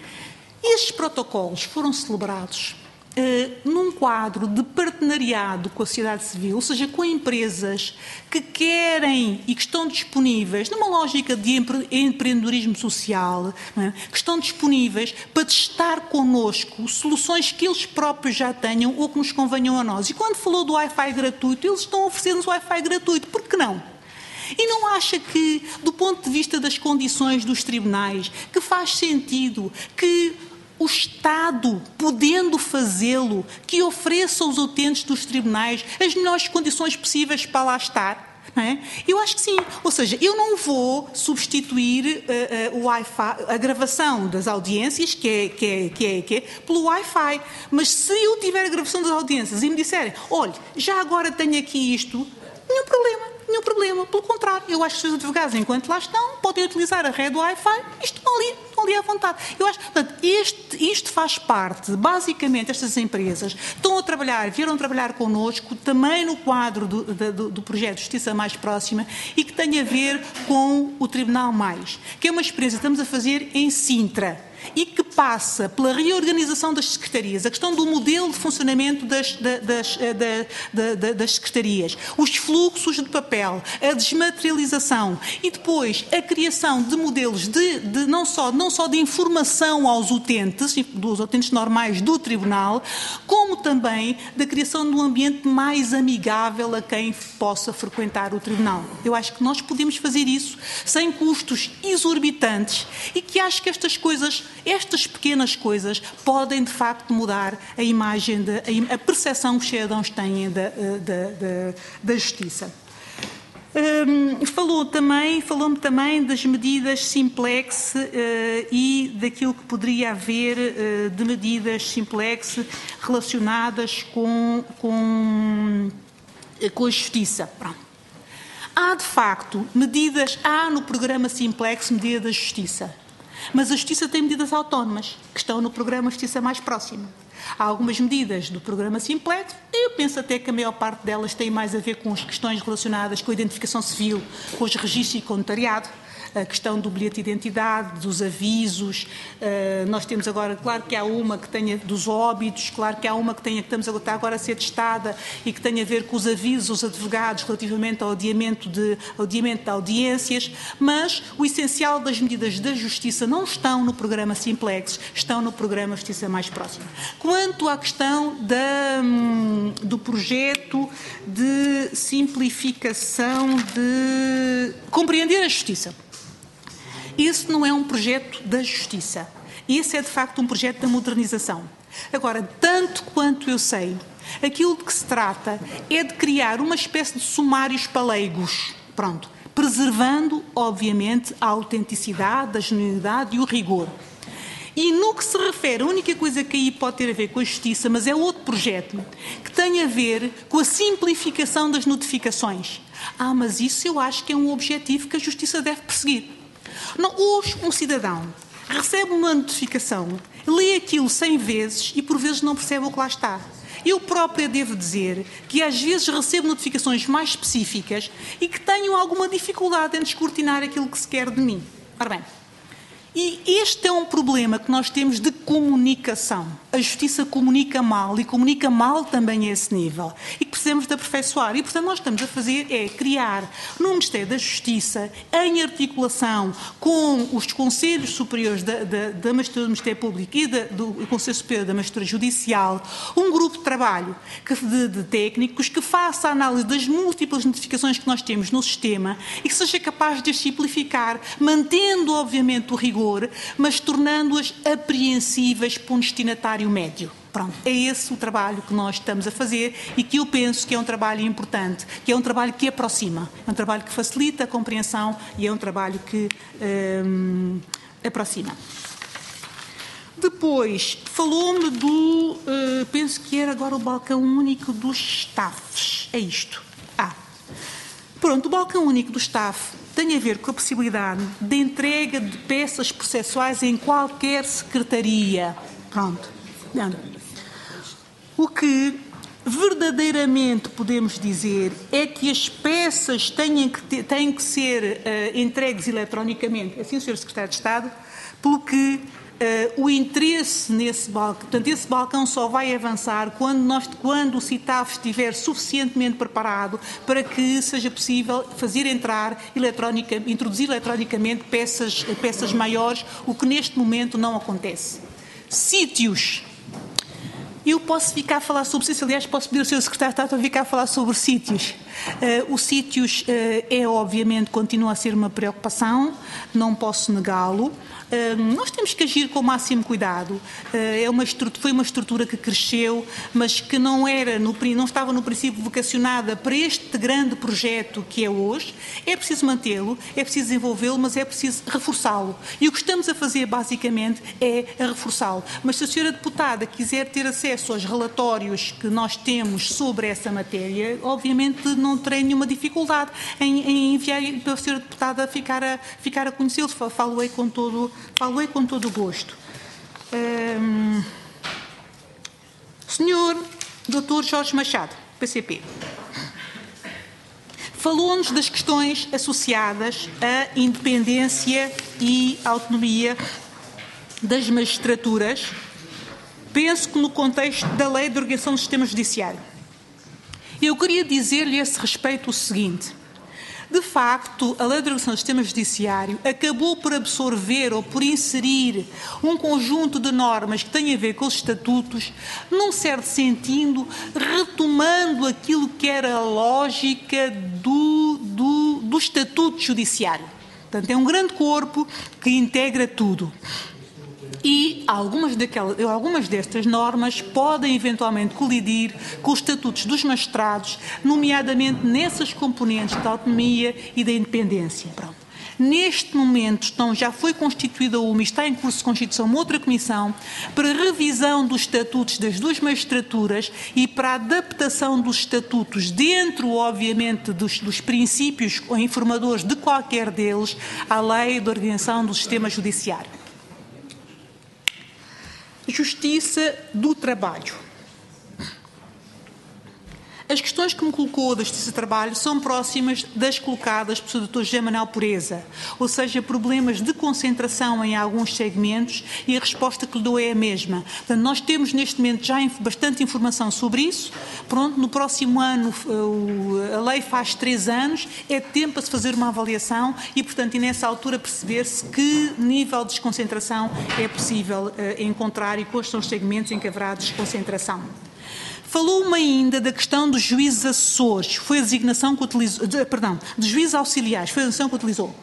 Estes protocolos foram celebrados Uh, num quadro de partenariado com a sociedade civil, ou seja, com empresas que querem e que estão disponíveis, numa lógica de empre empreendedorismo social, não é? Que estão disponíveis para testar connosco soluções que eles próprios já tenham ou que nos convenham a nós. E quando falou do Wi-Fi gratuito, eles estão a oferecer-nos Wi-Fi gratuito. Por que não? E não acha que, do ponto de vista das condições dos tribunais, que faz sentido que o Estado, podendo fazê-lo, que ofereça aos utentes dos tribunais as melhores condições possíveis para lá estar? Não é? Eu acho que sim. Ou seja, eu não vou substituir uh, uh, o Wi-Fi, a gravação das audiências, que é, que é, que é, que é, pelo Wi-Fi. Mas se eu tiver a gravação das audiências e me disserem, olha, já agora tenho aqui isto, nenhum problema. Nenhum problema, pelo contrário, eu acho que os advogados, enquanto lá estão, podem utilizar a rede Wi-Fi e estão ali, estão ali à vontade. Eu acho, portanto, este, isto faz parte, basicamente, estas empresas estão a trabalhar, vieram trabalhar connosco, também no quadro do, do, do projeto de Justiça Mais Próxima e que tem a ver com o Tribunal Mais, que é uma experiência que estamos a fazer em Sintra e que passa pela reorganização das secretarias, a questão do modelo de funcionamento das, das, das, das secretarias, os fluxos de papel, a desmaterialização e depois a criação de modelos de, de não, só, não só de informação aos utentes, dos utentes normais do tribunal, como também da criação de um ambiente mais amigável a quem possa frequentar o tribunal. Eu acho que nós podemos fazer isso sem custos exorbitantes e que acho que estas coisas Estas pequenas coisas podem, de facto, mudar a imagem, de, a percepção que os cidadãos têm da, da, da, da justiça. Um, falou também, falou-me também das medidas simplex uh, e daquilo que poderia haver uh, de medidas simplex relacionadas com, com, com a justiça. Pronto. Há, de facto, medidas, há no programa Simplex medidas da justiça. Mas a Justiça tem medidas autónomas, que estão no programa Justiça Mais Próxima. Há algumas medidas do programa Simplex, e eu penso até que a maior parte delas tem mais a ver com as questões relacionadas com a identificação civil, com os registros e com o notariado, a questão do bilhete de identidade, dos avisos. Uh, nós temos agora, claro que há uma que tenha dos óbitos, claro que há uma que, tenha, que estamos agora, está agora a ser testada e que tem a ver com os avisos aos advogados relativamente ao adiamento de, ao adiamento de audiências, mas o essencial das medidas da Justiça não estão no programa Simplex, estão no programa Justiça Mais Próxima. Quanto à questão da, do projeto de simplificação de compreender a Justiça, esse não é um projeto da justiça. Esse é, de facto, um projeto da modernização. Agora, tanto quanto eu sei, aquilo de que se trata é de criar uma espécie de sumários paleigos, pronto, preservando, obviamente, a autenticidade, a genuinidade e o rigor. E no que se refere, a única coisa que aí pode ter a ver com a justiça, mas é outro projeto, que tem a ver com a simplificação das notificações. Ah, mas isso eu acho que é um objetivo que a justiça deve perseguir. Não, hoje um cidadão recebe uma notificação, lê aquilo cem vezes e por vezes não percebe o que lá está. Eu própria devo dizer que às vezes recebo notificações mais específicas e que tenho alguma dificuldade em descortinar aquilo que se quer de mim. Ora bem, E este é um problema que nós temos de comunicação. A justiça comunica mal e comunica mal também a esse nível. E que precisamos de aperfeiçoar. E, portanto, nós estamos a fazer é criar no Ministério da Justiça, em articulação com os Conselhos Superiores da, da, da Magistratura do Ministério Público e da, do Conselho Superior da Magistratura Judicial, um grupo de trabalho que, de, de técnicos que faça a análise das múltiplas notificações que nós temos no sistema e que seja capaz de as simplificar, mantendo, obviamente, o rigor, mas tornando-as apreensíveis para um destinatário médio. Pronto, é esse o trabalho que nós estamos a fazer e que eu penso que é um trabalho importante, que é um trabalho que aproxima, é um trabalho que facilita a compreensão e é um trabalho que hum, aproxima. Depois, falou-me do, uh, penso que era agora o balcão único dos staffs. É isto. Ah, pronto, o balcão único do staff tem a ver com a possibilidade de entrega de peças processuais em qualquer secretaria. Pronto. O que verdadeiramente podemos dizer é que as peças têm que, ter, têm que ser uh, entregues eletronicamente, assim, senhor Secretário de Estado, pelo que Uh, o interesse nesse balcão, portanto, esse balcão só vai avançar quando, nós, quando o CITAF estiver suficientemente preparado para que seja possível fazer entrar, eletrónica, introduzir eletronicamente peças, peças maiores, o que neste momento não acontece. Sítios. Eu posso ficar a falar sobre sítios, aliás, posso pedir ao senhor Secretário de Estado para ficar a falar sobre sítios. Uh, os sítios uh, é, obviamente, continua a ser uma preocupação, não posso negá-lo. Uh, nós temos que agir com o máximo cuidado. Uh, é uma foi uma estrutura que cresceu, mas que não, era no, não estava no princípio vocacionada para este grande projeto que é hoje. É preciso mantê-lo, é preciso desenvolvê-lo, mas é preciso reforçá-lo. E o que estamos a fazer, basicamente, é a reforçá-lo. Mas se a senhora deputada quiser ter acesso aos relatórios que nós temos sobre essa matéria, obviamente não terei nenhuma dificuldade em, em enviar para a senhora deputada ficar a, ficar a conhecê-lo. Falo-ei com todo, falo-ei com todo o gosto. Um, senhor doutor Jorge Machado, P C P, falou-nos das questões associadas à independência e autonomia das magistraturas, penso que no contexto da Lei de Organização do Sistema Judiciário. Eu queria dizer-lhe a esse respeito o seguinte. De facto, a Lei de Organização do Sistema Judiciário acabou por absorver ou por inserir um conjunto de normas que têm a ver com os estatutos, num certo sentido, retomando aquilo que era a lógica do, do, do estatuto judiciário. Portanto, é um grande corpo que integra tudo. E algumas, daquelas, algumas destas normas podem eventualmente colidir com os estatutos dos magistrados, nomeadamente nessas componentes da autonomia e da independência. Pronto. Neste momento estão, já foi constituída uma e está em curso de constituição uma outra comissão para revisão dos estatutos das duas magistraturas e para a adaptação dos estatutos dentro, obviamente, dos, dos princípios informadores de qualquer deles à Lei de Organização do Sistema Judiciário. Justiça do trabalho. As questões que me colocou da Justiça do Trabalho são próximas das colocadas pelo doutor José Manuel Pureza, ou seja, problemas de concentração em alguns segmentos, e a resposta que lhe dou é a mesma. Portanto, nós temos neste momento já bastante informação sobre isso. Pronto, no próximo ano a lei faz três anos, é tempo a se fazer uma avaliação e, portanto, e nessa altura perceber-se que nível de desconcentração é possível uh, encontrar e quais são os segmentos em que haverá desconcentração. Falou-me ainda da questão dos juízes assessores, foi a designação que utilizou, de, perdão, dos juízes auxiliares, foi a designação que utilizou.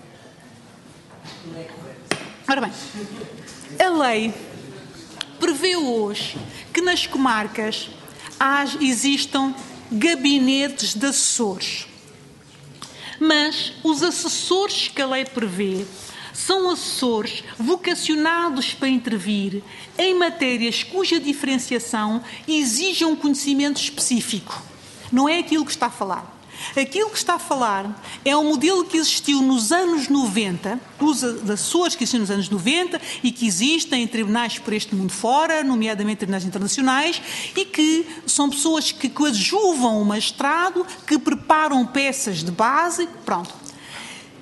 Ora bem, a lei prevê hoje que nas comarcas existam gabinetes de assessores, mas os assessores que a lei prevê são assessores vocacionados para intervir em matérias cuja diferenciação exija um conhecimento específico. Não é aquilo que está a falar. Aquilo que está a falar é um modelo que existiu nos anos noventa, os assessores que existiam nos anos noventa e que existem em tribunais por este mundo fora, nomeadamente tribunais internacionais, e que são pessoas que coadjuvam o magistrado, que preparam peças de base, pronto.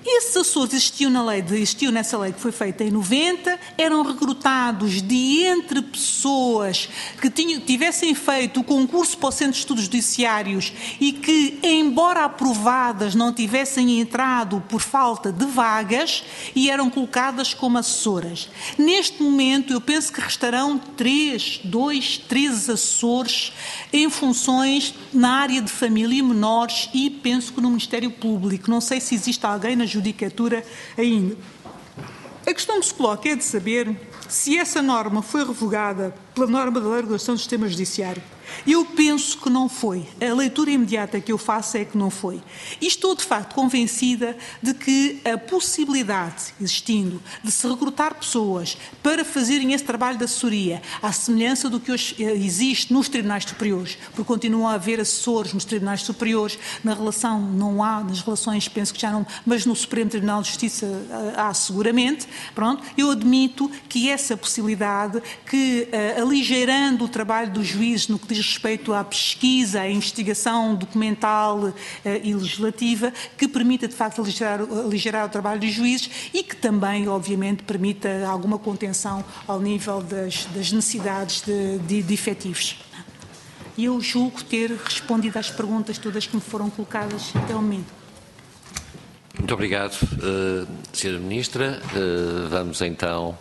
Esses Açores existiam, na lei de, existiam nessa lei que foi feita em noventa, eram recrutados de entre pessoas que tinham, tivessem feito o concurso para o Centro de Estudos Judiciários e que, embora aprovadas, não tivessem entrado por falta de vagas e eram colocadas como assessoras. Neste momento, eu penso que restarão três, dois, três assessores em funções na área de família e menores e penso que no Ministério Público. Não sei se existe alguém na judicatura ainda. A questão que se coloca é de saber se essa norma foi revogada pela norma da regulação do sistema judiciário. Eu penso que não foi. A leitura imediata que eu faço é que não foi. E estou, de facto, convencida de que a possibilidade existindo de se recrutar pessoas para fazerem esse trabalho de assessoria, à semelhança do que hoje existe nos tribunais superiores, porque continuam a haver assessores nos tribunais superiores, na relação não há, nas relações penso que já não, mas no Supremo Tribunal de Justiça há seguramente, pronto, eu admito que essa possibilidade, que uh, aligeirando o trabalho dos juízes no que diz respeito à pesquisa, à investigação documental uh, e legislativa, que permita, de facto, aligerar, aligerar o trabalho dos juízes e que também, obviamente, permita alguma contenção ao nível das, das necessidades de, de, de efetivos. E eu julgo ter respondido às perguntas todas que me foram colocadas até o momento. Muito obrigado, uh, senhora Ministra. Uh, vamos então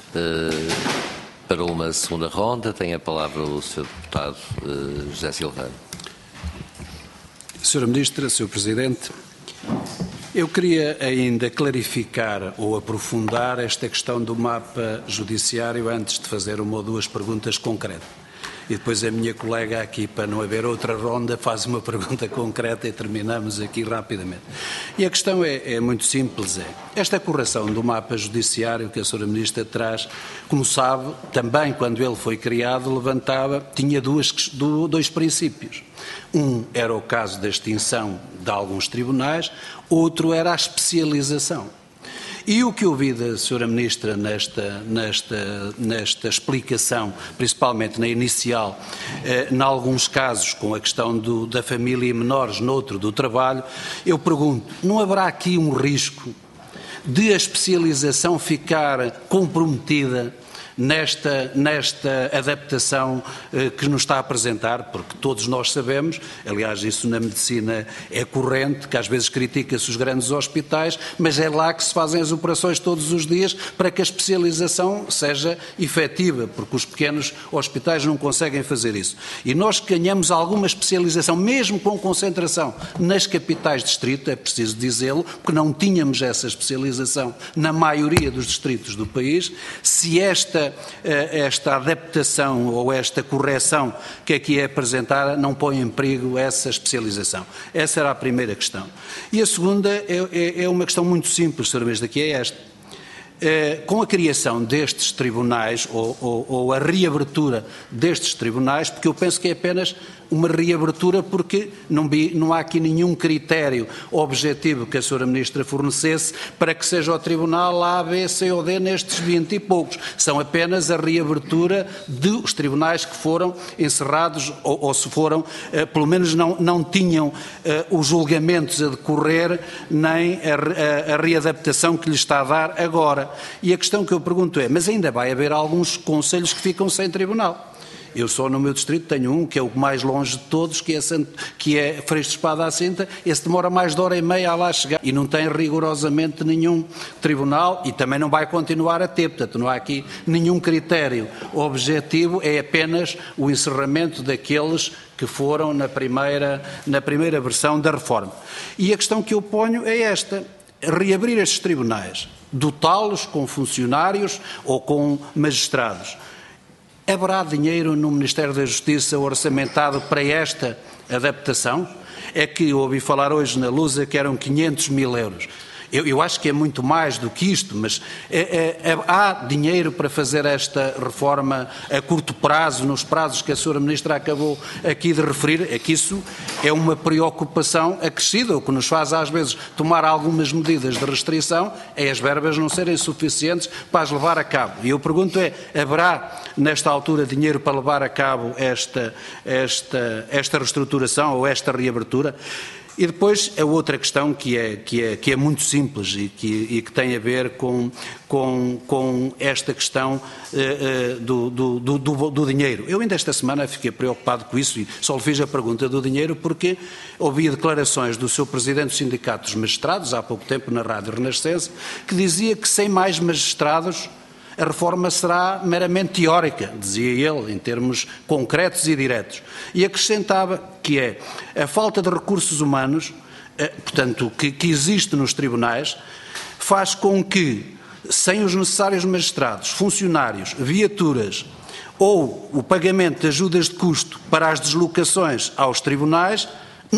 uh, para uma segunda ronda. Tem a palavra o senhor Deputado uh, José Silvano. senhora Ministra, senhor Presidente, eu queria ainda clarificar ou aprofundar esta questão do mapa judiciário antes de fazer uma ou duas perguntas concretas. E depois a minha colega aqui, para não haver outra ronda, faz uma pergunta concreta e terminamos aqui rapidamente. E a questão é, é muito simples, é, esta correção do mapa judiciário que a senhora Ministra traz, como sabe, também quando ele foi criado, levantava, tinha duas, dois princípios. Um era o caso da extinção de alguns tribunais, outro era a especialização. E o que ouvi da senhora Ministra nesta, nesta, nesta explicação, principalmente na inicial, eh, em alguns casos com a questão do, da família e menores, noutro do trabalho, eu pergunto, não haverá aqui um risco de a especialização ficar comprometida nesta, nesta adaptação eh, que nos está a apresentar, porque todos nós sabemos, aliás isso na medicina é corrente, que às vezes critica-se os grandes hospitais, mas é lá que se fazem as operações todos os dias para que a especialização seja efetiva, porque os pequenos hospitais não conseguem fazer isso. E nós ganhamos alguma especialização, mesmo com concentração nas capitais de distrito, é preciso dizê-lo, porque não tínhamos essa especialização na maioria dos distritos do país. Se esta esta adaptação ou esta correção que aqui é apresentada não põe em perigo essa especialização. Essa era a primeira questão. E a segunda é, é, é uma questão muito simples, senhora Ministra, que é esta. Eh, com a criação destes tribunais ou, ou, ou a reabertura destes tribunais, porque eu penso que é apenas uma reabertura porque não, vi, não há aqui nenhum critério objetivo que a senhora Ministra fornecesse para que seja o tribunal A, B, C ou D nestes vinte e poucos. São apenas a reabertura dos tribunais que foram encerrados ou, ou se foram, eh, pelo menos não, não tinham eh, os julgamentos a decorrer nem a, a, a readaptação que lhe está a dar agora. E a questão que eu pergunto é, mas ainda vai haver alguns concelhos que ficam sem tribunal. Eu só no meu distrito tenho um, que é o mais longe de todos, que é, Santo, que é Freixo de Espada à Cinta. Esse demora mais de hora e meia a lá chegar e não tem rigorosamente nenhum tribunal e também não vai continuar a ter. Portanto, não há aqui nenhum critério objetivo, é apenas o encerramento daqueles que foram na primeira, na primeira versão da reforma. E a questão que eu ponho é esta, reabrir estes tribunais, dotá-los com funcionários ou com magistrados. Haverá dinheiro no Ministério da Justiça orçamentado para esta adaptação? É que eu ouvi falar hoje na Lusa que eram quinhentos mil euros. Eu, eu acho que é muito mais do que isto, mas é, é, é, há dinheiro para fazer esta reforma a curto prazo, nos prazos que a senhora Ministra acabou aqui de referir. É que isso é uma preocupação acrescida. O que nos faz, às vezes, tomar algumas medidas de restrição é as verbas não serem suficientes para as levar a cabo. E eu pergunto é, haverá, nesta altura, dinheiro para levar a cabo esta, esta, esta reestruturação ou esta reabertura? E depois a outra questão que é, que é, que é muito simples e que, e que tem a ver com, com, com esta questão uh, uh, do, do, do, do dinheiro. Eu ainda esta semana fiquei preocupado com isso e só lhe fiz a pergunta do dinheiro porque ouvi declarações do seu presidente do Sindicato dos Magistrados, há pouco tempo na Rádio Renascença, que dizia que sem mais magistrados a reforma será meramente teórica, dizia ele, em termos concretos e diretos. E acrescentava que é a falta de recursos humanos, portanto, que, que existe nos tribunais, faz com que, sem os necessários magistrados, funcionários, viaturas ou o pagamento de ajudas de custo para as deslocações aos tribunais,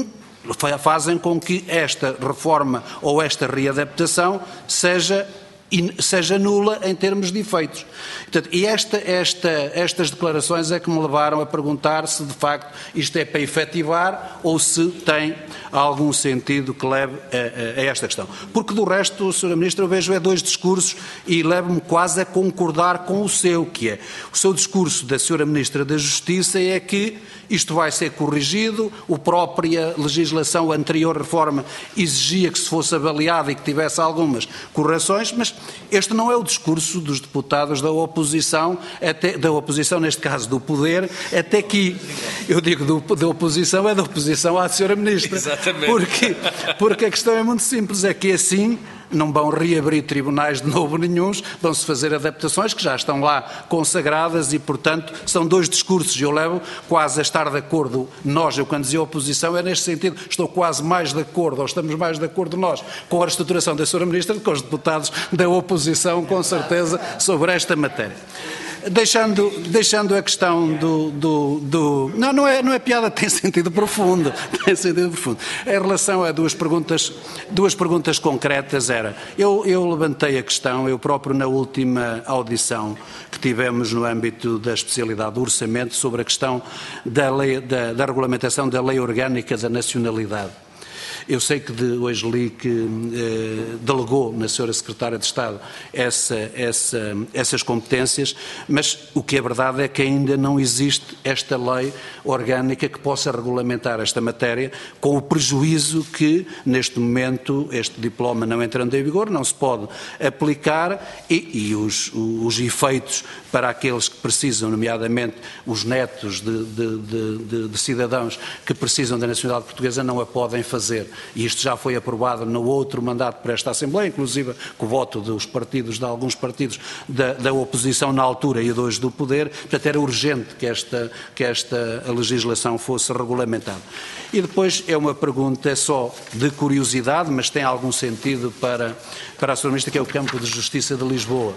fazem com que esta reforma ou esta readaptação seja seja nula em termos de efeitos. Portanto, e esta, esta, estas declarações é que me levaram a perguntar se de facto isto é para efetivar ou se tem algum sentido que leve a, a, a esta questão. Porque do resto, senhora Ministra, eu vejo é dois discursos e levo-me quase a concordar com o seu, que é o seu discurso da senhora Ministra da Justiça é que isto vai ser corrigido, a própria legislação, a anterior reforma, exigia que se fosse avaliada e que tivesse algumas correções, mas este não é o discurso dos deputados da oposição, até, da oposição, neste caso do poder, até que, eu digo do, da oposição, é da oposição à senhora Ministra. Exatamente. Porque, porque a questão é muito simples, é que assim não vão reabrir tribunais de novo nenhuns, vão-se fazer adaptações que já estão lá consagradas e, portanto, são dois discursos. Eu levo quase a estar de acordo, nós, eu quando dizia oposição, é neste sentido, estou quase mais de acordo, ou estamos mais de acordo nós, com a reestruturação da senhora Ministra do que os deputados da oposição, com certeza, sobre esta matéria. Deixando, deixando a questão do, do, do... Não, não é, não é piada, tem sentido profundo. Tem sentido profundo. Em relação a duas perguntas, duas perguntas concretas era... Eu, eu levantei a questão, eu próprio na última audição que tivemos no âmbito da especialidade do orçamento sobre a questão da, lei, da, da regulamentação da Lei Orgânica da Nacionalidade. Eu sei que de, hoje li que eh, delegou na senhora Secretária de Estado essa, essa, essas competências, mas o que é verdade é que ainda não existe esta lei orgânica que possa regulamentar esta matéria, com o prejuízo que, neste momento, este diploma não entrando em vigor, não se pode aplicar e, e os, os efeitos para aqueles que precisam, nomeadamente os netos de, de, de, de, de cidadãos que precisam da nacionalidade portuguesa, não a podem fazer. E isto já foi aprovado no outro mandato para esta Assembleia, inclusive com o voto dos partidos, de alguns partidos da, da oposição na altura e de hoje do poder. Portanto, era urgente que esta, que esta legislação fosse regulamentada. E depois é uma pergunta só de curiosidade, mas tem algum sentido para, para a senhora Ministra, que é o Campo de Justiça de Lisboa.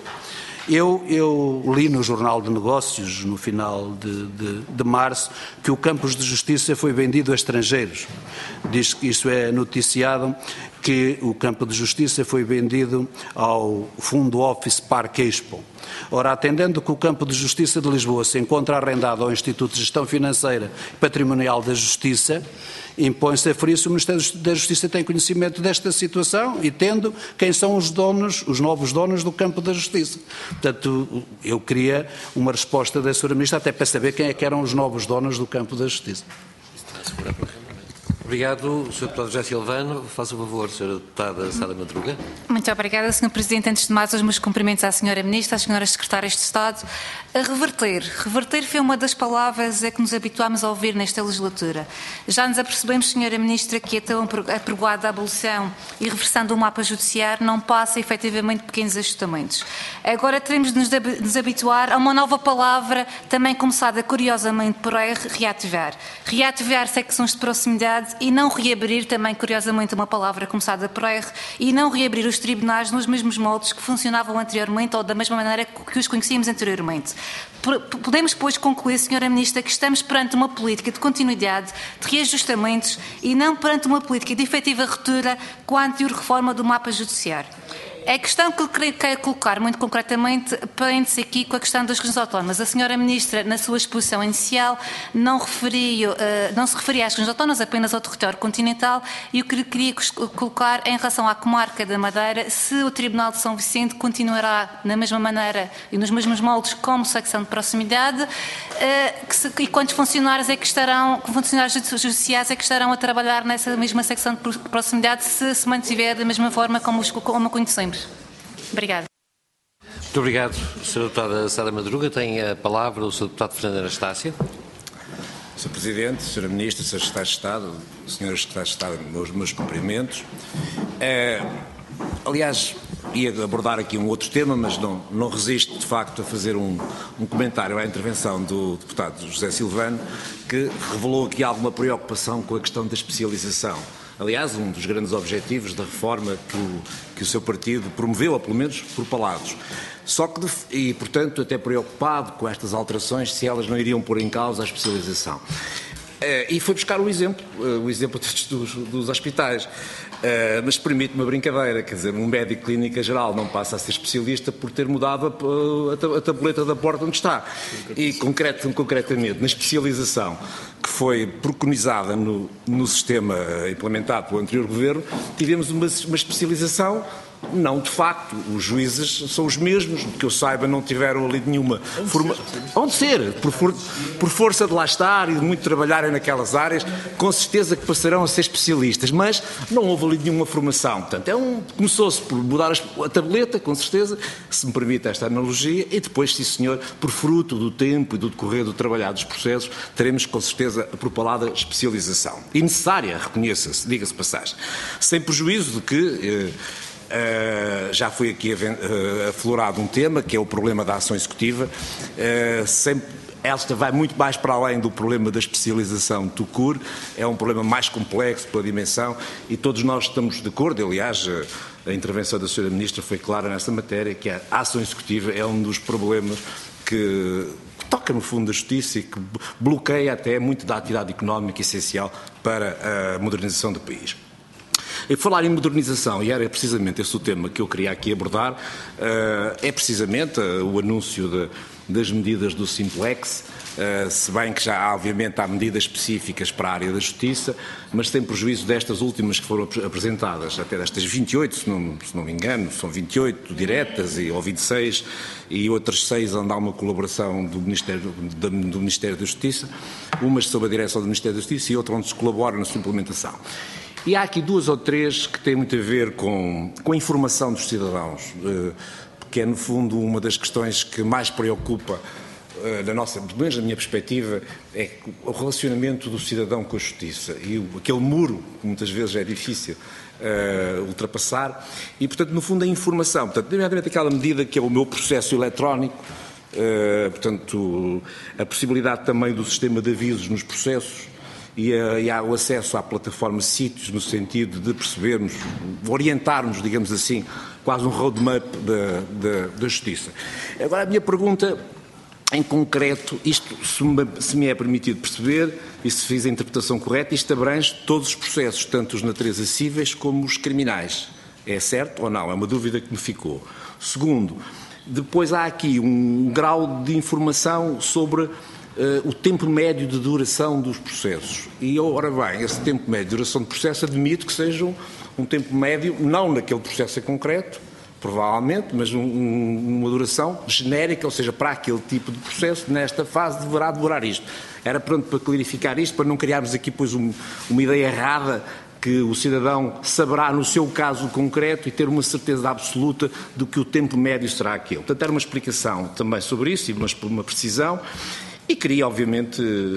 Eu, eu li no Jornal de Negócios, no final de, de, de março, que o Campos de Justiça foi vendido a estrangeiros. Diz que isso é noticiado, que o Campo de Justiça foi vendido ao Fundo Office Park Expo. Ora, atendendo que o Campo de Justiça de Lisboa se encontra arrendado ao Instituto de Gestão Financeira e Patrimonial da Justiça, impõe-se a ferir se o Ministério da Justiça tem conhecimento desta situação e tendo quem são os donos, os novos donos do Campo da Justiça. Portanto, eu queria uma resposta da senhora Ministra até para saber quem é que eram os novos donos do Campo da Justiça. Obrigado, senhor Deputado José Silvano. Faça o favor, senhora Deputada Sara Madruga. Muito obrigada, senhor Presidente. Antes de mais, os meus cumprimentos à senhora Ministra, às senhoras Secretárias de Estado. A reverter. Reverter foi uma das palavras a que nos habituámos a ouvir nesta legislatura. Já nos apercebemos, senhora Ministra, que a tão apregoada abolição e reversão do mapa judiciário não passa efetivamente de pequenos ajustamentos. Agora teremos de nos habituar a uma nova palavra, também começada curiosamente por R, reativar. Reativar secções de proximidade e não reabrir, também curiosamente uma palavra começada por R, e não reabrir os tribunais nos mesmos moldes que funcionavam anteriormente ou da mesma maneira que os conhecíamos anteriormente. Podemos, pois, concluir, senhora Ministra, que estamos perante uma política de continuidade, de reajustamentos e não perante uma política de efetiva ruptura com a anterior reforma do mapa judiciário. A questão que eu quero colocar muito concretamente prende-se aqui com a questão das regiões autónomas. A senhora Ministra, na sua exposição inicial, não, referiu, uh, não se referia às regiões autónomas, apenas ao território continental, e o que eu queria colocar em relação à comarca da Madeira, se o Tribunal de São Vicente continuará na mesma maneira e nos mesmos moldes como secção de proximidade, uh, que se, e quantos funcionários é que estarão, funcionários judiciais é que estarão a trabalhar nessa mesma secção de proximidade, se se mantiver da mesma forma como, os, como a conhecemos. Obrigada. Muito obrigado, senhora Deputada Sara Madruga. Tem a palavra o senhor Deputado Fernando Anastácio. senhor Presidente, senhora Ministra, senhores Secretários de Estado, senhores Secretários de Estado, meus, meus cumprimentos. É, aliás, ia abordar aqui um outro tema, mas não, não resisto, de facto, a fazer um, um comentário à intervenção do deputado José Silvano, que revelou aqui alguma preocupação com a questão da especialização. Aliás, um dos grandes objetivos da reforma que o, que o seu partido promoveu, ou pelo menos por palavras. Só que, e portanto, até preocupado com estas alterações, se elas não iriam pôr em causa a especialização. E foi buscar o exemplo, o exemplo dos, dos hospitais. Mas permite-me uma brincadeira, quer dizer, um médico de clínica geral não passa a ser especialista por ter mudado a, a tabuleta da porta onde está. E concreto, concretamente, na especialização que foi preconizada no, no sistema implementado pelo anterior governo, tivemos uma, uma especialização. Não, de facto, os juízes são os mesmos, que eu saiba, não tiveram ali nenhuma formação. Onde ser? Por, for, por força de lá estar e de muito trabalharem naquelas áreas, com certeza que passarão a ser especialistas, mas não houve ali nenhuma formação. Portanto, é um, começou-se por mudar a tableta, com certeza, se me permite esta analogia, e depois, sim senhor, por fruto do tempo e do decorrer do trabalhar dos processos, teremos com certeza a propalada especialização. E necessária, reconheça-se, diga-se passagem. Sem prejuízo de que... Eh, Uh, já foi aqui uh, aflorado um tema, que é o problema da ação executiva. Uh, sempre, esta vai muito mais para além do problema da especialização do C U R, é um problema mais complexo pela dimensão e todos nós estamos de acordo. Aliás, a intervenção da senhora Ministra foi clara nessa matéria, que a ação executiva é um dos problemas que toca no fundo da justiça e que bloqueia até muito da atividade económica essencial para a modernização do país. E falar em modernização, e era precisamente esse o tema que eu queria aqui abordar, é precisamente o anúncio de, das medidas do Simplex, se bem que já há, obviamente, há medidas específicas para a área da justiça, mas sem prejuízo destas últimas que foram apresentadas, até destas vinte e oito, se não, se não me engano, são vinte e oito diretas e, ou vinte e seis, e outras seis onde há uma colaboração do Ministério, do, do Ministério da Justiça, umas sob a direção do Ministério da Justiça e outra onde se colabora na sua implementação. E há aqui duas ou três que têm muito a ver com, com a informação dos cidadãos, que é, no fundo, uma das questões que mais preocupa, na nossa, pelo menos na minha perspectiva, é o relacionamento do cidadão com a justiça e o, aquele muro que muitas vezes é difícil uh, ultrapassar e, portanto, no fundo, a informação. Portanto, nomeadamente aquela medida que é o meu processo eletrónico, uh, portanto, a possibilidade também do sistema de avisos nos processos, E, a, e há o acesso à plataforma sítios no sentido de percebermos, orientarmos, digamos assim, quase um roadmap da, da, da justiça. Agora, a minha pergunta, em concreto, isto, se me, se me é permitido perceber, e se fiz a interpretação correta, isto abrange todos os processos, tanto os natureza cíveis como os criminais. É certo ou não? É uma dúvida que me ficou. Segundo, depois há aqui um grau de informação sobre Uh, o tempo médio de duração dos processos. E, ora bem, esse tempo médio de duração de processo admito que seja um, um tempo médio, não naquele processo em concreto, provavelmente, mas um, um, uma duração genérica, ou seja, para aquele tipo de processo, nesta fase deverá demorar isto. Era pronto para clarificar isto, para não criarmos aqui pois um, uma ideia errada que o cidadão saberá no seu caso concreto e ter uma certeza absoluta de que o tempo médio será aquele. Portanto, era uma explicação também sobre isso e uma, uma precisão. E queria, obviamente,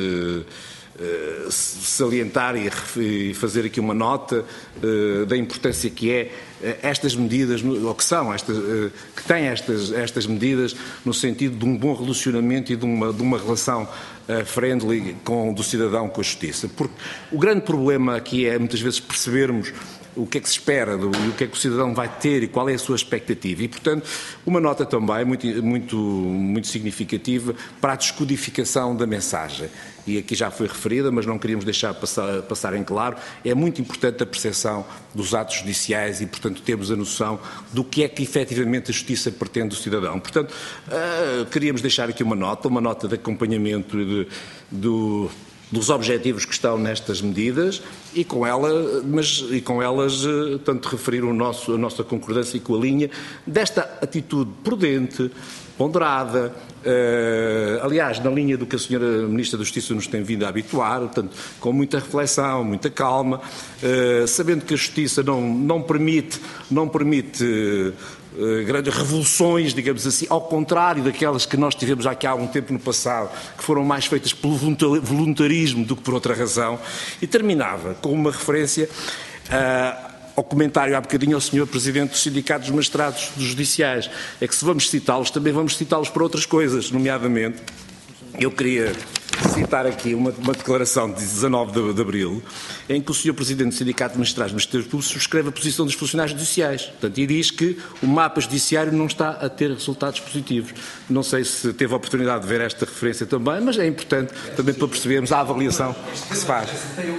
salientar e fazer aqui uma nota da importância que é estas medidas, ou que são, estas, que têm estas, estas medidas no sentido de um bom relacionamento e de uma, de uma relação friendly com, do cidadão com a justiça. Porque o grande problema aqui é, muitas vezes, percebermos o que é que se espera do, e o que é que o cidadão vai ter e qual é a sua expectativa. E, portanto, uma nota também muito, muito, muito significativa para a descodificação da mensagem. E aqui já foi referida, mas não queríamos deixar passar, passar em claro, é muito importante a percepção dos atos judiciais e, portanto, portanto, termos a noção do que é que efetivamente a justiça pretende do cidadão. Portanto, uh, queríamos deixar aqui uma nota, uma nota de acompanhamento de, do... dos objetivos que estão nestas medidas e com, ela, mas, e com elas, tanto referir o nosso, a nossa concordância com a linha desta atitude prudente, ponderada, uh, aliás, na linha do que a senhora Ministra da Justiça nos tem vindo a habituar, portanto, com muita reflexão, muita calma, uh, sabendo que a Justiça não, não permite, não permite uh, Uh, grandes revoluções, digamos assim, ao contrário daquelas que nós tivemos já aqui há algum tempo no passado, que foram mais feitas pelo voluntarismo do que por outra razão, e terminava com uma referência uh, ao comentário há bocadinho ao senhor Presidente dos Sindicatos dos Magistrados dos Judiciais. É que se vamos citá-los, também vamos citá-los para outras coisas, nomeadamente, eu queria citar aqui uma, uma declaração de dezanove de abril, em que o senhor Presidente do Sindicato de Magistrados dos Ministérios Públicos subscreve a posição dos funcionários judiciais. Portanto, e diz que o mapa judiciário não está a ter resultados positivos. Não sei se teve a oportunidade de ver esta referência também, mas é importante também para percebermos a avaliação que se faz.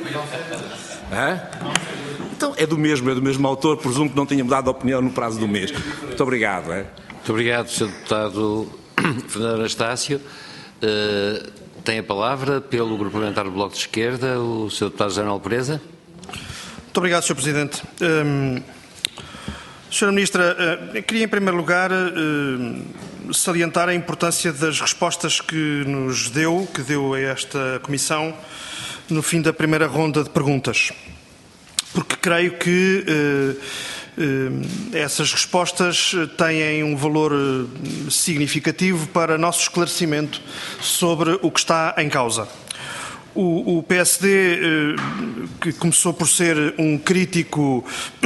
Hã? Então, é do mesmo, é do mesmo autor, presumo que não tenha mudado de opinião no prazo do mês. Muito obrigado. É? Muito obrigado, senhor Deputado Fernando Anastácio. Uh, tem a palavra, pelo Grupo Parlamentar do Bloco de Esquerda, o senhor Deputado José Manuel Pereza. Muito obrigado, senhor Presidente. Um, senhora Ministra, uh, queria em primeiro lugar uh, salientar a importância das respostas que nos deu, que deu a esta Comissão, no fim da primeira ronda de perguntas. Porque creio que uh, essas respostas têm um valor significativo para nosso esclarecimento sobre o que está em causa. O, o P S D, que começou por ser um crítico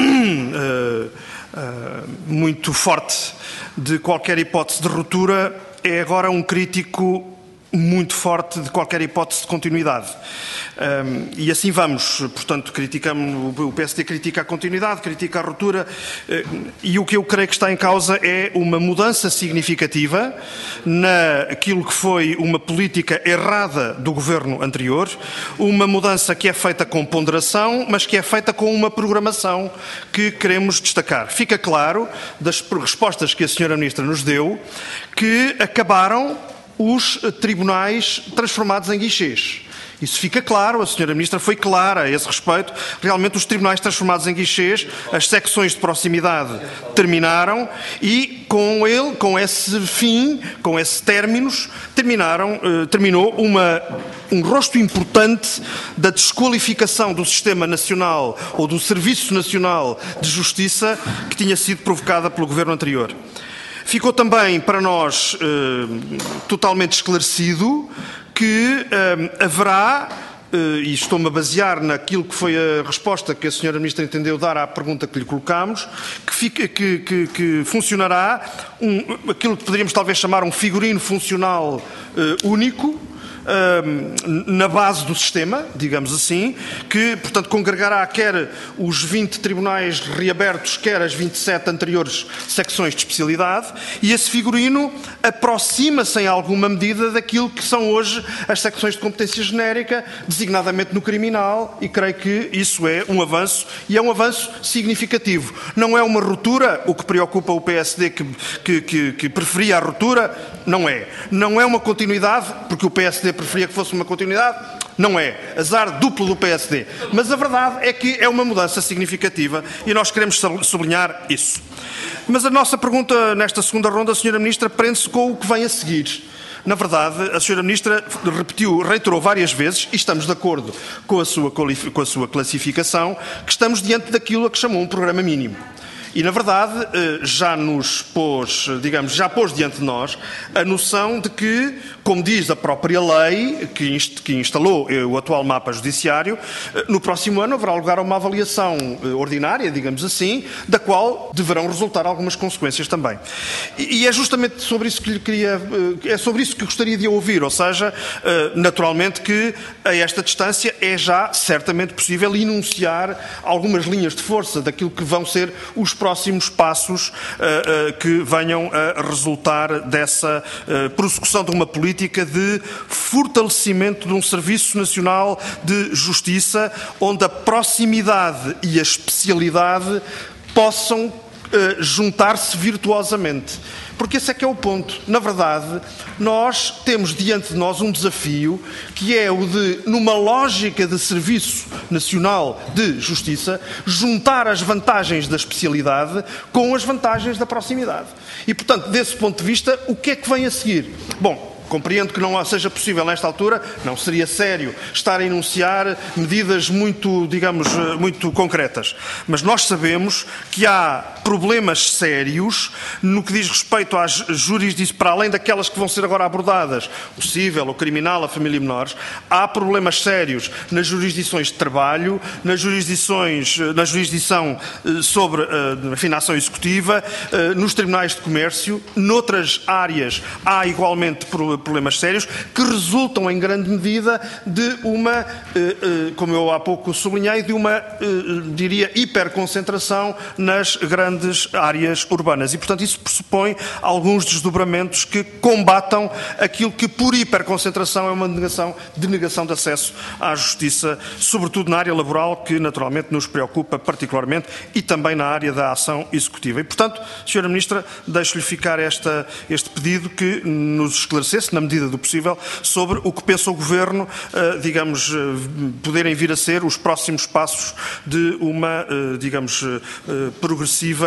uh, uh, muito forte de qualquer hipótese de ruptura, é agora um crítico muito forte de qualquer hipótese de continuidade. Um, e assim vamos, portanto, criticamos, o P S D critica a continuidade, critica a ruptura, uh, e o que eu creio que está em causa é uma mudança significativa naquilo que foi uma política errada do governo anterior, uma mudança que é feita com ponderação, mas que é feita com uma programação que queremos destacar. Fica claro, das respostas que a senhora Ministra nos deu, que acabaram os tribunais transformados em guichês. Isso fica claro, a senhora Ministra foi clara a esse respeito. Realmente os tribunais transformados em guichês, as secções de proximidade terminaram e com ele, com esse fim, com esses términos, terminaram, eh, terminou uma, um rosto importante da desqualificação do Sistema Nacional ou do Serviço Nacional de Justiça que tinha sido provocada pelo governo anterior. Ficou também para nós eh, totalmente esclarecido que eh, haverá, eh, e estou-me a basear naquilo que foi a resposta que a senhora Ministra entendeu dar à pergunta que lhe colocámos, que, fica, que, que, que funcionará um, aquilo que poderíamos talvez chamar um figurino funcional eh, único, na base do sistema, digamos assim, que, portanto, congregará quer os vinte tribunais reabertos, quer as vinte e sete anteriores secções de especialidade, e esse figurino aproxima-se em alguma medida daquilo que são hoje as secções de competência genérica, designadamente no criminal, e creio que isso é um avanço, e é um avanço significativo. Não é uma ruptura, o que preocupa o P S D que, que, que, que preferia a ruptura, não é. Não é uma continuidade, porque o P S D preferia que fosse uma continuidade, não é. Azar duplo do P S D. Mas a verdade é que é uma mudança significativa e nós queremos sublinhar isso. Mas a nossa pergunta nesta segunda ronda, senhora Ministra, prende-se com o que vem a seguir. Na verdade, a senhora Ministra repetiu, reiterou várias vezes, e estamos de acordo com a sua, com a sua classificação, que estamos diante daquilo a que chamou um programa mínimo. E, na verdade, já nos pôs, digamos, já pôs diante de nós a noção de que, como diz a própria lei que instalou o atual mapa judiciário, no próximo ano haverá lugar a uma avaliação ordinária, digamos assim, da qual deverão resultar algumas consequências também. E é justamente sobre isso que lhe queria, é sobre isso que gostaria de ouvir, ou seja, naturalmente que a esta distância é já certamente possível enunciar algumas linhas de força daquilo que vão ser os próximos passos uh, uh, que venham a resultar dessa uh, prossecução de uma política de fortalecimento de um Serviço Nacional de Justiça, onde a proximidade e a especialidade possam Uh, juntar-se virtuosamente. Porque esse é que é o ponto. Na verdade, nós temos diante de nós um desafio que é o de, numa lógica de serviço nacional de justiça, juntar as vantagens da especialidade com as vantagens da proximidade. E, portanto, desse ponto de vista, o que é que vem a seguir? Bom, compreendo que não seja possível nesta altura, não seria sério estar a enunciar medidas muito, digamos, muito concretas. Mas nós sabemos que há problemas sérios no que diz respeito às jurisdições, para além daquelas que vão ser agora abordadas, o civil, o criminal, a família e menores, há problemas sérios nas jurisdições de trabalho, nas jurisdições, na jurisdição sobre a afinação executiva, nos tribunais de comércio, noutras áreas há igualmente problemas problemas sérios que resultam em grande medida de uma, como eu há pouco sublinhei, de uma, diria, hiperconcentração nas grandes áreas urbanas. E, portanto, isso pressupõe alguns desdobramentos que combatam aquilo que, por hiperconcentração, é uma denegação, denegação de acesso à justiça, sobretudo na área laboral, que naturalmente nos preocupa particularmente, e também na área da ação executiva. E, portanto, senhora Ministra, deixo-lhe ficar esta, este pedido que nos esclarecesse, na medida do possível, sobre o que pensa o Governo, digamos, poderem vir a ser os próximos passos de uma, digamos, progressiva,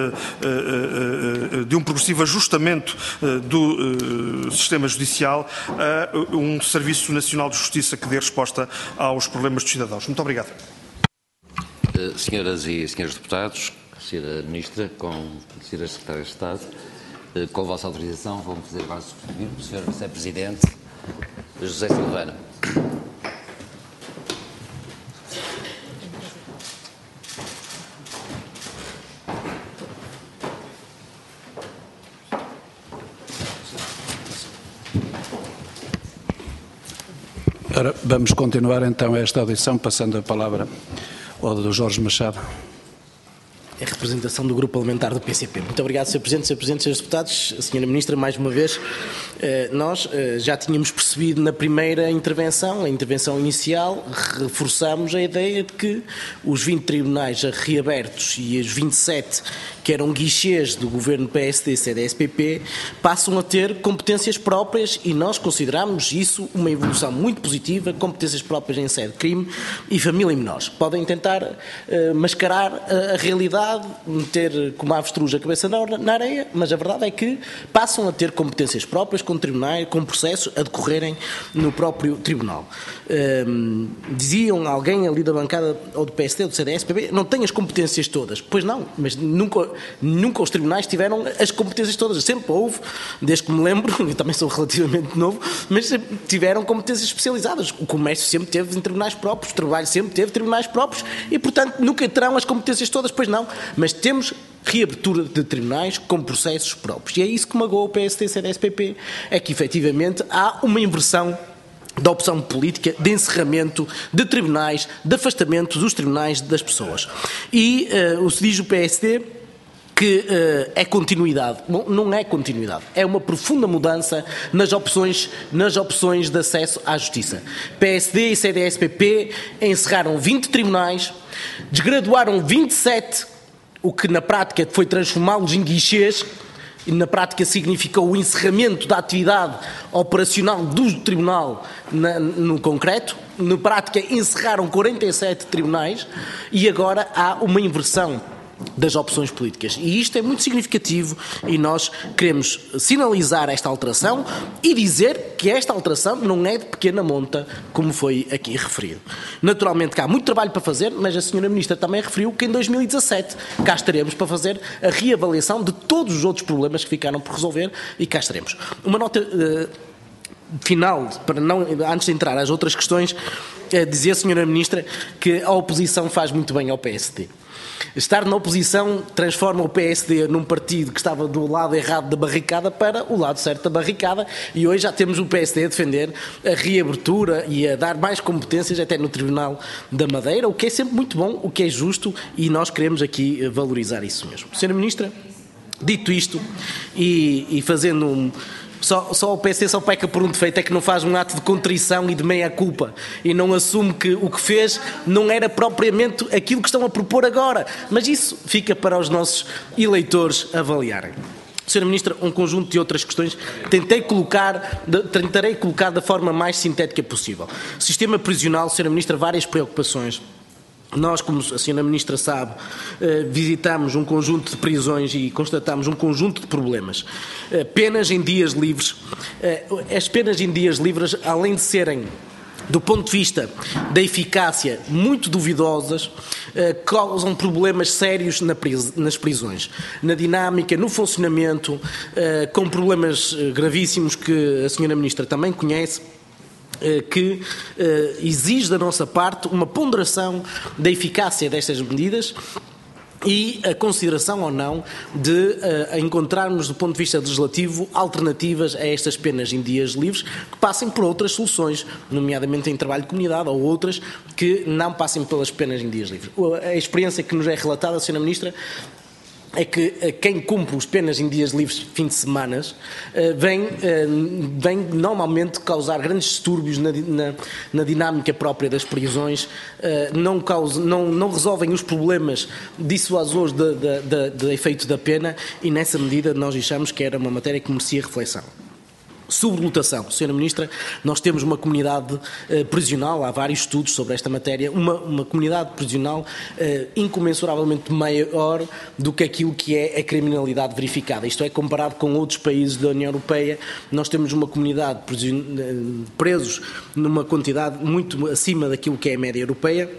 de um progressivo ajustamento do sistema judicial a um Serviço Nacional de Justiça que dê resposta aos problemas dos cidadãos. Muito obrigado. Senhoras e senhores deputados, senhora Ministra, com a senhora Secretária de Estado, com a vossa autorização, vou-me fazer agora substituir o senhor Vice-Presidente José Silveira. Ora, vamos continuar então esta audição, passando a palavra ao do Jorge Machado. É a representação do Grupo Parlamentar do P C P. Muito obrigado, senhor Presidente, senhor Presidente, senhores Deputados, senhora Ministra, mais uma vez. Nós já tínhamos percebido na primeira intervenção, a intervenção inicial, reforçámos a ideia de que os vinte tribunais reabertos e os vinte e sete que eram guichês do Governo P S D, C D S P P, passam a ter competências próprias e nós consideramos isso uma evolução muito positiva, competências próprias em sede de crime e família e menores. Podem tentar uh, mascarar a, a realidade, meter como avestruz a cabeça na, na areia, mas a verdade é que passam a ter competências próprias com tribunais, com processos a decorrerem no próprio tribunal. Um, diziam alguém ali da bancada ou do P S D ou do C D S P P, não tem as competências todas. Pois não, mas nunca, nunca os tribunais tiveram as competências todas. Sempre houve, desde que me lembro, eu também sou relativamente novo, mas tiveram competências especializadas. O comércio sempre teve em tribunais próprios, o trabalho sempre teve tribunais próprios e, portanto, nunca terão as competências todas, pois não. Mas temos reabertura de tribunais com processos próprios. E é isso que magoa o P S D e C D S P P, é que, efetivamente, há uma inversão da opção política de encerramento de tribunais, de afastamento dos tribunais das pessoas. E uh, o se diz o P S D que uh, é continuidade. Bom, não é continuidade. É uma profunda mudança nas opções, nas opções de acesso à justiça. P S D e C D S P P encerraram vinte tribunais, desgraduaram vinte e sete, o que na prática foi transformá-los em guichês, e na prática significou o encerramento da atividade operacional do tribunal na, no concreto. Na prática encerraram quarenta e sete tribunais e agora há uma inversão das opções políticas. E isto é muito significativo e nós queremos sinalizar esta alteração e dizer que esta alteração não é de pequena monta, como foi aqui referido. Naturalmente que há muito trabalho para fazer, mas a senhora Ministra também referiu que em dois mil e dezassete cá estaremos para fazer a reavaliação de todos os outros problemas que ficaram por resolver e cá estaremos. Uma nota uh, final, para não, antes de entrar às outras questões, é dizer, senhora Ministra, que a oposição faz muito bem ao P S D. Estar na oposição transforma o P S D num partido que estava do lado errado da barricada para o lado certo da barricada e hoje já temos o P S D a defender a reabertura e a dar mais competências até no Tribunal da Madeira, o que é sempre muito bom, o que é justo e nós queremos aqui valorizar isso mesmo. senhora Ministra, dito isto e, e fazendo um Só, só o P S D só peca por um defeito, é que não faz um ato de contrição e de meia-culpa e não assume que o que fez não era propriamente aquilo que estão a propor agora. Mas isso fica para os nossos eleitores avaliarem. senhora Ministra, um conjunto de outras questões que tentei colocar, de, tentarei colocar da forma mais sintética possível. Sistema prisional, senhora Ministra, várias preocupações. Nós, como a senhora Ministra sabe, visitamos um conjunto de prisões e constatamos um conjunto de problemas. Penas em dias livres. As penas em dias livres, além de serem, do ponto de vista da eficácia, muito duvidosas, causam problemas sérios nas prisões, na dinâmica, no funcionamento, com problemas gravíssimos que a senhora Ministra também conhece, que exige da nossa parte uma ponderação da eficácia destas medidas e a consideração ou não de uh, encontrarmos, do ponto de vista legislativo, alternativas a estas penas em dias livres que passem por outras soluções, nomeadamente em trabalho de comunidade ou outras que não passem pelas penas em dias livres. A experiência que nos é relatada, senhora Ministra, é que quem cumpre as penas em dias livres fim de semana vem, vem normalmente causar grandes distúrbios na, na, na dinâmica própria das prisões, não, causa, não, não resolvem os problemas dissuasores de, de, de, de efeito da pena e nessa medida nós achamos que era uma matéria que merecia reflexão. Sobrelotação. senhora Ministra, nós temos uma comunidade eh, prisional, há vários estudos sobre esta matéria, uma, uma comunidade prisional eh, incomensuravelmente maior do que aquilo que é a criminalidade verificada. Isto é, comparado com outros países da União Europeia, nós temos uma comunidade prision... presos numa quantidade muito acima daquilo que é a média europeia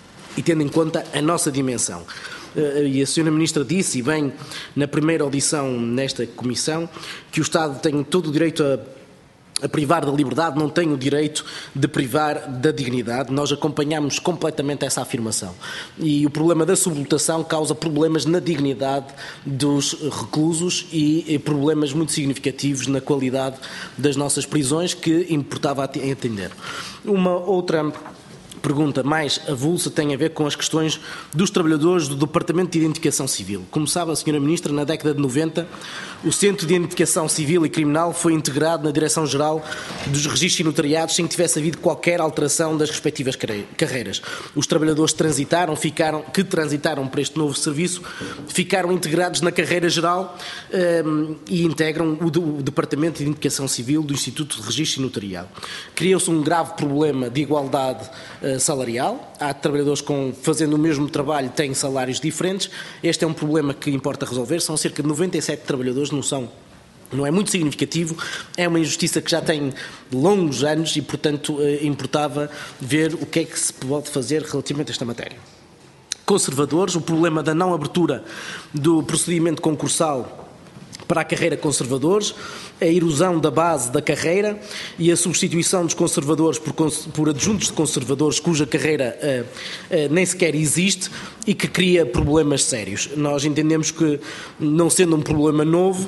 e tendo em conta a nossa dimensão. E a senhora Ministra disse, e bem na primeira audição nesta Comissão, que o Estado tem todo o direito a, a privar da liberdade, não tem o direito de privar da dignidade. Nós acompanhamos completamente essa afirmação. E o problema da sublotação causa problemas na dignidade dos reclusos e, e problemas muito significativos na qualidade das nossas prisões que importava atender. Uma outra pergunta mais avulsa tem a ver com as questões dos trabalhadores do Departamento de Identificação Civil. Como sabe a senhora Ministra, na década de noventa, o Centro de Identificação Civil e Criminal foi integrado na Direção-Geral dos Registros e Notariados sem que tivesse havido qualquer alteração das respectivas carreiras. Os trabalhadores que transitaram, ficaram, que transitaram para este novo serviço ficaram integrados na carreira geral um, e integram o, o Departamento de Identificação Civil do Instituto de Registro e Notariado. Criou-se um grave problema de igualdade uh, salarial. Há trabalhadores com, fazendo o mesmo trabalho têm salários diferentes. Este é um problema que importa resolver. São cerca de noventa e sete trabalhadores, não são, não é muito significativo, é uma injustiça que já tem longos anos e, portanto, importava ver o que é que se pode fazer relativamente a esta matéria. Conservadores, o problema da não abertura do procedimento concursal para a carreira conservadores, a erosão da base da carreira e a substituição dos conservadores por, por adjuntos de conservadores cuja carreira uh, uh, nem sequer existe e que cria problemas sérios. Nós entendemos que, não sendo um problema novo, uh,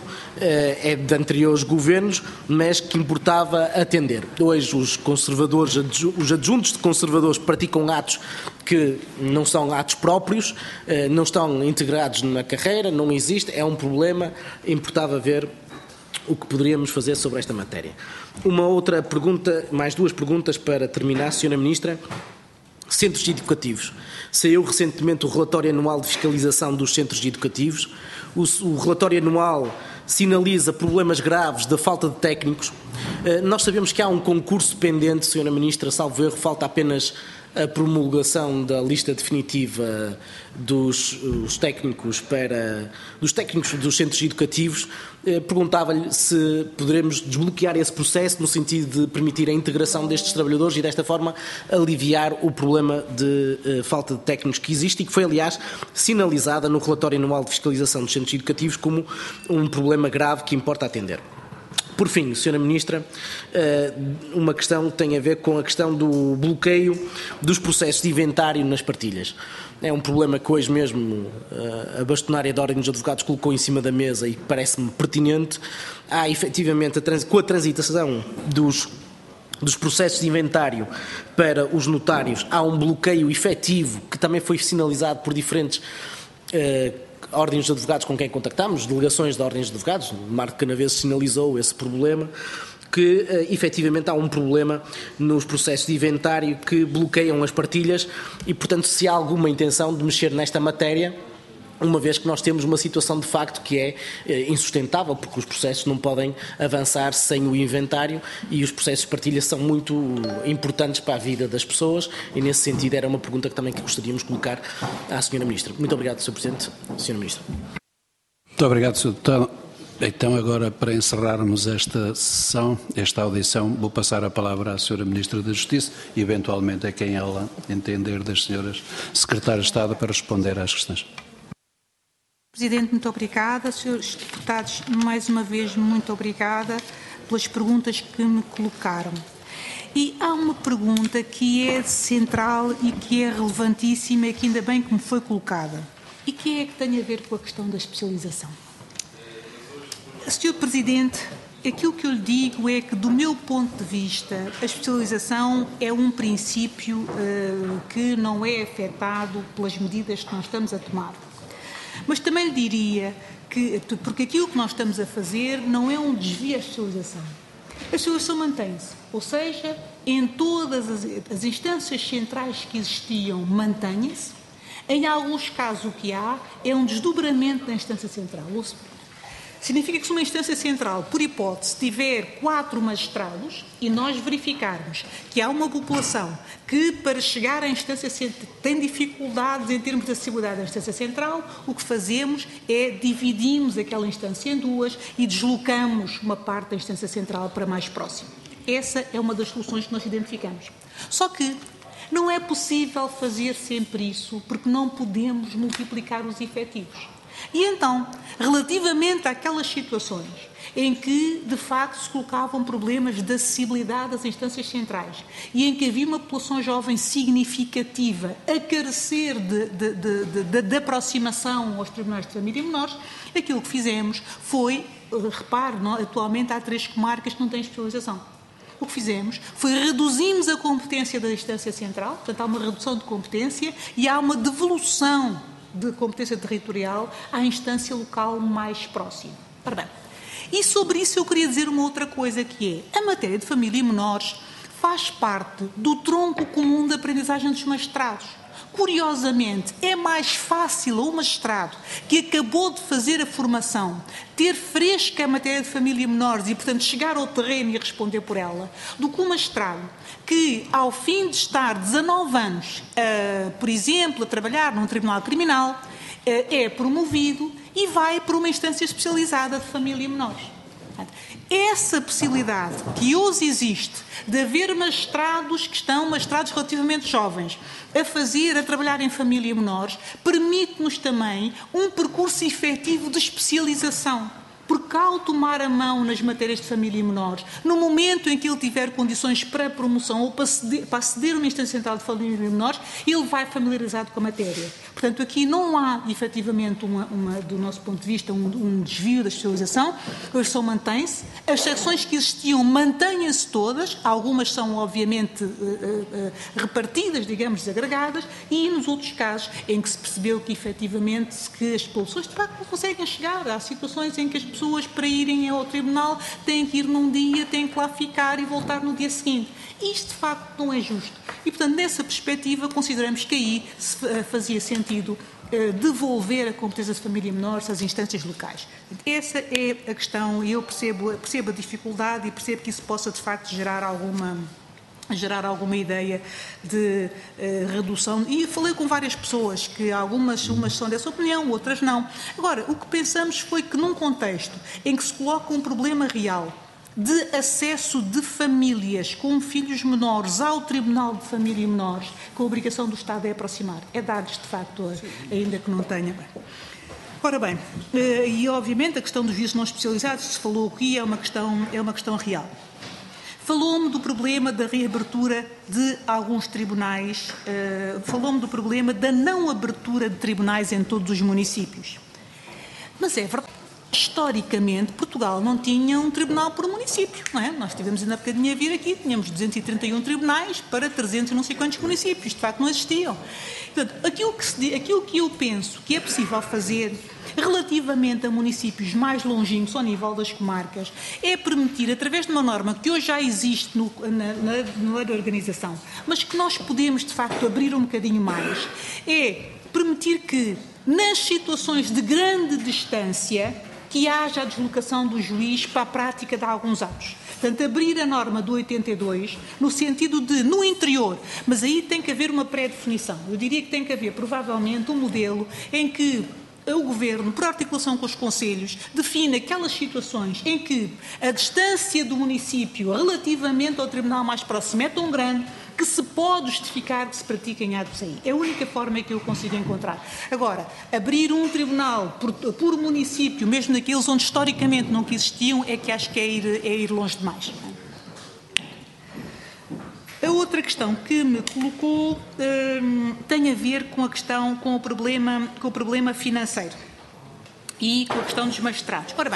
é de anteriores governos, mas que importava atender. Hoje os conservadores, os adjuntos de conservadores praticam atos que não são atos próprios, uh, não estão integrados na carreira, não existe, é um problema, importava ver o que poderíamos fazer sobre esta matéria. Uma outra pergunta, mais duas perguntas para terminar, senhora Ministra. Centros educativos. Saiu recentemente o relatório anual de fiscalização dos centros educativos. O, o relatório anual sinaliza problemas graves da falta de técnicos. Uh, nós sabemos que há um concurso pendente, senhora Ministra, salvo erro, falta apenas a promulgação da lista definitiva dos os técnicos para dos técnicos dos centros educativos. Eh, perguntava-lhe se poderemos desbloquear esse processo no sentido de permitir a integração destes trabalhadores e desta forma aliviar o problema de eh, falta de técnicos que existe e que foi, aliás, sinalizada no relatório anual de fiscalização dos centros educativos como um problema grave que importa atender. Por fim, senhora Ministra, uma questão que tem a ver com a questão do bloqueio dos processos de inventário nas partilhas. É um problema que hoje mesmo a bastonária da Ordem dos Advogados colocou em cima da mesa e parece-me pertinente. Há, efetivamente, a trans... com a transitação dos dos processos de inventário para os notários, há um bloqueio efetivo que também foi sinalizado por diferentes uh, ordens de advogados com quem contactámos, delegações de ordens de advogados, Marco Canaveses sinalizou esse problema, que uh, efetivamente há um problema nos processos de inventário que bloqueiam as partilhas e, portanto, se há alguma intenção de mexer nesta matéria, uma vez que nós temos uma situação de facto que é eh, insustentável, porque os processos não podem avançar sem o inventário e os processos de partilha são muito importantes para a vida das pessoas e, nesse sentido, era uma pergunta que também que gostaríamos de colocar à senhora Ministra. Muito obrigado, senhor Presidente. senhora Ministra. Muito obrigado, senhor Deputado. Então, agora, para encerrarmos esta sessão, esta audição, vou passar a palavra à senhora Ministra da Justiça e, eventualmente, a quem ela entender das senhoras Secretárias de Estado para responder às questões. Presidente, muito obrigada. Senhores deputados, mais uma vez, muito obrigada pelas perguntas que me colocaram. E há uma pergunta que é central e que é relevantíssima e que ainda bem que me foi colocada, e que é que tem a ver com a questão da especialização. senhor Presidente, aquilo que eu lhe digo é que, do meu ponto de vista, a especialização é um princípio uh, que não é afetado pelas medidas que nós estamos a tomar. Mas também lhe diria que, porque aquilo que nós estamos a fazer não é um desvio à especialização. A especialização mantém-se, ou seja, em todas as, as instâncias centrais que existiam, mantém-se. Em alguns casos o que há é um desdobramento da instância central. Significa que se uma instância central, por hipótese, tiver quatro magistrados e nós verificarmos que há uma população que, para chegar à instância central, tem dificuldades em termos de acessibilidade à instância central, o que fazemos é dividimos aquela instância em duas e deslocamos uma parte da instância central para mais próximo. Essa é uma das soluções que nós identificamos. Só que não é possível fazer sempre isso, porque não podemos multiplicar os efetivos. E então, relativamente àquelas situações em que, de facto, se colocavam problemas de acessibilidade às instâncias centrais e em que havia uma população jovem significativa a carecer de, de, de, de, de aproximação aos tribunais de família e menores, aquilo que fizemos foi, repare, não, atualmente há três comarcas que não têm especialização. O que fizemos foi reduzimos a competência da instância central, portanto há uma redução de competência e há uma devolução de competência territorial à instância local mais próxima. Ora bem, e sobre isso eu queria dizer uma outra coisa, que é a matéria de família e menores faz parte do tronco comum da aprendizagem dos magistrados. Curiosamente, é mais fácil ao magistrado que acabou de fazer a formação ter fresca a matéria de família e menores e, portanto, chegar ao terreno e responder por ela, do que o magistrado que, ao fim de estar dezanove anos, uh, por exemplo, a trabalhar num tribunal criminal, uh, é promovido e vai para uma instância especializada de família e menores. Essa possibilidade que hoje existe de haver magistrados que estão, magistrados relativamente jovens, a fazer, a trabalhar em família e menores, permite-nos também um percurso efetivo de especialização. Porque ao tomar a mão nas matérias de família e menores, no momento em que ele tiver condições para promoção ou para aceder, para aceder a uma instância central de família e menores, ele vai familiarizado com a matéria. Portanto, aqui não há, efetivamente, uma, uma, do nosso ponto de vista, um, um desvio da especialização. A especialização mantém-se. As secções que existiam mantêm-se todas. Algumas são, obviamente, uh, uh, repartidas, digamos, desagregadas, e nos outros casos em que se percebeu que, efetivamente, que as populações, de facto, não conseguem chegar. Há situações em que as pessoas, para irem ao tribunal, têm que ir num dia, têm que lá ficar e voltar no dia seguinte. Isto, de facto, não é justo. E, portanto, nessa perspectiva, consideramos que aí se fazia sentido uh, devolver a competência de família e menores às instâncias locais. Essa é a questão, e eu percebo, percebo a dificuldade e percebo que isso possa, de facto, gerar alguma... gerar alguma ideia de uh, redução. E falei com várias pessoas, que algumas umas são dessa opinião, outras não. Agora, o que pensamos foi que num contexto em que se coloca um problema real de acesso de famílias com filhos menores ao Tribunal de Família e Menores, que a obrigação do Estado é aproximar, é dar-lhes, de facto, ainda que não tenha. Ora bem, e obviamente a questão dos juízes não especializados, se falou aqui, é uma questão, é uma questão real. Falou-me do problema da reabertura de alguns tribunais, uh, falou-me do problema da não abertura de tribunais em todos os municípios. Mas é verdade, historicamente, Portugal não tinha um tribunal por município, não é? Nós tivemos ainda há bocadinho a vir aqui, tínhamos duzentos e trinta e um tribunais para trezentos e não sei quantos municípios, de facto não existiam. Portanto, aquilo que, se, aquilo que eu penso que é possível fazer relativamente a municípios mais longínquos ao nível das comarcas é permitir, através de uma norma que hoje já existe no, na, na, na organização, mas que nós podemos, de facto, abrir um bocadinho mais, é permitir que, nas situações de grande distância, que haja a deslocação do juiz para a prática de alguns atos. Portanto, abrir a norma do oitenta e dois no sentido de, no interior, mas aí tem que haver uma pré-definição. Eu diria que tem que haver, provavelmente, um modelo em que o Governo, por articulação com os concelhos, define aquelas situações em que a distância do município relativamente ao tribunal mais próximo é tão grande que se pode justificar que se pratiquem atos aí. É a única forma que eu consigo encontrar. Agora, abrir um tribunal por, por município, mesmo naqueles onde historicamente não existiam, é que acho que é ir, é ir longe demais. A outra questão que me colocou hum, tem a ver com a questão, com o problema, com o problema financeiro e com a questão dos magistrados. Ora bem,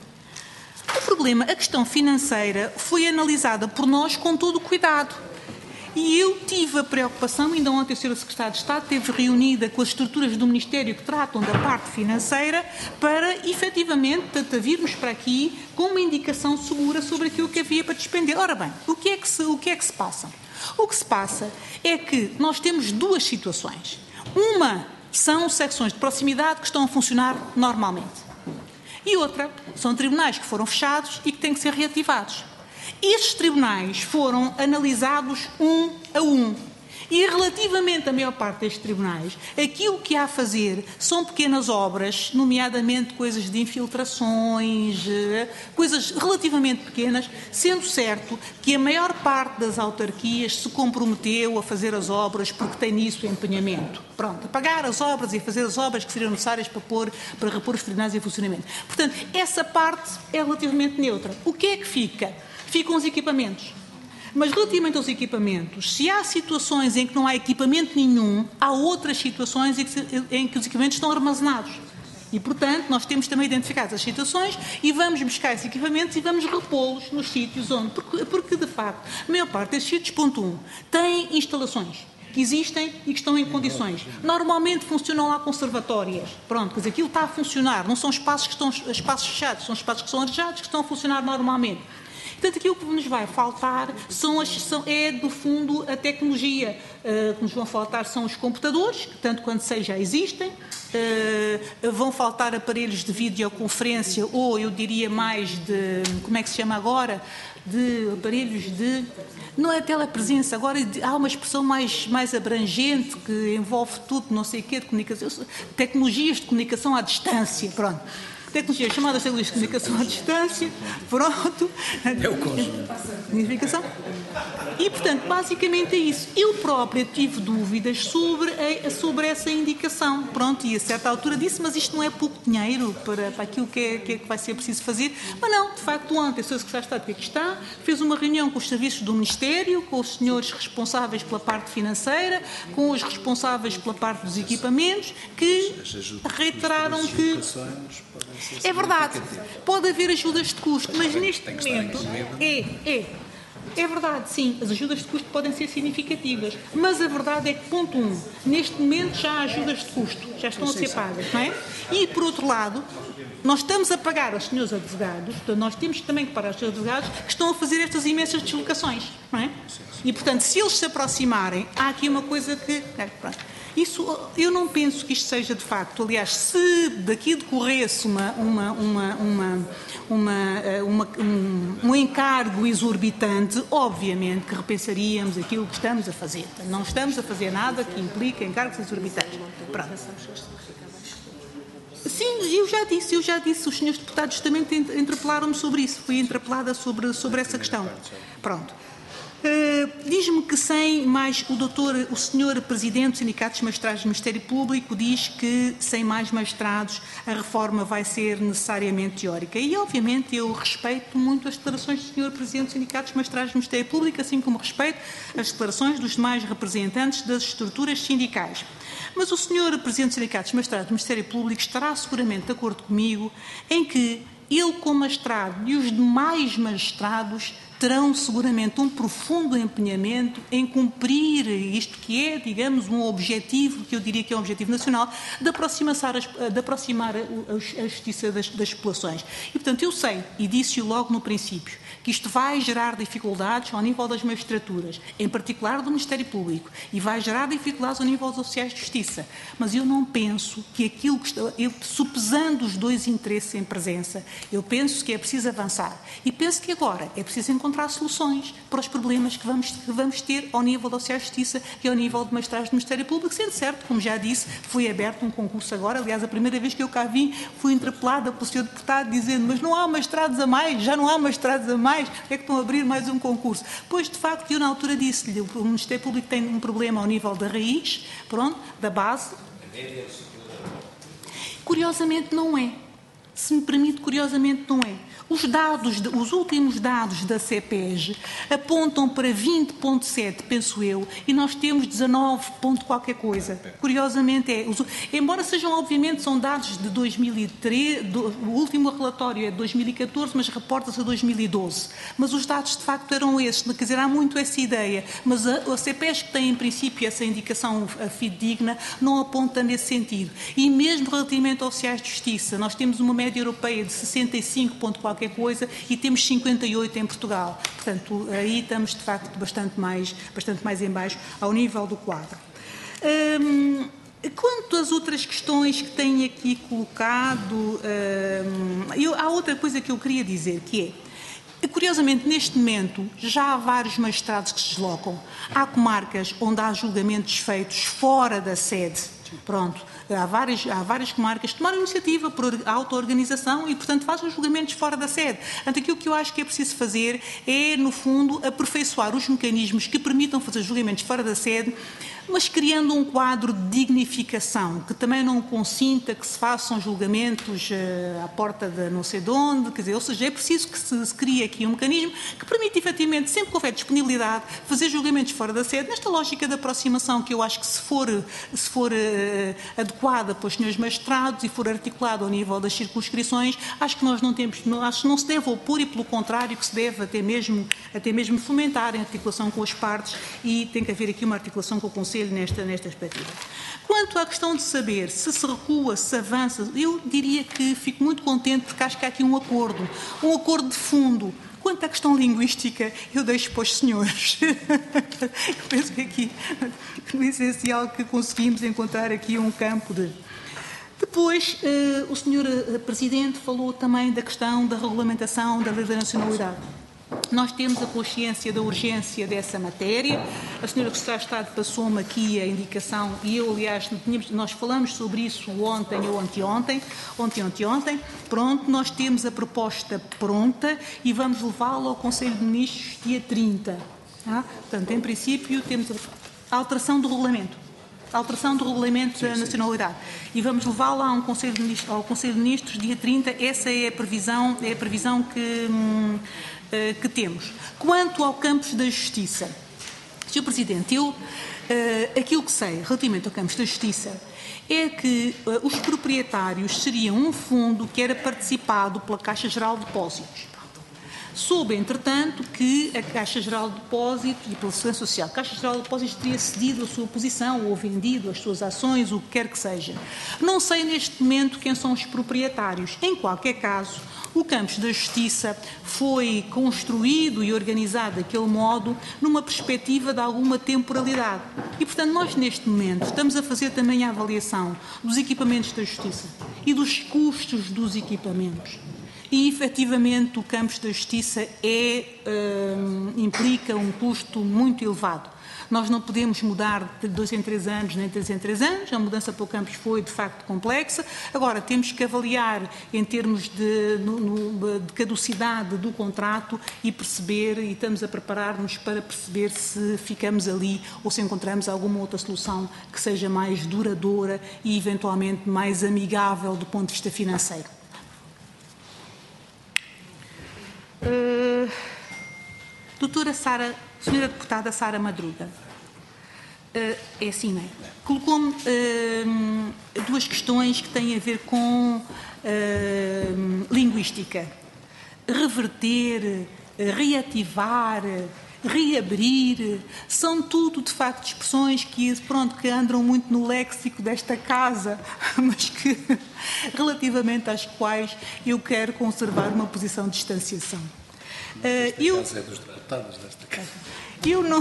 o problema, a questão financeira foi analisada por nós com todo o cuidado. E eu tive a preocupação, ainda ontem a senhora Secretária de Estado esteve reunida com as estruturas do Ministério que tratam da parte financeira para, efetivamente, portanto, virmos para aqui com uma indicação segura sobre aquilo que havia para despender. Ora bem, o que é que se, o que é que se passa? O que se passa é que nós temos duas situações. Uma são secções de proximidade que estão a funcionar normalmente. E outra são tribunais que foram fechados e que têm que ser reativados. Estes tribunais foram analisados um a um. E relativamente à maior parte destes tribunais, aquilo que há a fazer são pequenas obras, nomeadamente coisas de infiltrações, coisas relativamente pequenas, sendo certo que a maior parte das autarquias se comprometeu a fazer as obras porque tem nisso empenhamento. Pronto, a pagar as obras e a fazer as obras que seriam necessárias para, pôr, para repor os tribunais em funcionamento. Portanto, essa parte é relativamente neutra. O que é que fica? Ficam os equipamentos. Mas relativamente aos equipamentos, se há situações em que não há equipamento nenhum, há outras situações em que, em que os equipamentos estão armazenados. E, portanto, nós temos também identificado as situações e vamos buscar esses equipamentos e vamos repô-los nos sítios onde... Porque, porque, de facto, a maior parte desses sítios, ponto um, têm instalações que existem e que estão em condições. Normalmente funcionam lá conservatórias. Pronto, quer dizer, aquilo está a funcionar. Não são espaços que estão espaços fechados, são espaços que são arejados, que estão a funcionar normalmente. Portanto, aquilo que nos vai faltar são as, são, é, do fundo, a tecnologia. Uh, que nos vão faltar são os computadores, que tanto quanto sei já existem. Uh, vão faltar aparelhos de videoconferência, ou eu diria mais de, como é que se chama agora? De aparelhos de... Não é telepresença, agora há uma expressão mais, mais abrangente que envolve tudo, não sei o quê, de comunicação, tecnologias de comunicação à distância, pronto. Tecnologias chamadas tecnologias de comunicação à distância, pronto. É o conjunto. Significação. E, portanto, basicamente é isso. Eu própria tive dúvidas sobre, a, sobre essa indicação. Pronto, e a certa altura disse, mas isto não é pouco dinheiro para, para aquilo que, é, que, é, que vai ser preciso fazer. Mas não, de facto, ontem, o senhor Secretário de Estado que aqui está, fez uma reunião com os serviços do Ministério, com os senhores responsáveis pela parte financeira, com os responsáveis pela parte dos equipamentos, que reiteraram que... É verdade, pode haver ajudas de custo, mas neste momento é, é, é verdade, sim, as ajudas de custo podem ser significativas, mas a verdade é que, ponto um, neste momento já há ajudas de custo, já estão a ser pagas, não é? E, por outro lado, nós estamos a pagar aos senhores advogados, portanto, nós temos também que pagar aos senhores advogados que estão a fazer estas imensas deslocações, não é? E, portanto, se eles se aproximarem, há aqui uma coisa que... Pronto. Isso, eu não penso que isto seja de facto, aliás, se daqui decorresse uma, uma, uma, uma, uma, uma, um, um encargo exorbitante, obviamente que repensaríamos aquilo que estamos a fazer. Não estamos a fazer nada que implique encargos exorbitantes. Pronto. Sim, eu já disse, eu já disse, os senhores deputados também interpelaram-me sobre isso, fui interpelada sobre, sobre essa questão. Pronto. Uh, diz-me que sem mais o doutor, o senhor Presidente dos Sindicatos Magistrados do Ministério Público diz que sem mais magistrados a reforma vai ser necessariamente teórica. E, obviamente, eu respeito muito as declarações do senhor Presidente dos Sindicatos Magistrados do Ministério Público, assim como respeito as declarações dos demais representantes das estruturas sindicais. Mas o senhor Presidente dos Sindicatos Magistrados do Ministério Público estará seguramente de acordo comigo em que ele, como magistrado, e os demais magistrados terão seguramente um profundo empenhamento em cumprir isto que é, digamos, um objetivo, que eu diria que é um objetivo nacional, de aproximar, de aproximar a, a justiça das, das populações. E, portanto, eu sei, e disse-o logo no princípio, que isto vai gerar dificuldades ao nível das magistraturas, em particular do Ministério Público, e vai gerar dificuldades ao nível dos oficiais de justiça. Mas eu não penso que aquilo que está, eu, supesando os dois interesses em presença, eu penso que é preciso avançar. E penso que agora é preciso encontrar soluções para os problemas que vamos, que vamos ter ao nível da oficiais de justiça e ao nível de magistrados do Ministério Público, sendo certo, como já disse, foi aberto um concurso agora. Aliás, a primeira vez que eu cá vim, fui interpelada pelo senhor deputado dizendo, mas não há magistrados a mais, já não há magistrados a mais, é que estão a abrir mais um concurso. Pois, de facto, eu na altura disse-lhe, o Ministério Público tem um problema ao nível da raiz, pronto, da base. Curiosamente não é. Se me permite, curiosamente não é. Os dados, os últimos dados da CEPEG apontam para vinte vírgula sete, penso eu, e nós temos dezanove ponto qualquer coisa. Curiosamente é. Os, embora sejam, obviamente, são dados de dois mil e treze, do, o último relatório é de dois mil e catorze, mas reporta-se a dois mil e doze. Mas os dados, de facto, eram esses. Quer dizer, há muito essa ideia. Mas a, a CEPEG, que tem, em princípio, essa indicação fidedigna, não aponta nesse sentido. E mesmo relativamente aos oficiais de justiça, nós temos uma média europeia de sessenta e cinco ponto qualquer coisa e temos cinquenta e oito em Portugal. Portanto, aí estamos, de facto, bastante mais, bastante mais em baixo ao nível do quadro. Hum, quanto às outras questões que tenho aqui colocado, hum, eu, há outra coisa que eu queria dizer, que é, curiosamente, neste momento, já há vários magistrados que se deslocam. Há comarcas onde há julgamentos feitos fora da sede. Pronto. Há várias, há várias comarcas que tomaram iniciativa por auto-organização e, portanto, fazem os julgamentos fora da sede. Portanto, aquilo que eu acho que é preciso fazer é, no fundo, aperfeiçoar os mecanismos que permitam fazer julgamentos fora da sede, mas criando um quadro de dignificação, que também não consinta que se façam julgamentos uh, à porta de não sei de onde, quer dizer, ou seja, é preciso que se, se crie aqui um mecanismo que permita, efetivamente, sempre que houver disponibilidade, fazer julgamentos fora da sede, nesta lógica de aproximação que eu acho que se for, se for uh, adequada para os senhores magistrados e for articulada ao nível das circunscrições, acho que nós não temos, não, acho que não se deve opor e, pelo contrário, que se deve até mesmo, até mesmo fomentar em articulação com as partes e tem que haver aqui uma articulação com o Conselho Nesta, nesta perspectiva. Quanto à questão de saber se se recua, se avança, eu diria que fico muito contente porque acho que há aqui um acordo, um acordo de fundo. Quanto à questão linguística, eu deixo para os senhores. Eu penso que aqui, no essencial, que conseguimos encontrar aqui um campo de... Depois, eh, o senhor Presidente falou também da questão da regulamentação da lei da nacionalidade. Nós temos a consciência da urgência dessa matéria. A senhora Secretária de Estado passou-me aqui a indicação e eu, aliás, tínhamos, nós falamos sobre isso ontem ou anteontem, ontem ou anteontem. Pronto, nós temos a proposta pronta e vamos levá-la ao Conselho de Ministros dia trinta. Tá? Portanto, em princípio, temos a alteração do regulamento. A alteração do regulamento da nacionalidade. E vamos levá-la a um Conselho de Ministros, ao Conselho de Ministros dia trinta. Essa é a previsão, é a previsão que... Hum, que temos. Quanto ao campus da Justiça, senhor Presidente, eu, aquilo que sei relativamente ao campus da Justiça é que os proprietários seriam um fundo que era participado pela Caixa Geral de Depósitos. Soube, entretanto, que a Caixa Geral de Depósitos e pela Segurança Social, a Caixa Geral de Depósitos teria cedido a sua posição ou vendido as suas ações, o que quer que seja. Não sei neste momento quem são os proprietários. Em qualquer caso, o campus da Justiça foi construído e organizado daquele modo numa perspectiva de alguma temporalidade. E, portanto, nós neste momento estamos a fazer também a avaliação dos equipamentos da Justiça e dos custos dos equipamentos. E, efetivamente, o campus da Justiça é, um, implica um custo muito elevado. Nós não podemos mudar de dois em três anos, nem de três em três anos. A mudança para o campus foi, de facto, complexa. Agora, temos que avaliar em termos de, no, no, de caducidade do contrato e perceber, e estamos a preparar-nos para perceber se ficamos ali ou se encontramos alguma outra solução que seja mais duradoura e, eventualmente, mais amigável do ponto de vista financeiro. Uh, doutora Sara, senhora deputada Sara Madruga, uh, é assim, não é? Colocou-me uh, duas questões que têm a ver com uh, linguística. Reverter, reativar, reabrir, são tudo, de facto, expressões que, pronto, que andam muito no léxico desta casa, mas que, relativamente às quais eu quero conservar uma posição de distanciação. Uh, eu, é dos deputados desta casa. Eu não,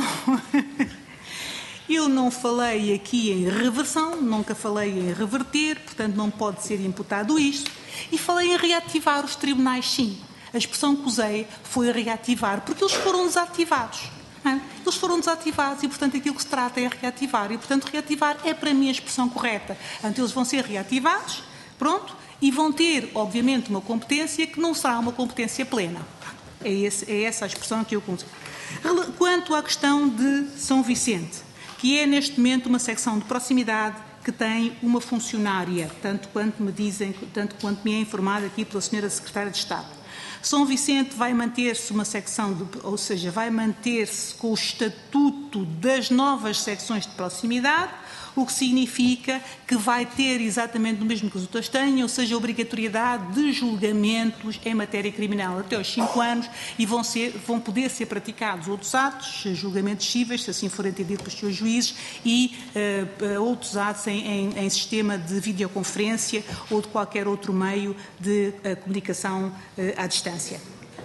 eu não falei aqui em reversão, nunca falei em reverter, portanto não pode ser imputado isto, e falei em reativar os tribunais, sim. A expressão que usei foi reativar, porque eles foram desativados. Não é? Eles foram desativados e, portanto, aquilo que se trata é reativar. E, portanto, reativar é, para mim, a expressão correta. Portanto, eles vão ser reativados, pronto, e vão ter, obviamente, uma competência que não será uma competência plena. É, esse, é essa a expressão que eu consigo. Quanto à questão de São Vicente, que é, neste momento, uma secção de proximidade que tem uma funcionária, tanto quanto me dizem, tanto quanto me é informado aqui pela senhora Secretária de Estado. São Vicente vai manter-se uma secção, de, ou seja, vai manter-se com o estatuto das novas secções de proximidade, o que significa que vai ter exatamente o mesmo que os outros têm, ou seja, a obrigatoriedade de julgamentos em matéria criminal até aos cinco anos e vão, ser, vão poder ser praticados outros atos, julgamentos cíveis, se assim for entendido pelos seus juízes, e uh, outros atos em, em, em sistema de videoconferência ou de qualquer outro meio de uh, comunicação uh, à distância.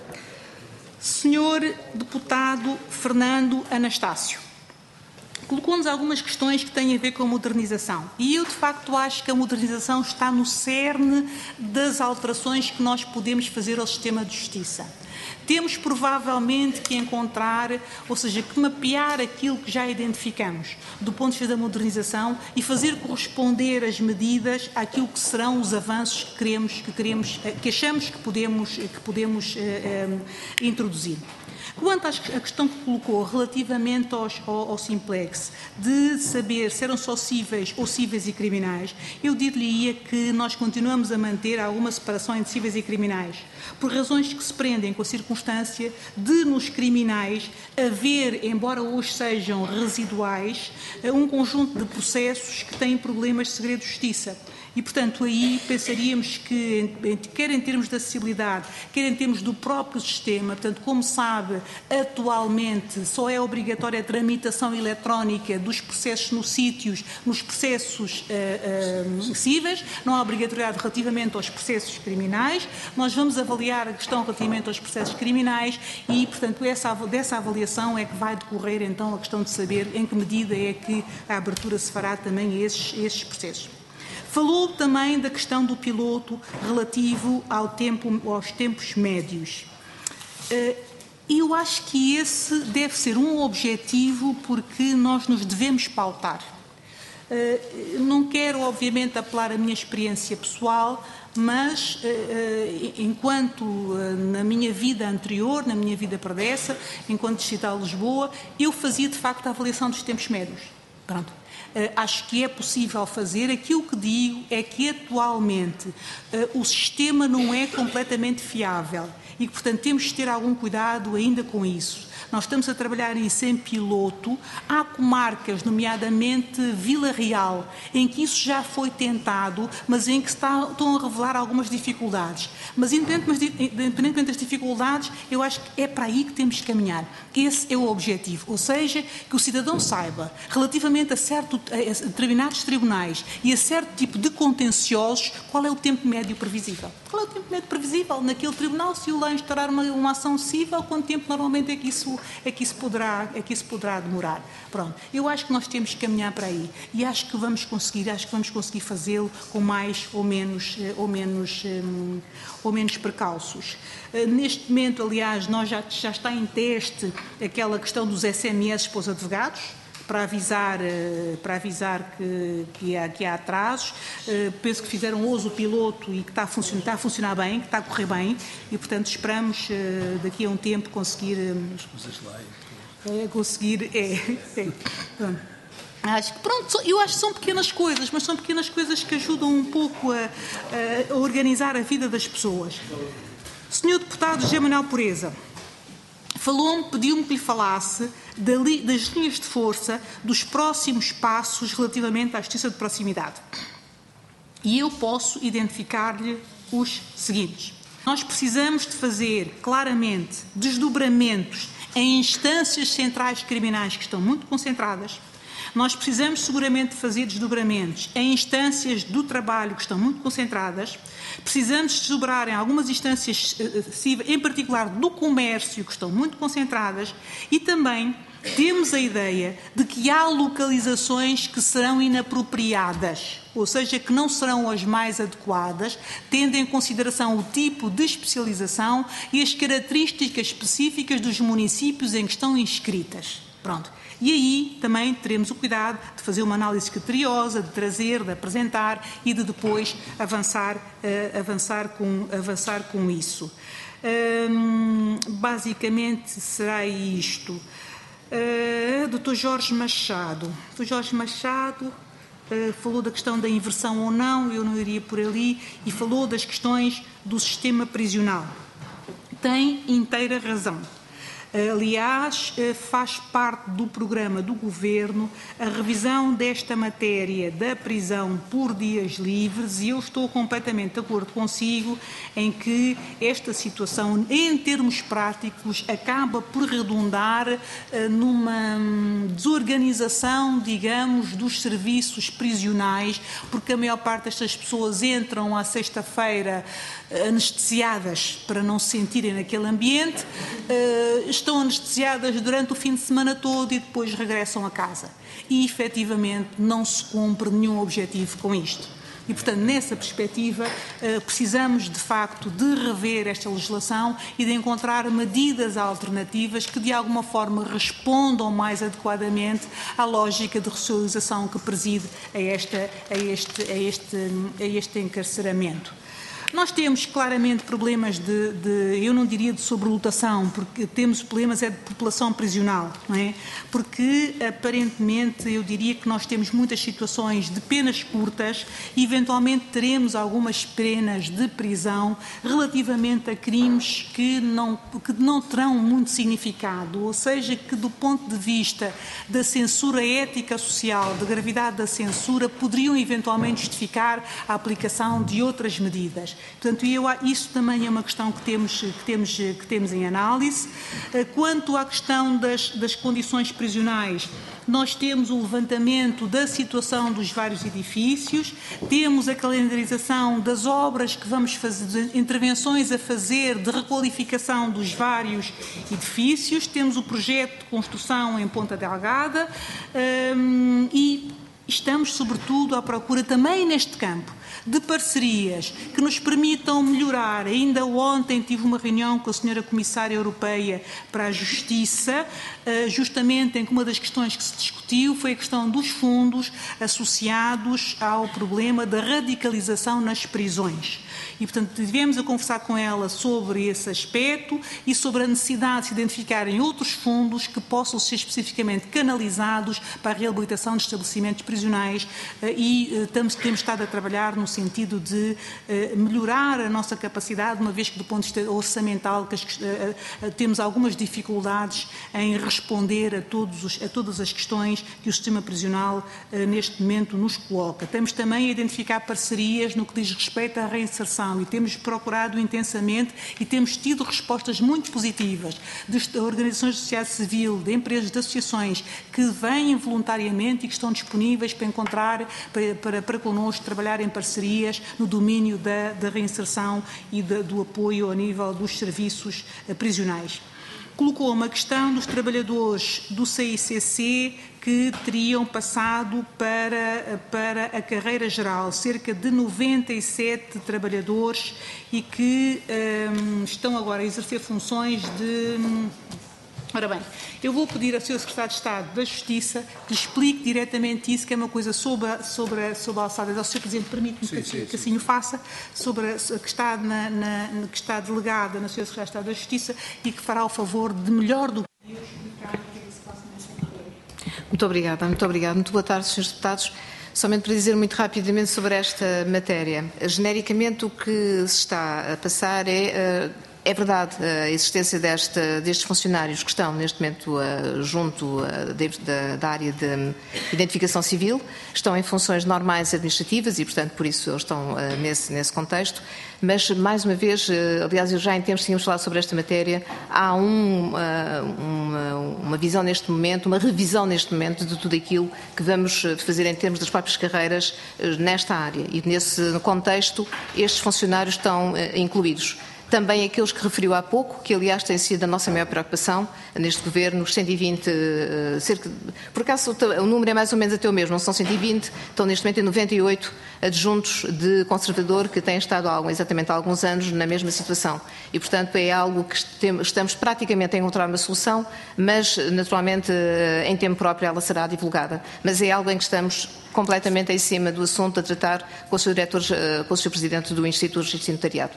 Senhor Deputado Fernando Anastácio, colocou-nos algumas questões que têm a ver com a modernização. E eu, de facto, acho que a modernização está no cerne das alterações que nós podemos fazer ao sistema de justiça. Temos, provavelmente, que encontrar, ou seja, que mapear aquilo que já identificamos do ponto de vista da modernização e fazer corresponder as medidas àquilo que serão os avanços que queremos, que, queremos, que achamos que podemos, que podemos eh, eh, introduzir. Quanto à questão que colocou relativamente aos, ao, ao Simplex, de saber se eram só cíveis ou cíveis e criminais, eu diria que nós continuamos a manter alguma separação entre cíveis e criminais, por razões que se prendem com a circunstância de, nos criminais, haver, embora hoje sejam residuais, um conjunto de processos que têm problemas de segredo de justiça. E, portanto, aí pensaríamos que, quer em termos de acessibilidade, quer em termos do próprio sistema, portanto, como sabe, atualmente só é obrigatória a tramitação eletrónica dos processos nos sítios, nos processos uh, uh, cíveis, não há obrigatoriedade relativamente aos processos criminais. Nós vamos avaliar a questão relativamente aos processos criminais e, portanto, essa, dessa avaliação é que vai decorrer, então, a questão de saber em que medida é que a abertura se fará também a esses, a esses processos. Falou também da questão do piloto relativo ao tempo, aos tempos médios. E eu acho que esse deve ser um objetivo porque nós nos devemos pautar. Não quero, obviamente, apelar a minha experiência pessoal, mas enquanto na minha vida anterior, na minha vida pregressa, enquanto distrital de Lisboa, eu fazia, de facto, a avaliação dos tempos médios. Pronto. Uh, acho que é possível fazer. Aquilo que digo é que atualmente uh, o sistema não é completamente fiável e que, portanto, temos de ter algum cuidado ainda com isso. Nós estamos a trabalhar isso em piloto. Há comarcas, nomeadamente Vila Real, em que isso já foi tentado, mas em que está, estão a revelar algumas dificuldades. Mas, independentemente das dificuldades, eu acho que é para aí que temos que caminhar. Esse é o objetivo. Ou seja, que o cidadão saiba, relativamente a, certo, a determinados tribunais e a certo tipo de contenciosos, qual é o tempo médio previsível. Qual é o tempo médio previsível naquele tribunal? Se o lá instaurar uma, uma ação civil, quanto tempo normalmente é que isso é que isso poderá, é que isso poderá demorar. Pronto. Eu acho que nós temos que caminhar para aí e acho que vamos conseguir, acho que vamos conseguir fazê-lo com mais ou menos, ou menos, um, ou menos precalços. Uh, neste momento, aliás, nós já, já está em teste aquela questão dos S M S para os advogados. para avisar, para avisar que, que, há, que há atrasos. Penso que fizeram hoje o piloto e que está a funcionar, está a funcionar bem, que está a correr bem e, portanto, esperamos daqui a um tempo conseguir... conseguir... É, é, Acho que, pronto, eu acho que são pequenas coisas, mas são pequenas coisas que ajudam um pouco a, a organizar a vida das pessoas. senhor Deputado José Manuel Pureza falou-me, pediu-me que lhe falasse das linhas de força dos próximos passos relativamente à justiça de proximidade. E eu posso identificar-lhe os seguintes. Nós precisamos de fazer claramente desdobramentos em instâncias centrais criminais que estão muito concentradas. Nós precisamos seguramente fazer desdobramentos em instâncias do trabalho que estão muito concentradas. Precisamos desdobrar em algumas instâncias, em particular do comércio, que estão muito concentradas. E também temos a ideia de que há localizações que serão inapropriadas, ou seja, que não serão as mais adequadas, tendo em consideração o tipo de especialização e as características específicas dos municípios em que estão inscritas. Pronto. E aí também teremos o cuidado de fazer uma análise criteriosa, de trazer, de apresentar e de depois avançar, uh, avançar, com, avançar com isso. Um, basicamente será isto. Uh, doutor Jorge Machado. doutor Jorge Machado uh, falou da questão da inversão ou não, eu não iria por ali, e falou das questões do sistema prisional. Tem inteira razão. Aliás, faz parte do programa do Governo a revisão desta matéria da prisão por dias livres e eu estou completamente de acordo consigo em que esta situação, em termos práticos, acaba por redundar numa desorganização, digamos, dos serviços prisionais, porque a maior parte destas pessoas entram à sexta-feira anestesiadas para não se sentirem naquele ambiente, estão anestesiadas durante o fim de semana todo e depois regressam a casa. E, efetivamente, não se cumpre nenhum objetivo com isto. E, portanto, nessa perspectiva, precisamos, de facto, de rever esta legislação e de encontrar medidas alternativas que, de alguma forma, respondam mais adequadamente à lógica de ressocialização que preside a, esta, a, este, a, este, a este encarceramento. Nós temos claramente problemas de, de, eu não diria de sobrelotação, porque temos problemas é de população prisional, não é? Porque, aparentemente, eu diria que nós temos muitas situações de penas curtas e, eventualmente, teremos algumas penas de prisão relativamente a crimes que não, que não terão muito significado, ou seja, que, do ponto de vista da censura ética social, da gravidade da censura, poderiam, eventualmente, justificar a aplicação de outras medidas. Portanto, eu, isso também é uma questão que temos, que temos, que temos em análise. Quanto à questão das, das condições prisionais, nós temos o levantamento da situação dos vários edifícios, temos a calendarização das obras que vamos fazer, intervenções a fazer de requalificação dos vários edifícios, temos o projeto de construção em Ponta Delgada um, e estamos, sobretudo, à procura também neste campo de parcerias que nos permitam melhorar. Ainda ontem tive uma reunião com a senhora Comissária Europeia para a Justiça, justamente em que uma das questões que se discutiu foi a questão dos fundos associados ao problema da radicalização nas prisões. E, portanto, tivemos a conversar com ela sobre esse aspecto e sobre a necessidade de se identificarem outros fundos que possam ser especificamente canalizados para a reabilitação de estabelecimentos prisionais e temos, temos estado a trabalhar no sentido de melhorar a nossa capacidade, uma vez que, do ponto de vista orçamental, que as, temos algumas dificuldades em responder a, todos os, a todas as questões que o sistema prisional neste momento nos coloca. Temos também a identificar parcerias no que diz respeito à reinserção e temos procurado intensamente e temos tido respostas muito positivas de organizações de sociedade civil, de empresas, de associações que vêm voluntariamente e que estão disponíveis para encontrar, para, para, para connosco, trabalhar em parcerias no domínio da, da reinserção e da, do apoio ao nível dos serviços prisionais. Colocou uma questão dos trabalhadores do C I C C que teriam passado para, para a carreira geral, cerca de noventa e sete trabalhadores e que um, estão agora a exercer funções de Ora bem, eu vou pedir ao senhor Secretário de Estado da Justiça que explique diretamente isso, que é uma coisa sobre a, sobre a, sobre a alçada. O senhor Presidente permite-me que, sim, que sim. assim o faça, sobre a, que, está na, na, que está delegada na senhora Secretária de Estado da Justiça e que fará o favor de melhor do que eu explicar o que é que se passa nesta matéria. Muito obrigada, muito obrigada. Muito boa tarde, senhores deputados. Somente para dizer muito rapidamente sobre esta matéria. Genericamente, o que se está a passar é... Uh, É verdade a existência desta, destes funcionários que estão neste momento uh, junto uh, de, da, da área de identificação civil, estão em funções normais administrativas e, portanto, por isso eles estão uh, nesse, nesse contexto, mas, mais uma vez, uh, aliás, eu já em tempos tínhamos falado sobre esta matéria, há um, uh, uma, uma visão neste momento, uma revisão neste momento de tudo aquilo que vamos fazer em termos das próprias carreiras uh, nesta área e, nesse contexto, estes funcionários estão uh, incluídos. Também aqueles que referiu há pouco, que aliás tem sido a nossa maior preocupação neste Governo, os cento e vinte, cerca de, por acaso o número é mais ou menos até o mesmo, não são cento e vinte, estão neste momento em noventa e oito adjuntos de conservador que têm estado há, exatamente há alguns anos na mesma situação. E, portanto, é algo que estamos praticamente a encontrar uma solução, mas, naturalmente, em tempo próprio ela será divulgada. Mas é algo em que estamos completamente em cima do assunto a tratar com o senhor Diretor, com o senhor Presidente do Instituto de Justiça e Notariado.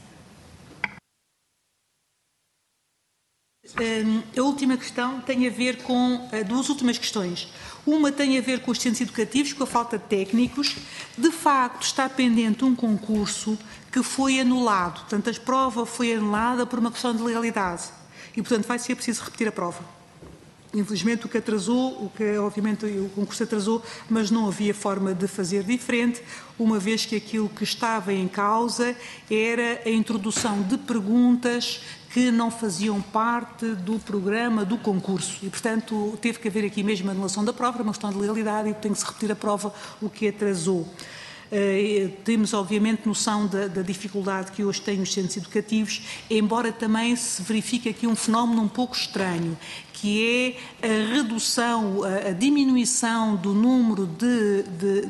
A última questão tem a ver com duas últimas questões. Uma tem a ver com os centros educativos, com a falta de técnicos. De facto, está pendente um concurso que foi anulado. Portanto, a prova foi anulada por uma questão de legalidade. E, portanto, vai ser preciso repetir a prova. Infelizmente, o que atrasou, o que obviamente o concurso atrasou, mas não havia forma de fazer diferente, uma vez que aquilo que estava em causa era a introdução de perguntas que não faziam parte do programa do concurso e, portanto, teve que haver aqui mesmo a anulação da prova, uma questão de legalidade e tem que se repetir a prova, o que atrasou. Uh, temos, obviamente, noção da, da dificuldade que hoje têm os centros educativos, embora também se verifique aqui um fenómeno um pouco estranho, que é a redução, a, a diminuição do número de, de,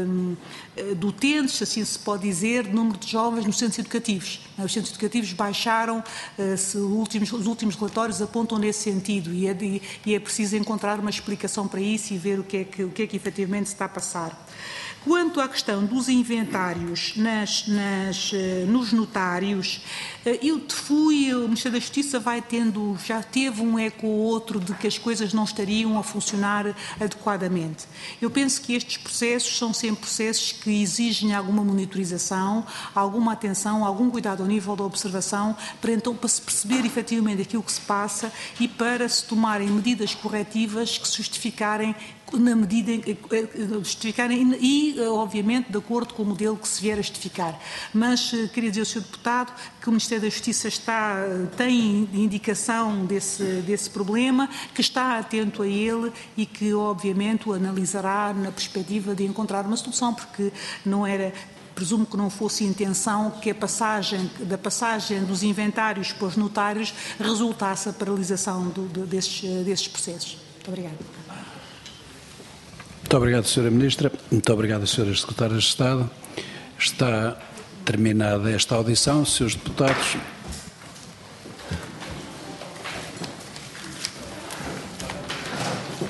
de, de utentes, assim se pode dizer, do número de jovens nos centros educativos. Os centros educativos baixaram, uh, se os, últimos, os últimos relatórios apontam nesse sentido e é, de, e é preciso encontrar uma explicação para isso e ver o que é que, o que, é que efetivamente se está a passar. Quanto à questão dos inventários nas, nas, nos notários, eu fui, o Ministério da Justiça vai tendo, já teve um eco ou outro de que as coisas não estariam a funcionar adequadamente. Eu penso que estes processos são sempre processos que exigem alguma monitorização, alguma atenção, algum cuidado ao nível da observação, para então para se perceber efetivamente aquilo que se passa e para se tomarem medidas corretivas que justificarem na medida em que justificarem e, obviamente, de acordo com o modelo que se vier a justificar. Mas queria dizer ao senhor Deputado que o Ministério da Justiça está, tem indicação desse, desse problema, que está atento a ele e que, obviamente, o analisará na perspectiva de encontrar uma solução, porque não era... Presumo que não fosse intenção que a passagem, da passagem dos inventários para os notários resultasse a paralisação do, do, desses, desses processos. Muito obrigada. Muito obrigado, senhora Ministra. Muito obrigado, senhoras Secretárias de Estado. Está terminada esta audição. Senhores deputados,